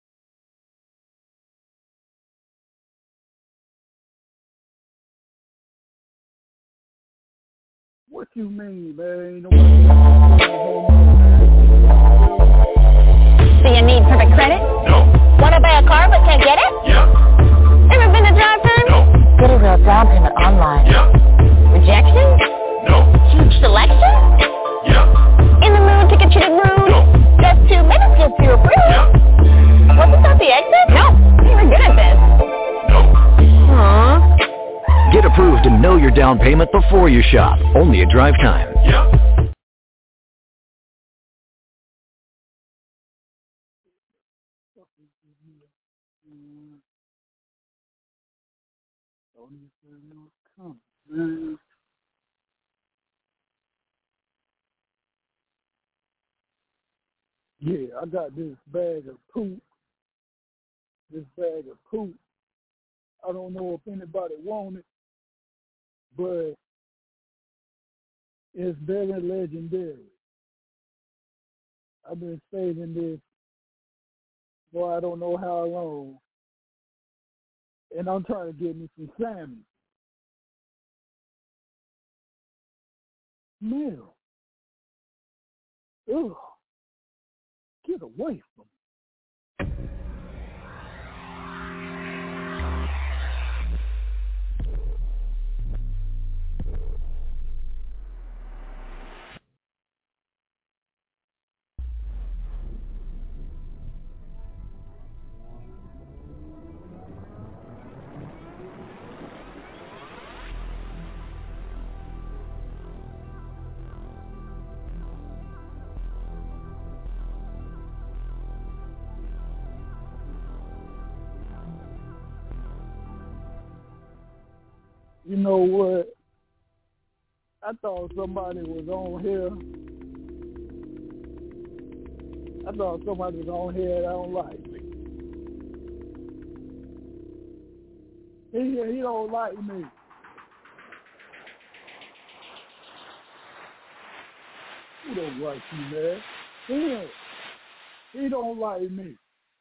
What you mean, man? Do you need perfect credit? No. Want to buy a car but can't get it? Yeah. Ever been to drive-thru? No. Get a real down payment online. Yeah. Rejection? No. Huge selection? Yeah. In the mood to get you to groove? No. Just 2 minutes, you'll be approved? Yeah. Wasn't that the exit? No. You were good at this. No. Aww. Get approved and know your down payment before you shop. Only at Drive Time. Yeah. Yeah, I got this bag of poop. I don't know if anybody want it, but it's very legendary. I've been saving this for I don't know how long, and I'm trying to get me some salmon. Smell. Ugh. Get away from me. You know what? I thought somebody was on here. I thought somebody was on here that don't like me. He don't like me. Who don't like you, man? He don't like me.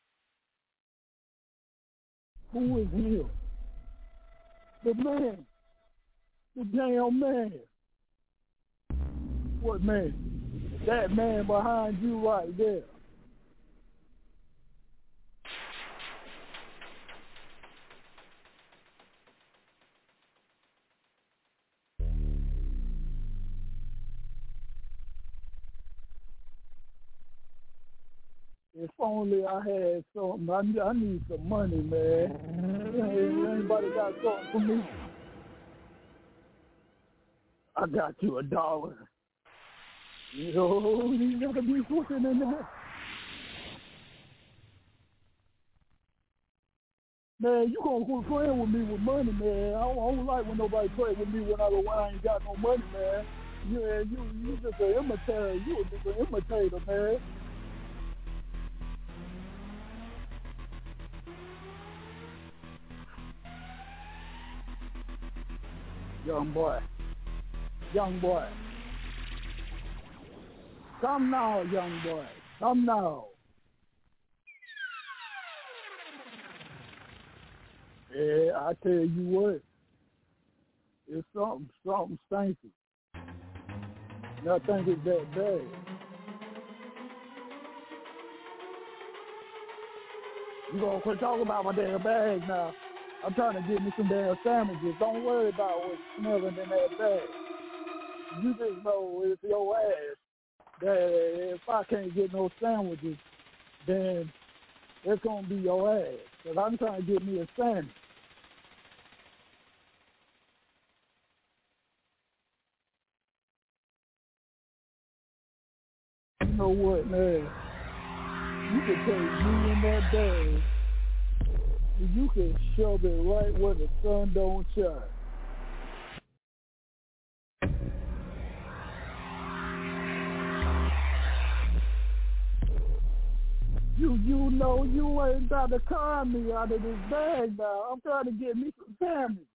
Who is him? The man. The damn man. What man? That man behind you right there. If only I had something. I need some money, man. Anybody got something for me? I got you $1. You know, you gotta be looking in there. Man, you gonna quit playing with me with money, man. I don't like when nobody play with me when I ain't got no money, man. You just an imitator. You just an imitator, man. Young boy. Come now, young boy. Come now. Yeah, I tell you what. It's something stinky. And I think it's that bad. You gonna quit talking about my damn bag now. I'm trying to get me some damn sandwiches. Don't worry about what's smelling in that bag. You just know it's your ass that if I can't get no sandwiches, then it's going to be your ass. Because I'm trying to get me a sandwich. You know what, man? You can take me in that bag. You can shove it right where the sun don't shine. You know you ain't got to con me out of this bag now. I'm trying to get me some sandwich.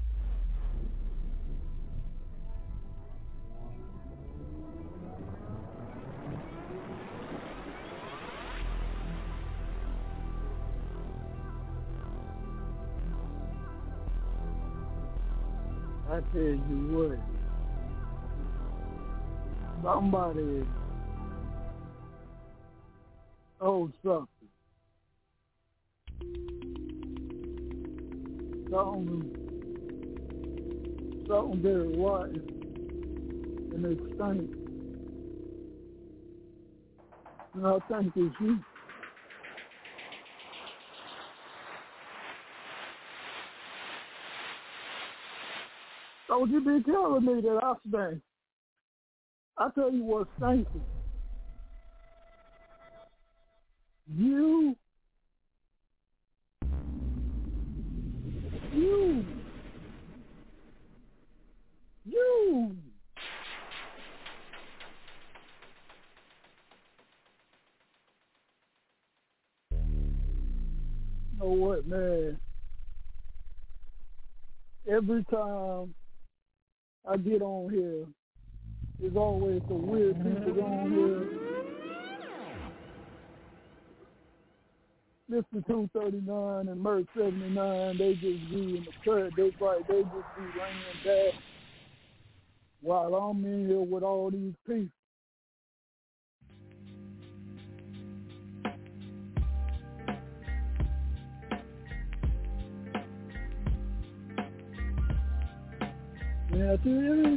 I tell you what, somebody owed something. Something very rotten and it stinks. And I think it's you. Don't you be telling me that I stink. I tell you what stinks. You. You know what, man? Every time I get on here, there's always some weird people on here. Mr. 239 and Merc 79, they just be in the cut. They just be laying back while I'm in here with all these people. Yeah, you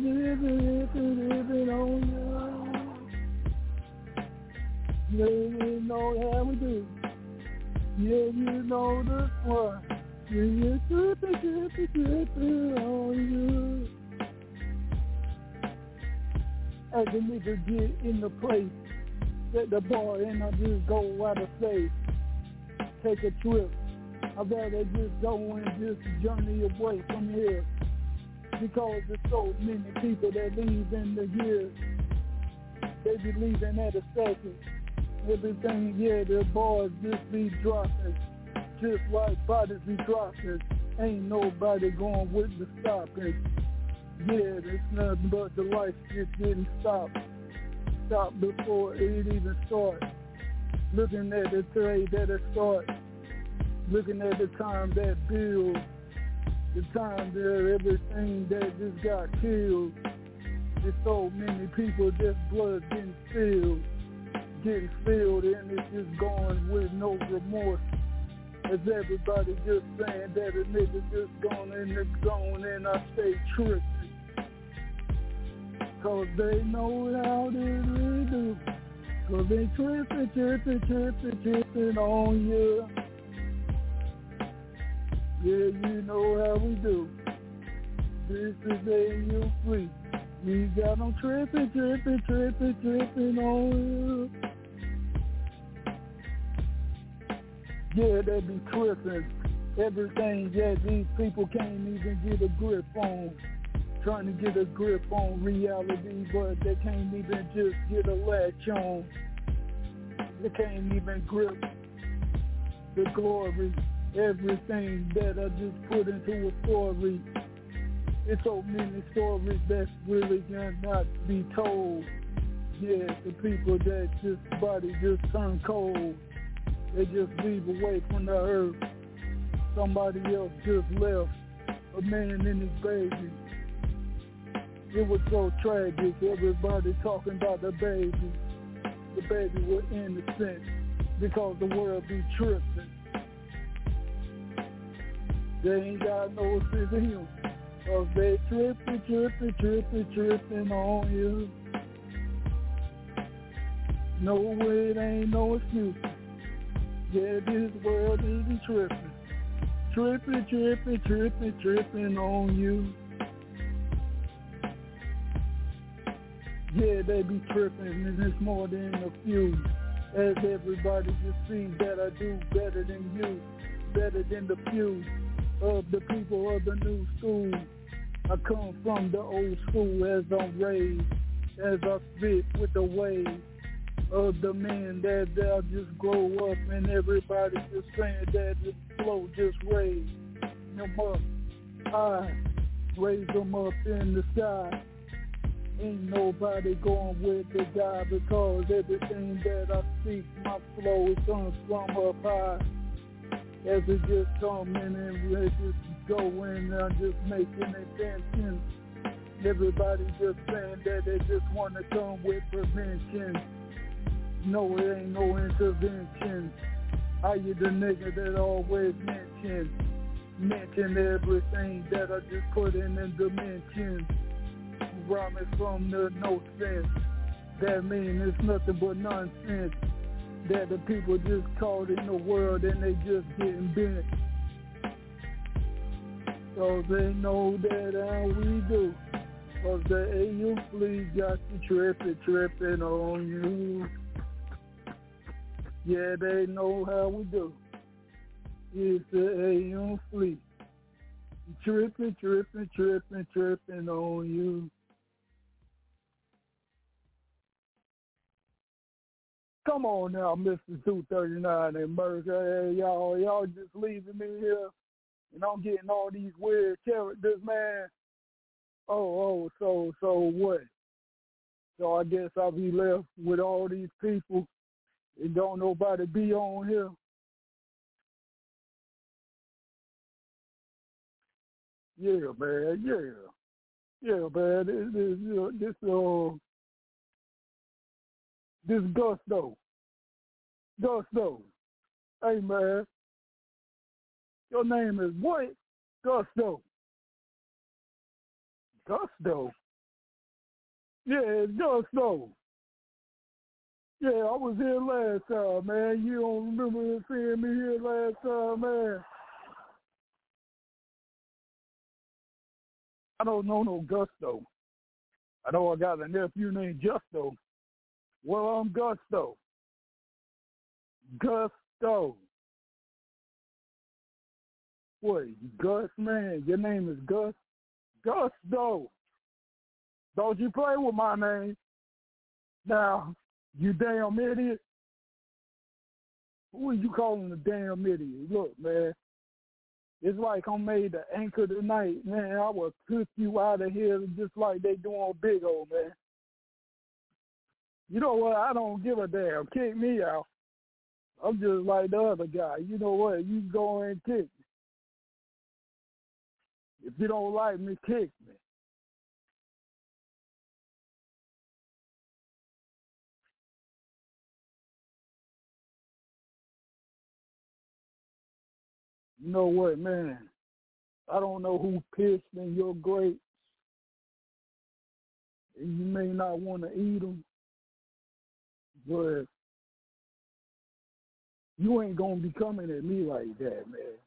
know how we do. Yeah, you know this one. Yeah, on you. As a nigga get in the place, set the bar and I just go out of state. Take a trip. I'd rather just go and just journey away from here. because there's so many people that leave in the year. They be leaving at a second. Everything, yeah, the boys just be dropping. Just like bodies be dropping. Ain't nobody going with the stopping. Yeah, there's nothing but the life just didn't stop. Stop before it even starts. Looking at the trade that it starts. Looking at the time that builds. The time that everything that just got killed. There's so many people, just blood getting spilled, and it's just going with no remorse. As everybody just saying that a nigga just gone in the zone, and I stay tripping. Cause they know how they do. Cause they tripping on you. Yeah, you know how we do. This is AU Free. We got them tripping on you. Yeah, they be tripping. Everything, yeah, these people can't even get a grip on. Trying to get a grip on reality, but they can't even just get a latch on. They can't even grip the glory. Everything that I just put into a story. It's so many stories that's really cannot be told. Yeah, the people that just body just turn cold. They just leave away from the earth. Somebody else just left. A man and his baby. It was so tragic. Everybody talking about the baby. The baby was innocent because the world be tripping. They ain't got no sense of humor. Cause they tripping on you. No, it ain't no excuse. Yeah, this world is tripping. Tripping on you. Yeah, they be tripping, and it's more than a few. As everybody just sees that I do better than you, better than the few of the people of the new school. I come from the old school as I'm raised, as I spit with the wave of the men that they'll just grow up, and everybody just saying that the flow just raise them up high, raise them up in the sky. Ain't nobody going with the guy because everything that I speak, my flow is comes from up high. As it just coming and it just going, I'm just making inventions. Everybody just saying that they just want to come with prevention. No, it ain't no intervention. I you the nigga that always mention everything that I just put in dimensions. Rhyming from the no sense. That mean it's nothing but nonsense. That the people just caught in the world and they just getting bent. So they know that how we do. Cause the AU Fleet got you tripping on you. Yeah, they know how we do. It's the AU Fleet. Tripping on you. Come on now, Mr. 239 and Mercer. Hey, y'all just leaving me here, and I'm getting all these weird characters, man. So what? So I guess I'll be left with all these people, and don't nobody be on here. Yeah, man. This Gusto. Hey, man. Your name is what? Gusto. Yeah, it's Gusto. Yeah, I was here last time, man. You don't remember seeing me here last time, man? I don't know no Gusto. I know I got a nephew named Justo. Well, I'm Gusto. What, Gus, man? Your name is Gus? Gusto. Don't you play with my name. Now, you damn idiot. Who are you calling a damn idiot? Look, man. It's like I'm made the anchor tonight, man. I will took you out of here just like they do on Big O, man. You know what? I don't give a damn. Kick me out. I'm just like the other guy. You know what? You go and kick me. If you don't like me, kick me. You know what, man? I don't know who pissed in your grapes. And you may not want to eat them, but you ain't going to be coming at me like that, man.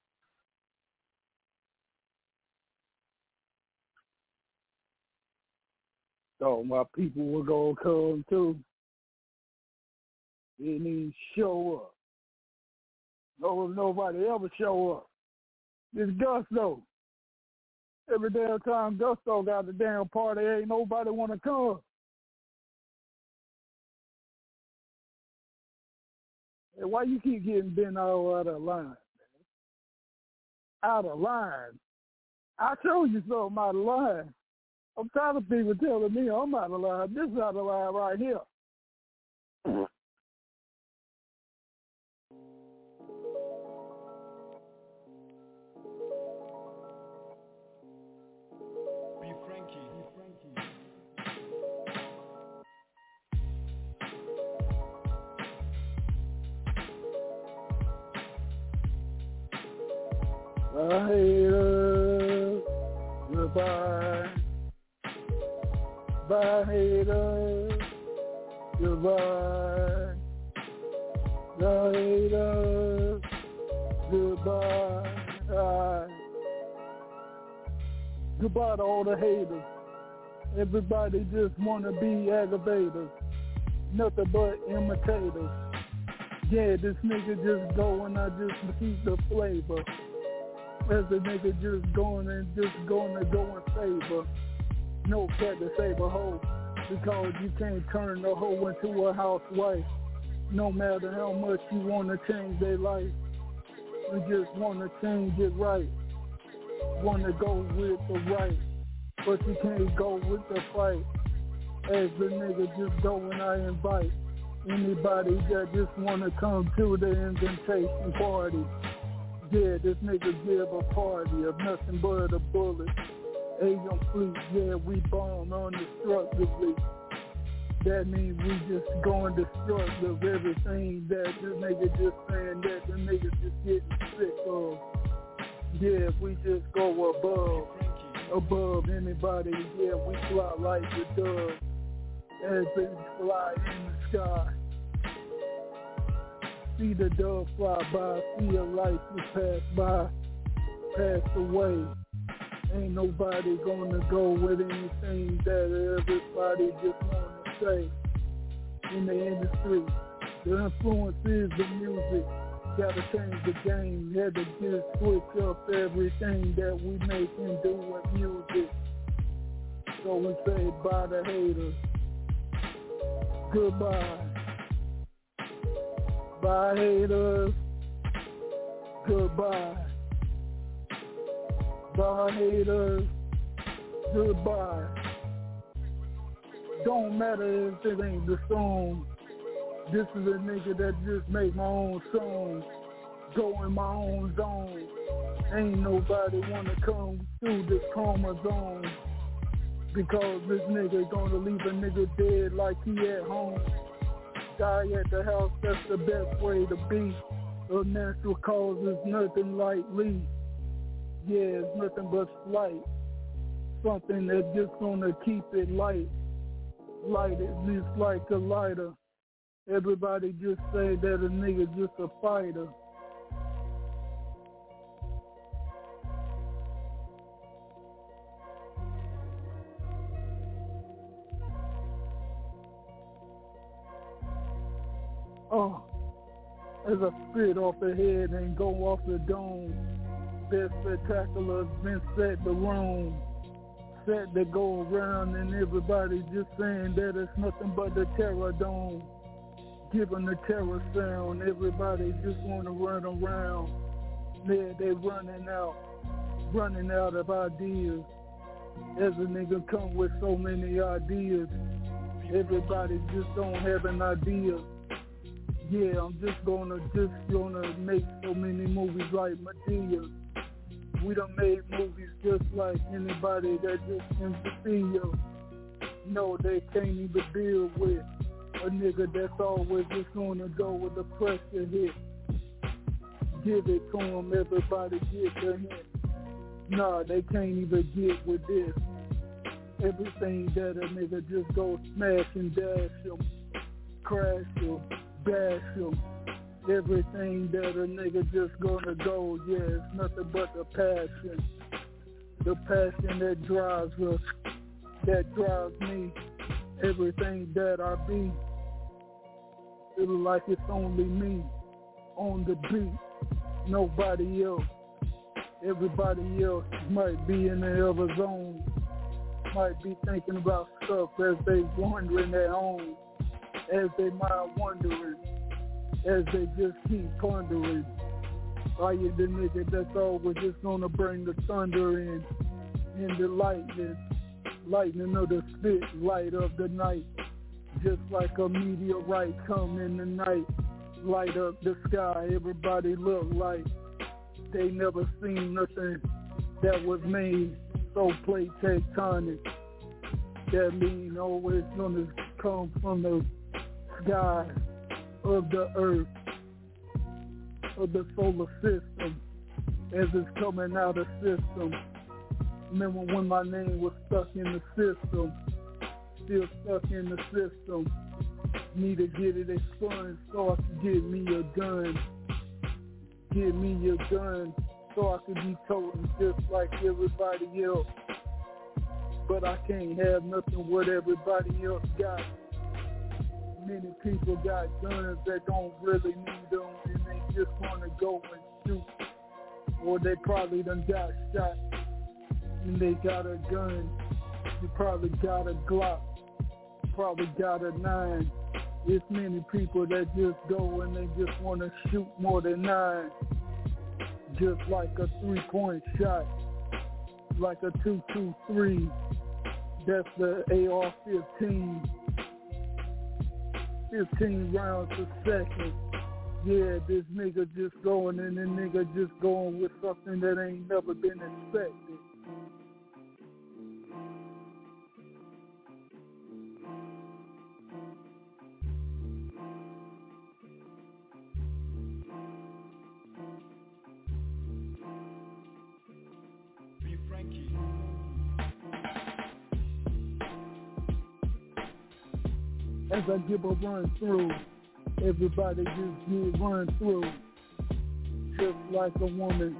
So my people were going to come too. They didn't even show up. Nobody ever show up. It's Gusto. Every damn time Gusto got the damn party, ain't nobody want to come. Hey, why you keep getting bent all out of line, man? Out of line? I showed you something out of line. I'm tired of people telling me I'm out of line. This is out of line right here. Bye, haters. Goodbye. Bye, haters. Goodbye. Bye, haters. Goodbye. Goodbye to all the haters. Everybody just want to be aggravators. Nothing but imitators. Yeah, this nigga just go and I just keep the flavor. As the nigga just going and just going to go in favor. No cat to save a hoe, because you can't turn the hoe into a housewife. No matter how much you want to change their life, you just want to change it right. Want to go with the right, but you can't go with the fight. As the nigga just go and I invite anybody that just want to come to the invitation party. Yeah, this nigga give a party of nothing but a bullet. AM fleet, yeah, we bomb undestructively. That means we just going destructive. Everything that this nigga just saying that the nigga just getting sick of. Yeah, we just go above anybody. Yeah, we fly like the dove. As they fly in the sky. See the dove fly by, see a life just pass by, pass away. Ain't nobody gonna go with anything that everybody just wanna say. In the industry, the influence is the music. Gotta change the game, had to just switch up everything that we make and do with music. So we say bye to haters. Goodbye. Bye, haters. Goodbye. Bye, haters. Goodbye. Don't matter if it ain't the song. This is a nigga that just make my own songs. Go in my own zone. Ain't nobody wanna come through this karma zone. Because this nigga gonna leave a nigga dead like he at home. Die at the house, that's the best way to be. A natural cause is nothing lightly. Yeah, it's nothing but slight. Something that's just gonna keep it light. Light it just like a lighter. Everybody just say that a nigga just a fighter. Oh, as I spit off the head and go off the dome, best spectacular's been set the room. that they go around and everybody just saying that it's nothing but the terror dome. Giving the terror sound, everybody just wanna run around. Yeah, they running out of ideas. As a nigga come with so many ideas, everybody just don't have an idea. Yeah, I'm just gonna make so many movies like Madea. We done made movies just like anybody that just in the field. No, they can't even deal with a nigga that's always just gonna go with the pressure hit. Give it to them, everybody get the hint. Nah, they can't even get with this. Everything that a nigga just go smash and dash them, crash them, bash them. Everything that a nigga just gonna go, yeah, it's nothing but the passion. The passion that drives us, that drives me. Everything that I be, feel like it's only me on the beat, nobody else. Everybody else might be in the other zone, might be thinking about stuff as they wandering at home, as they mind wondering, as they just keep pondering. Are you the nigga that's always just gonna bring the thunder in the lightning of the spit, light of the night, just like a meteorite come in the night, light up the sky. Everybody look like they never seen nothing that was made so plate tectonic. That mean always gonna come from the sky of the earth, of the solar system, as it's coming out of system. Remember when my name was stuck in the system, still stuck in the system. Need to get it expunged so I can get me a gun. Give me a gun so I can be toting just like everybody else. But I can't have nothing what everybody else got. Many people got guns that don't really need them and they just want to go and shoot. Or they probably done got shot and they got a gun. You probably got a Glock, probably got a 9. There's many people that just go and they just want to shoot more than 9. Just like a 3-point shot, like a 2-2-3. That's the AR-15. 15 rounds a second. Yeah, this nigga just going and the nigga just going with something that ain't never been expected. As I give a run through, everybody just get run through. Just like a woman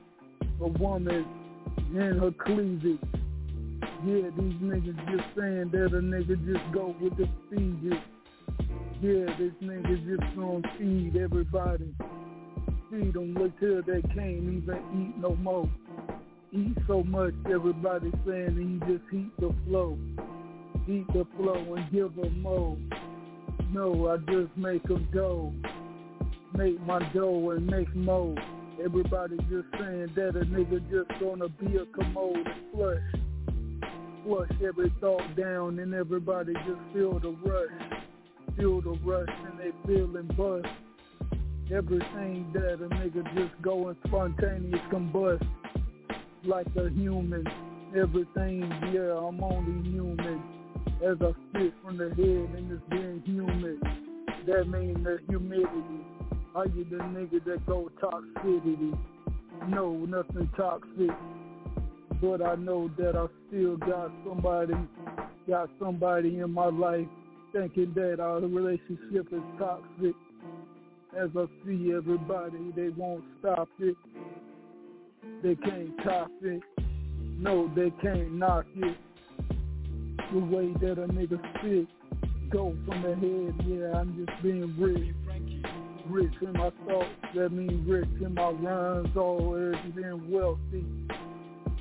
in her cleavage. Yeah, these niggas just saying that a nigga just go with the feed. Yeah, this nigga just gonna feed everybody. Feed them till they can't even eat no more. Eat so much, everybody saying he just heat the flow. Eat the flow and give them more. No, I just make them dough. Make my dough and make more. Everybody just saying that a nigga just gonna be a commode and flush every thought down and everybody just feel the rush and they feeling bust. Everything that a nigga just go and spontaneous combust like a human. Everything, yeah, I'm only human. As I spit from the head and it's being humid, that mean the humidity. Are you the nigga that go toxicity? No, nothing toxic. But I know that I still got somebody in my life thinking that our relationship is toxic. As I see everybody, they won't stop it. They can't top it. No, they can't knock it. The way that a nigga spit, go from the head, yeah, I'm just being rich. Rich in my thoughts, that means rich in my rhymes, always being wealthy.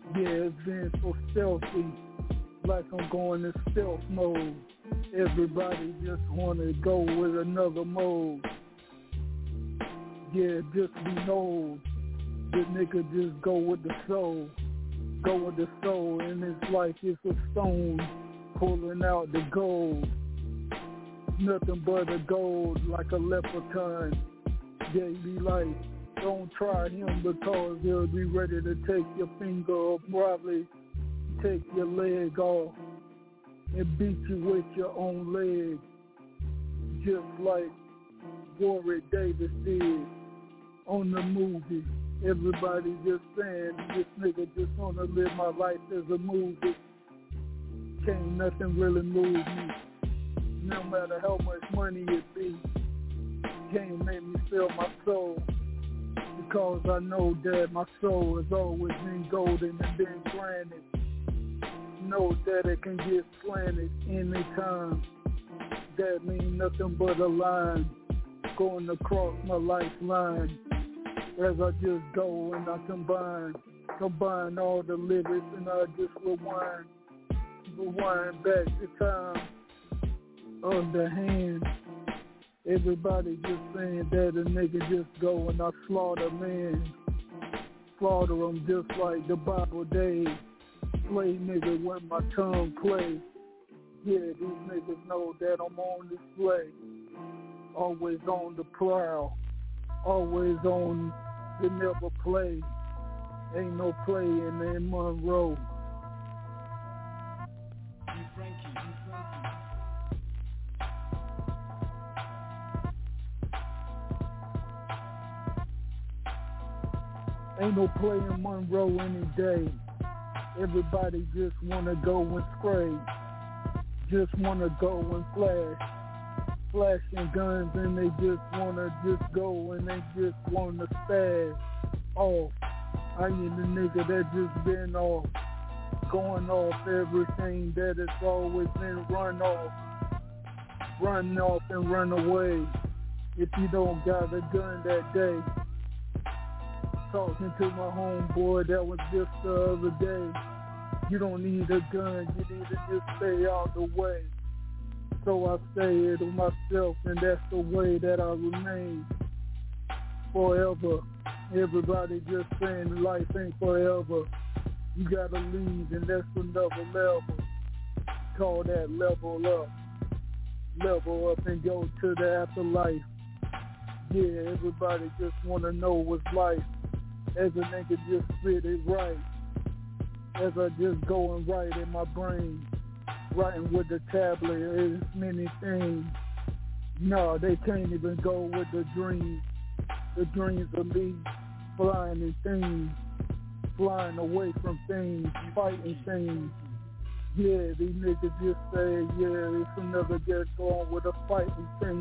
Yeah, it's been so stealthy, like I'm going in stealth mode. Everybody just wanna go with another mode. Yeah, just be known. This nigga just go with the soul. Go with the soul, and it's like it's a stone pulling out the gold. Nothing but the gold, like a leprechaun. They be like, don't try him because he'll be ready to take your finger or probably take your leg off and beat you with your own leg, just like Warwick Davis did on the movie. Everybody just saying this nigga just wanna live my life as a movie. Can't nothing really move me, no matter how much money it be. Can't make me feel my soul, because I know that my soul has always been golden and been granted. Know that it can get slanted anytime. That means nothing but a line going across my lifeline. As I just go and I combine all the lyrics, and I just rewind back the time of the hand. Everybody just saying that a nigga just go and I slaughter man. Slaughter them just like the Bible days. Play nigga when my tongue play. Yeah, these niggas know that I'm on display. Always on the prowl. Always on the never play. Ain't no play in that Monroe. Ain't no play in Monroe any day. Everybody just wanna go and spray. Just wanna go and flash. Flashing guns, and they just wanna just go and they just wanna spaz off. I ain't the nigga that just been off. Going off everything that has always been run off. Run off and run away. If you don't got a gun that day. Talking to my homeboy that was just the other day. You don't need a gun, you need to just stay out the way. So I say it to myself, and that's the way that I remain forever. Everybody just saying life ain't forever. You gotta leave, and that's another level. Call that level up. Level up and go to the afterlife. Yeah, everybody just wanna know what's life. As a nigga just spit it right. As I just go and write in my brain. Writing with the tablet, there's many things. No, they can't even go with the dreams. The dreams of me flying in things. Flying away from things, fighting things. Yeah, these niggas just say, yeah, it's another get going with a fighting thing.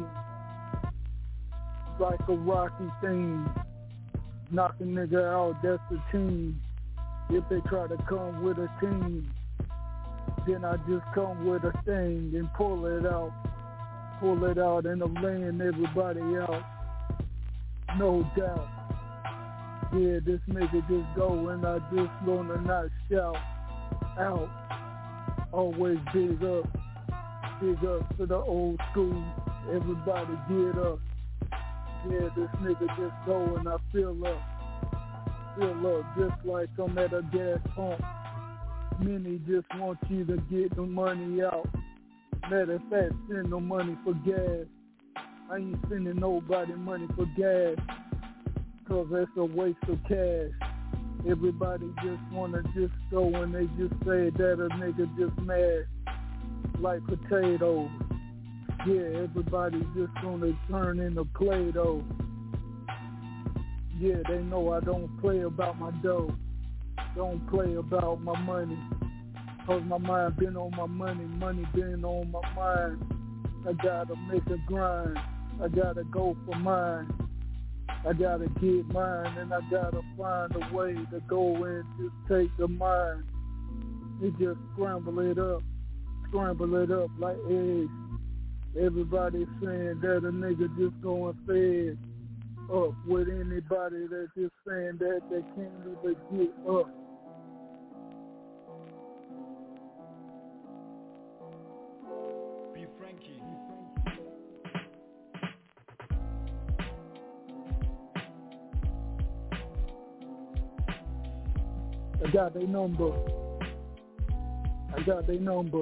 Like a rocky thing. Knock a nigga out, that's the team. If they try to come with a team, then I just come with a thing and pull it out and I'm laying everybody out. No doubt. Yeah, this nigga just go and I just gonna not shout out. Always big up to the old school. Everybody get up. Yeah, this nigga just go and I fill up just like I'm at a gas pump. Many just want you to get the money out. Matter of fact, send no money for gas. I ain't sending nobody money for gas, cause that's a waste of cash. Everybody just wanna just go and they just say that a nigga just mad like potatoes. Yeah, everybody just gonna turn into Play-Doh. Yeah, they know I don't play about my dough. Don't play about my money. Cause my mind been on my money been on my mind. I gotta make a grind. I gotta go for mine. I gotta get mine, and I gotta find a way to go and just take the mine. It just scramble it up like eggs. Everybody saying that a nigga just going fed up with anybody that's just saying that they can't even get up. Frankie. I got their number. I got their number.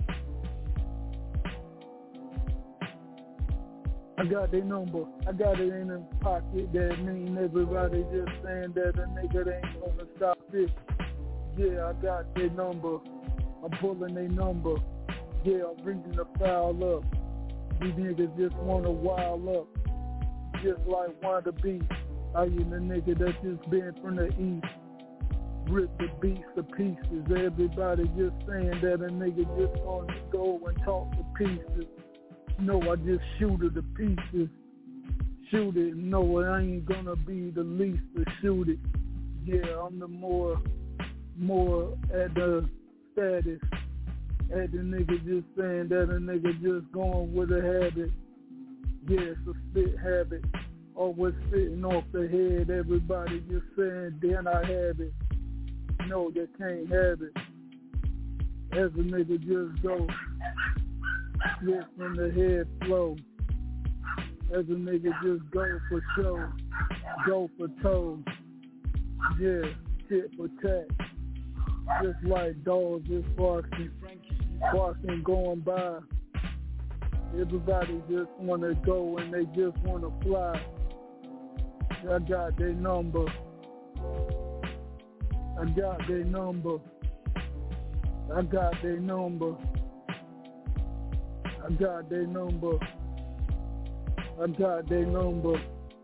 I got their number. I got it in the pocket. That mean everybody just saying that a nigga ain't gonna stop this. Yeah, I got their number. I'm pulling their number. Yeah, I'm reaching the foul up. These niggas just wanna wild up. Just like Wanda B. I am the nigga that just been from the east. Rip the beats to pieces. Everybody just saying that a nigga just gonna go and talk to pieces. No, I just shoot it to pieces. Shoot it. No, I ain't gonna be the least to shoot it. Yeah, I'm the more at the status. At the nigga just saying that a nigga just going with a habit. Yeah, it's a spit habit. Always spitting off the head. Everybody just saying, then I have it. No, they can't have it. As a nigga just go. Just from the head flow. As a nigga just go for show. Go for toe. Yeah, tit for tat. Just like dogs just barking going by. Everybody just wanna go and they just wanna fly. I got their number. I got their number. I got their number. I got their number. I got their number.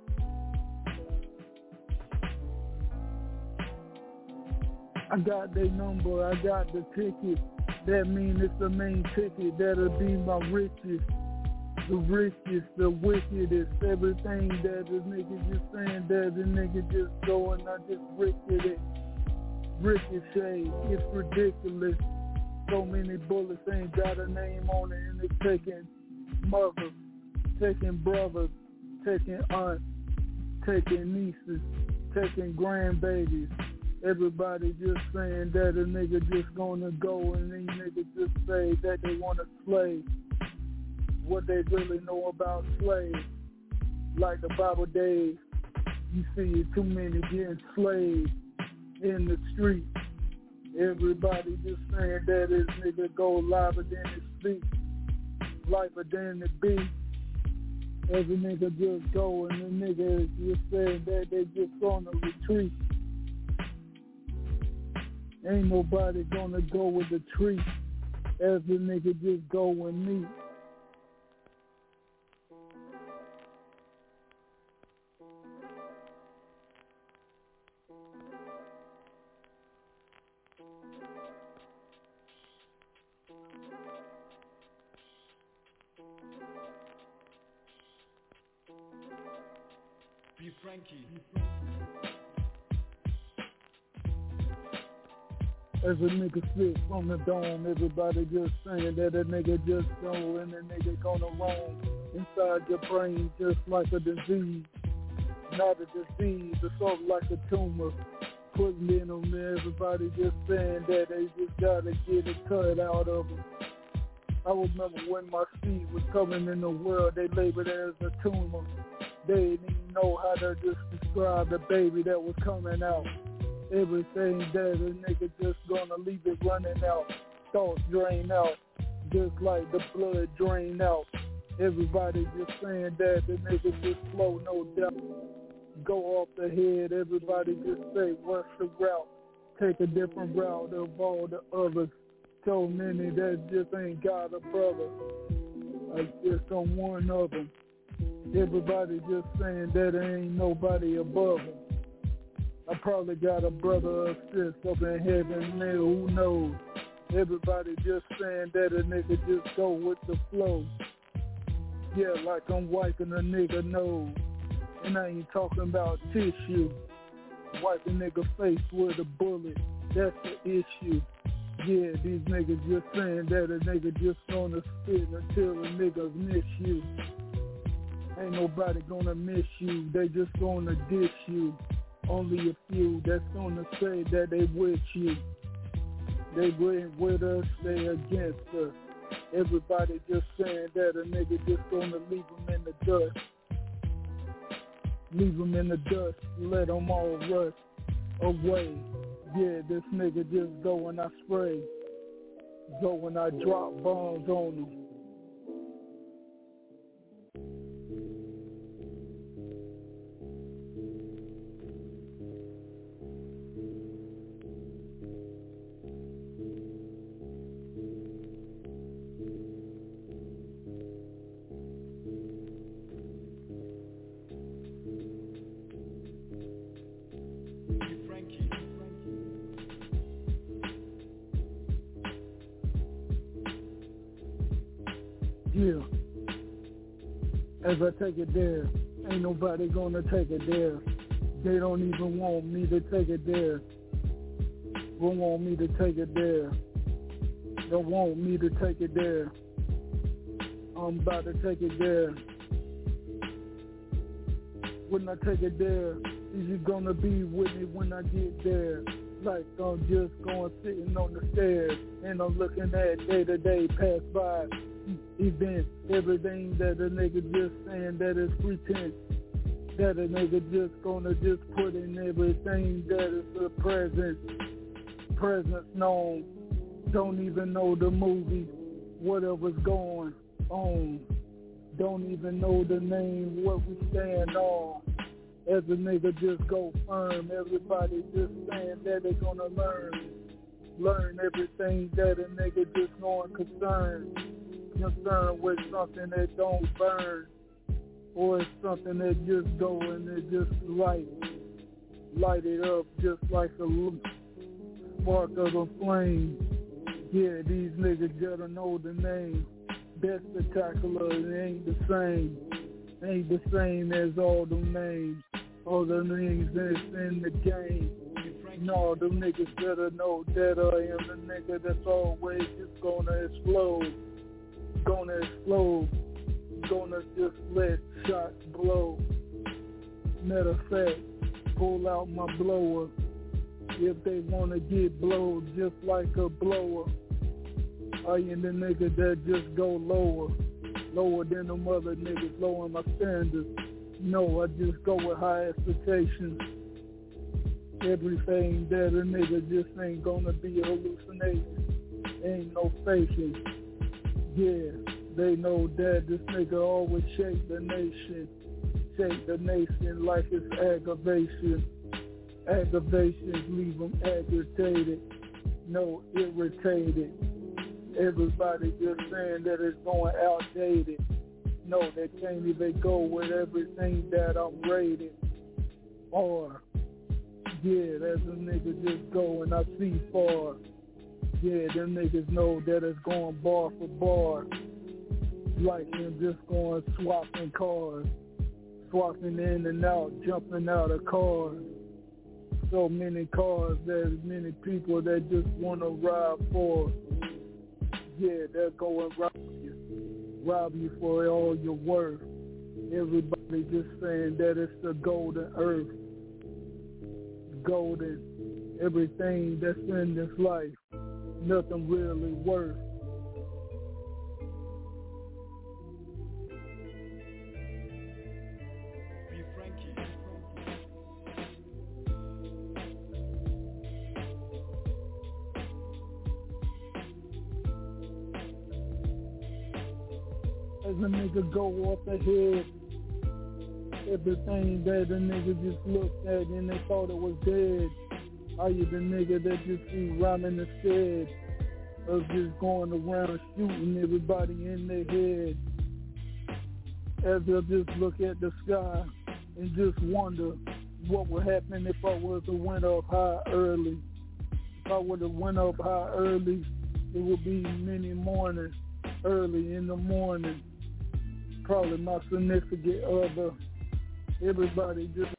I got their number. I got the ticket. That mean it's the main ticket. That'll be my richest. The richest, the wickedest. Everything that the nigga just saying that the nigga just go and I just ricochet it. Ricochet. It's ridiculous. So many bullets ain't got a name on it, and it's taking mothers, taking brothers, taking aunts, taking nieces, taking grandbabies. Everybody just saying that a nigga just gonna go and these niggas just say that they wanna slay. What they really know about slaves. Like the Bible days, you see too many getting slaved in the street. Everybody just saying that this nigga go liver than it speak, lifer than it be. As a nigga just go and the nigga is just saying that they just gonna retreat. Ain't nobody gonna go with the tree. As the nigga just go and meet. Be Frankie. As a nigga spit from the dome, everybody just saying that a nigga just go and a nigga gonna roam inside your brain just like a disease. Not a disease, it's sort of like a tumor. Putting in on there, everybody just saying that they just gotta get it cut out of them. I remember when my seed was coming in the world, they labeled it as a tumor. They didn't even know how to just describe the baby that was coming out. Everything that a nigga just gonna leave it running out. Thoughts drain out, just like the blood drain out. Everybody just saying that the nigga just flow, no doubt. Go off the head, everybody just say, what's the route? Take a different route of all the others. So many that just ain't got a brother. I just on one of them. Everybody just saying that there ain't nobody above them. I probably got a brother or sis up in heaven, man, who knows? Everybody just saying that a nigga just go with the flow. Yeah, like I'm wiping a nigga nose. And I ain't talking about tissue. Wipe a nigga face with a bullet. That's the issue. Yeah, these niggas just saying that a nigga just gonna spit until a nigga miss you. Ain't nobody gonna miss you. They just gonna diss you. Only a few that's gonna say that they with you. They with us, they against us. Everybody just saying that a nigga just gonna leave them in the dust. Leave them in the dust, let them all rust away. Yeah, this nigga just go and I spray. Go and I drop bombs on them. Yeah, as I take it there, ain't nobody gonna take it there. They don't even want me to take it there. Don't want me to take it there. Don't want me to take it there. I'm about to take it there. When I take it there, is you gonna be with me when I get there? Like I'm just going sitting on the stairs and I'm looking at day-to-day pass by event, everything that a nigga just saying that is pretense, that a nigga just gonna just put in everything that is the presence known, don't even know the movie, whatever's going on, don't even know the name, what we stand on, as a nigga just go firm, everybody just saying that they gonna learn everything that a nigga just going concerned with something that don't burn, or it's something that just go and it just light it up just like a spark of a flame. Yeah, these niggas gotta know the name. That's spectacular, it ain't the same as all them names that's in the game. No, them niggas better know that I am the nigga that's always just gonna explode, gonna just let shots blow. Matter of fact, pull out my blower if they wanna get blowed just like a blower. I am the nigga that just go lower than them other niggas, lowering my standards. No, I just go with high expectations. Everything that a nigga just ain't gonna be hallucinating. Ain't no faking. Yeah, they know that this nigga always shake the nation like it's aggravation. Aggravations leave them agitated, no irritated. Everybody just saying that it's going outdated. No, they can't even go with everything that I'm rated. Or, yeah, that's a nigga just go and I see far. Yeah, them niggas know that it's going bar for bar. Like him just going swapping cars. Swapping in and out, jumping out of cars. So many cars, there's many people that just want to ride for. Yeah, they'll go and rob you for all your worth. Everybody just saying that it's the golden earth. Golden, everything that's in this life, nothing really worth. As a nigga go off the head, everything that a nigga just looked at and they thought it was dead. Are you the nigga that just be rhyming instead of just going around shooting everybody in their head? As they'll just look at the sky and just wonder what would happen if I was to went up high early. If I would have went up high early, it would be many mornings, early in the morning. Probably my significant other. Everybody just